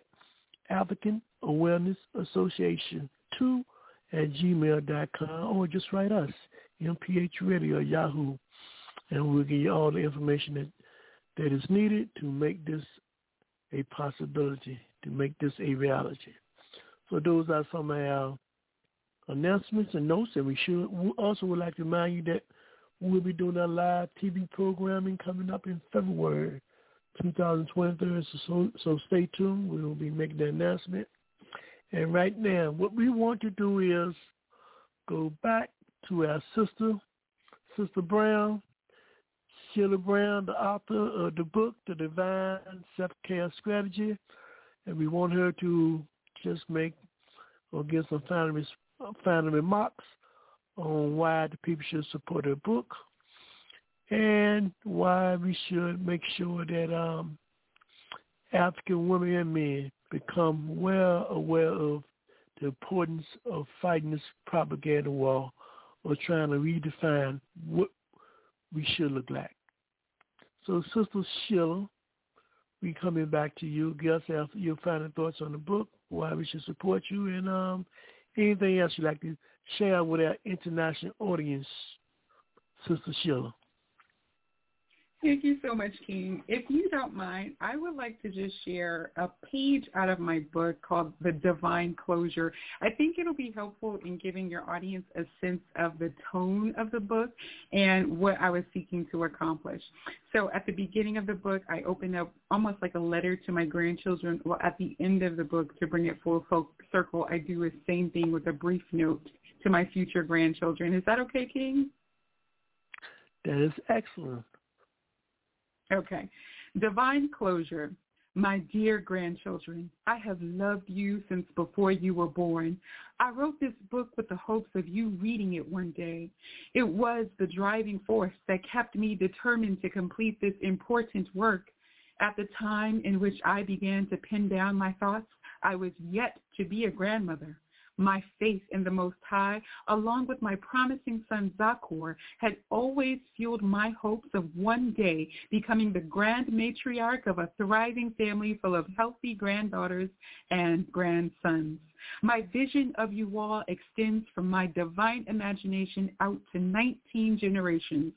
AfricanAwarenessAssociation2@gmail.com, or just write us, MPH Radio, Yahoo, and we'll give you all the information that is needed to make this a possibility, to make this a reality. So those are some of our announcements and notes, and we also would like to remind you that we'll be doing our live TV programming coming up in February 2023, so stay tuned. We will be making the announcement. And right now, what we want to do is go back to our Sister Brown, Sheila Brown, the author of the book, The Divine Self-Care Strategy, and we want her to just make or give some final remarks on why the people should support her book and why we should make sure that African women and men become well aware of the importance of fighting this propaganda war or trying to redefine what we should look like. So, Sister Sheila, we coming back to you. Give us your final thoughts on the book, why we should support you, and anything else you'd like to share with our international audience, Sister Sheila. Thank you so much, King. If you don't mind, I would like to just share a page out of my book called The Divine Closure. I think it'll be helpful in giving your audience a sense of the tone of the book and what I was seeking to accomplish. So at the beginning of the book, I opened up almost like a letter to my grandchildren. Well, at the end of the book, to bring it full circle, I do the same thing with a brief note to my future grandchildren. Is that okay, King? That is excellent. Okay. Divine Closure. My dear grandchildren, I have loved you since before you were born. I wrote this book with the hopes of you reading it one day. It was the driving force that kept me determined to complete this important work. At the time in which I began to pen down my thoughts, I was yet to be a grandmother. My faith in the Most High, along with my promising son Zakor, had always fueled my hopes of one day becoming the grand matriarch of a thriving family full of healthy granddaughters and grandsons. My vision of you all extends from my divine imagination out to 19 generations.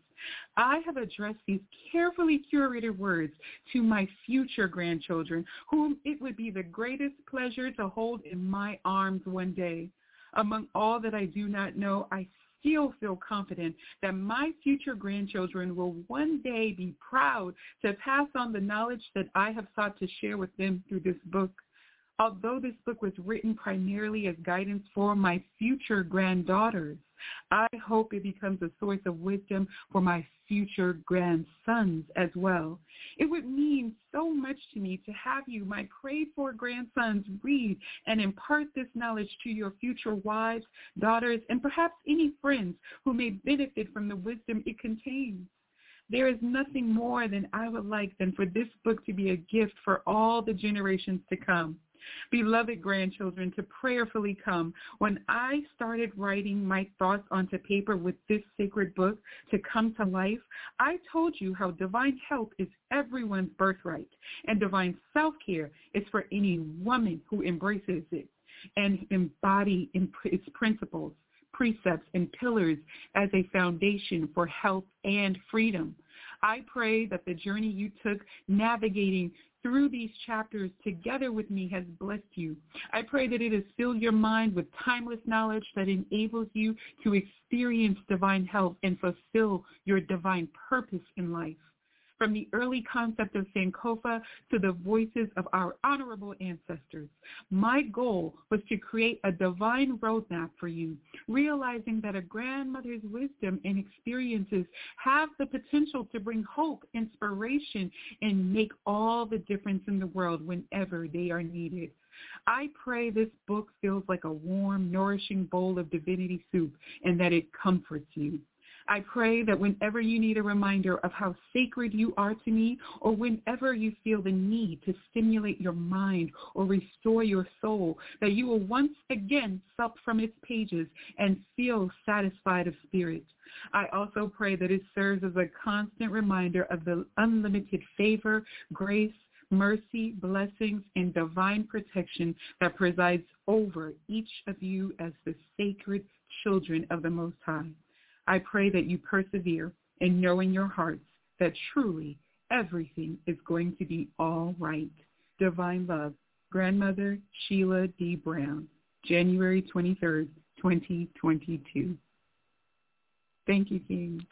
I have addressed these carefully curated words to my future grandchildren, whom it would be the greatest pleasure to hold in my arms one day. Among all that I do not know, I still feel confident that my future grandchildren will one day be proud to pass on the knowledge that I have sought to share with them through this book. Although this book was written primarily as guidance for my future granddaughters, I hope it becomes a source of wisdom for my future grandsons as well. It would mean so much to me to have you, my prayed-for grandsons, read and impart this knowledge to your future wives, daughters, and perhaps any friends who may benefit from the wisdom it contains. There is nothing more than I would like than for this book to be a gift for all the generations to come. Beloved grandchildren, to prayerfully come. When I started writing my thoughts onto paper with this sacred book to come to life, I told you how divine health is everyone's birthright, and divine self-care is for any woman who embraces it and embody its principles, precepts, and pillars as a foundation for health and freedom. I pray that the journey you took navigating through these chapters together with me has blessed you. I pray that it has filled your mind with timeless knowledge that enables you to experience divine health and fulfill your divine purpose in life. from the early concept of Sankofa to the voices of our honorable ancestors. My goal was to create a divine roadmap for you, realizing that a grandmother's wisdom and experiences have the potential to bring hope, inspiration, and make all the difference in the world whenever they are needed. I pray this book feels like a warm, nourishing bowl of divinity soup and that it comforts you. I pray that whenever you need a reminder of how sacred you are to me, or whenever you feel the need to stimulate your mind or restore your soul, that you will once again sup from its pages and feel satisfied of spirit. I also pray that it serves as a constant reminder of the unlimited favor, grace, mercy, blessings, and divine protection that presides over each of you as the sacred children of the Most High. I pray that you persevere and know in your hearts that truly everything is going to be all right. Divine love, Grandmother Sheila D. Brown, January 23rd, 2022. Thank you, King.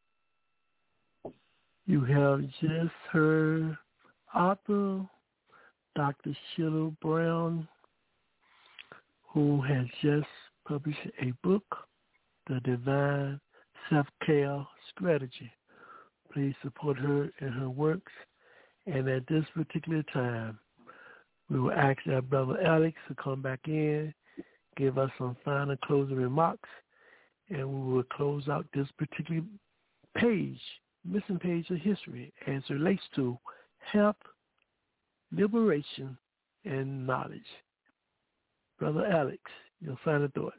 You have just heard author Dr. Sheila Brown, who has just published a book, The Divine Self-Care Strategy. Please support her and her works. And at this particular time, we will ask our brother Alex to come back in, give us some final closing remarks, and we will close out this particular page, missing page of history, as it relates to health, liberation, and knowledge. Brother Alex, your final thoughts.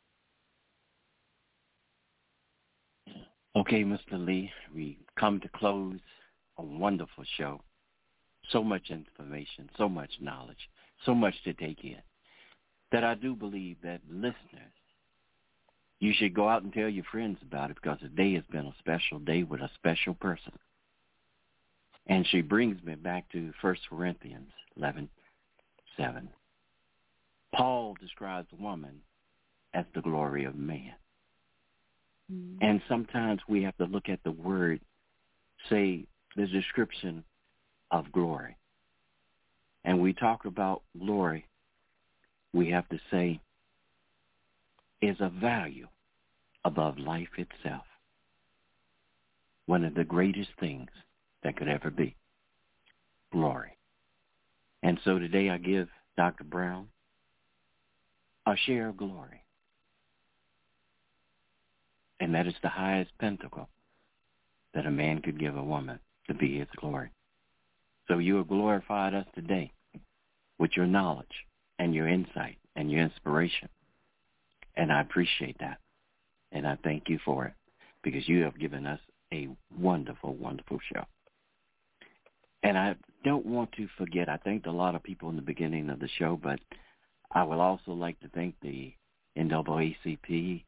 Okay, Mr. Lee, we come to close a wonderful show. So much information, so much knowledge, so much to take in, that I do believe that listeners, you should go out and tell your friends about it, because today has been a special day with a special person. And she brings me back to 1 Corinthians 11:7. Paul describes woman as the glory of man. Mm-hmm. And sometimes we have to look at the word, say the description of glory. And we talk about glory, we have to say is a value above life itself. One of the greatest things that could ever be. Glory. And so today I give Dr. Brown a share of glory. And that is the highest pinnacle that a man could give a woman, to be his glory. So you have glorified us today with your knowledge and your insight and your inspiration. And I appreciate that. And I thank you for it, because you have given us a wonderful, wonderful show. And I don't want to forget, I thanked a lot of people in the beginning of the show, but I would also like to thank the NAACP,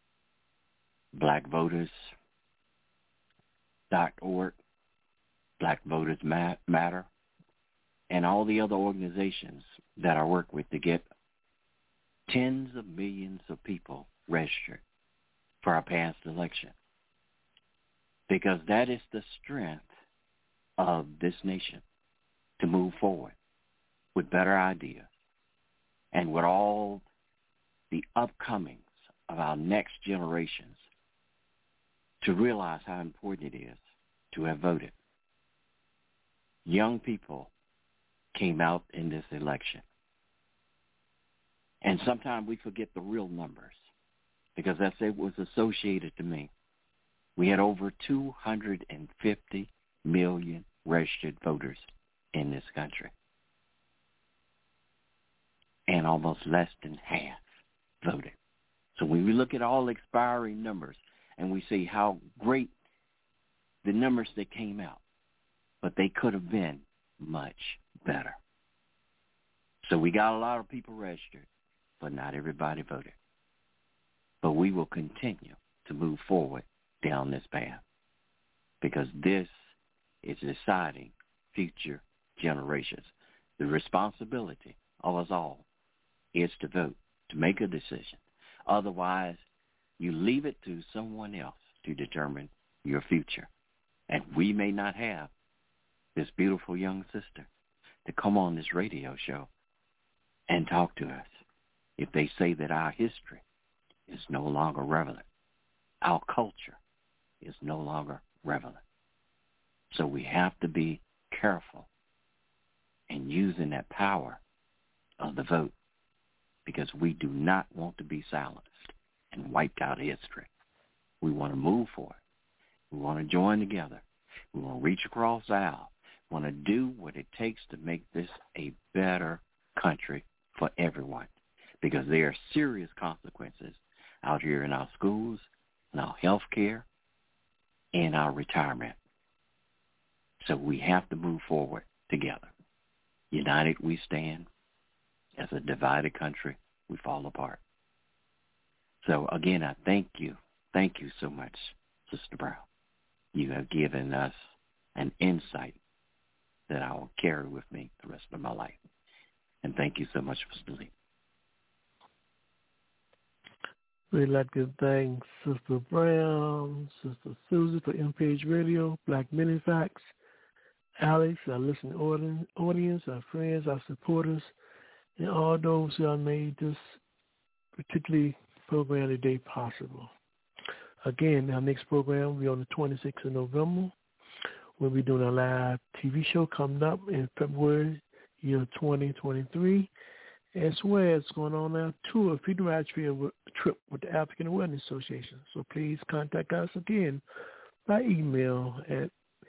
BlackVoters.org, Black Voters Matter, and all the other organizations that I work with to get tens of millions of people registered for our past election. Because that is the strength of this nation to move forward with better ideas and with all the upcomings of our next generations to realize how important it is to have voted. Young people came out in this election. And sometimes we forget the real numbers, because that's it was associated to me. We had over 250 million registered voters in this country. And almost less than half voted. So when we look at all expiring numbers and we see how great the numbers that came out, but they could have been much better. So we got a lot of people registered, but not everybody voted. But we will continue to move forward down this path, because this is deciding future generations. The responsibility of us all is to vote, to make a decision. Otherwise, you leave it to someone else to determine your future. And we may not have this beautiful young sister to come on this radio show and talk to us. If they say that our history is no longer relevant, our culture is no longer relevant. So we have to be careful in using that power of the vote, because we do not want to be silenced and wiped out history. We want to move forward. We want to join together. We want to reach across the aisle. We want to do what it takes to make this a better country for everyone, because there are serious consequences out here in our schools, in our health care, and our retirement. So we have to move forward together. United we stand. As a divided country, we fall apart. So again, I thank you. Thank you so much, Sister Brown. You have given us an insight that I will carry with me the rest of my life. And thank you so much, Mr. Lee. We'd like to thank Sister Brown, Sister Susie for MPH Radio, Black Mini Facts, Alex, our listening audience, our friends, our supporters, and all those who have made this particularly program today possible. Again, our next program will be on the 26th of November. We'll be doing a live TV show coming up in February, year 2023, as well as going on our tour, Freedom Ride trip with the African Awareness Association. So please contact us again by email at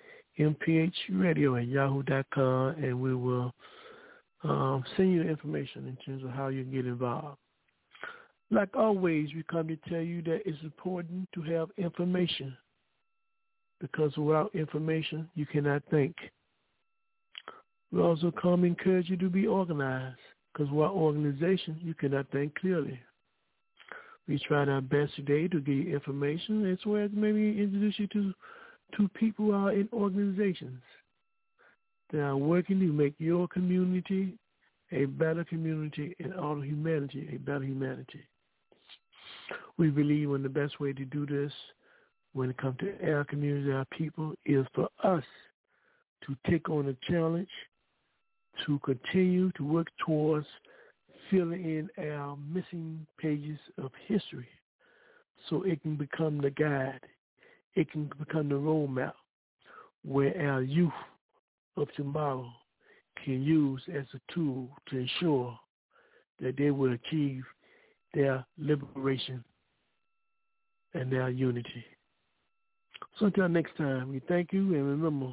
mphradio@yahoo.com, and we will send you the information in terms of how you can get involved. Like always, we come to tell you that it's important to have information, because without information, you cannot think. We also come to encourage you to be organized, because without organization, you cannot think clearly. We tried our best today to give you information, as well as maybe introduce you to people who are in organizations that are working to make your community a better community and all of humanity a better humanity. We believe in the best way to do this when it comes to our community, our people, is for us to take on a challenge to continue to work towards filling in our missing pages of history so it can become the guide. It can become the roadmap where our youth of tomorrow can use as a tool to ensure that they will achieve their liberation and their unity. So until next time, we thank you, and remember,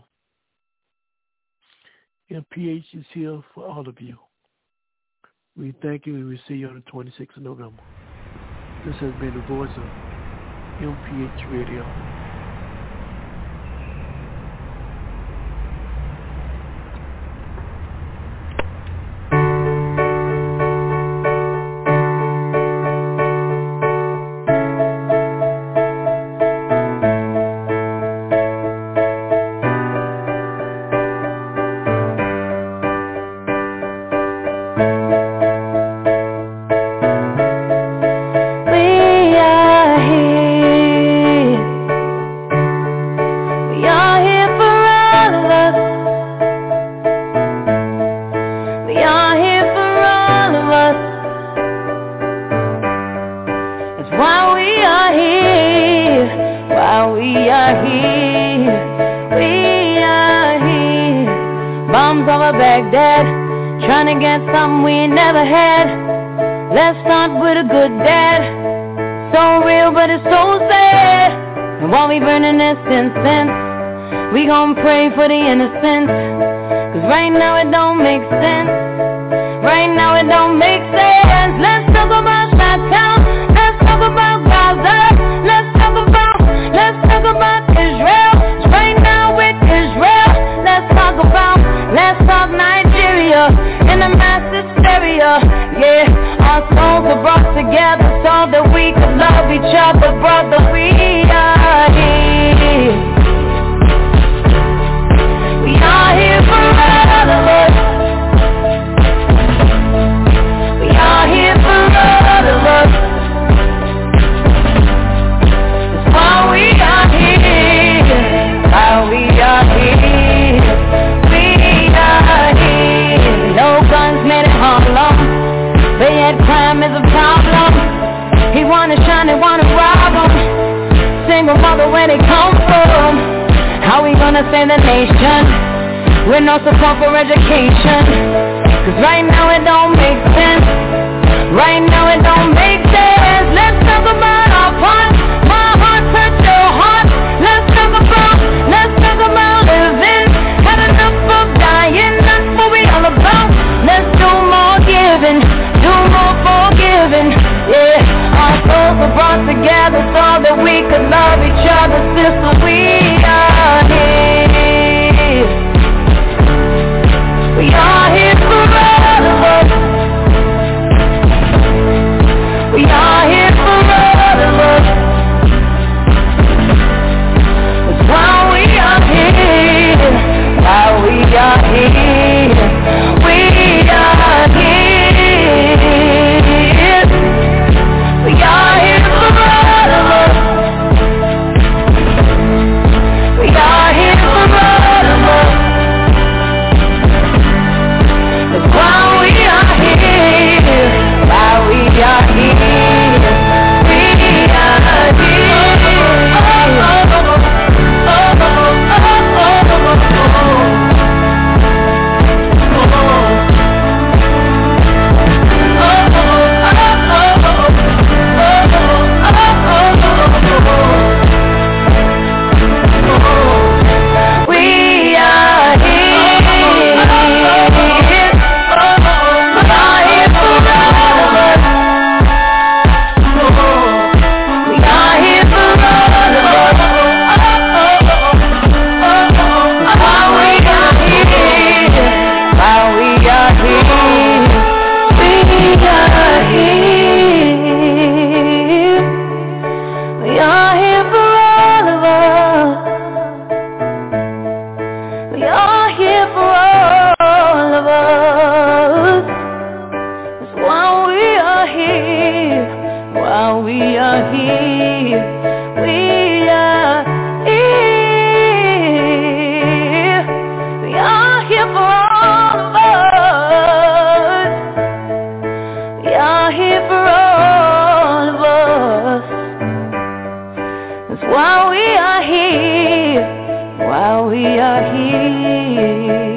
MPH is here for all of you. We thank you, and we see you on the 26th of November. This has been the voice of MPH Radio. We gon' pray for the innocent, 'cause right now it don't make sense. Right now it don't make sense. Let's talk about Chi-Town. Let's talk about Gaza. Let's talk about Israel. 'Cause right now with Israel, let's talk Nigeria in the mass hysteria. Yeah, our souls are brought together so that we could love each other, brother. We are here. We are here for all of us. We are where they come from. How we gonna save the nation with no support for education? Cause right now it don't make sense. Right now it don't make sense. Let's talk about our part. My heart touch your heart. Let's talk about living. Had enough of dying, that's what we all about. Let's do more giving, do more forgiving. Yeah, our souls are brought together so that we could love each other. Sister, we are here. We are here for all of us. We are here for all of us. That's why we are here. Why we are here. We are here. We are here for all of us. We are here for all of us. That's why we are here. Why we are here. We are here. While we are here.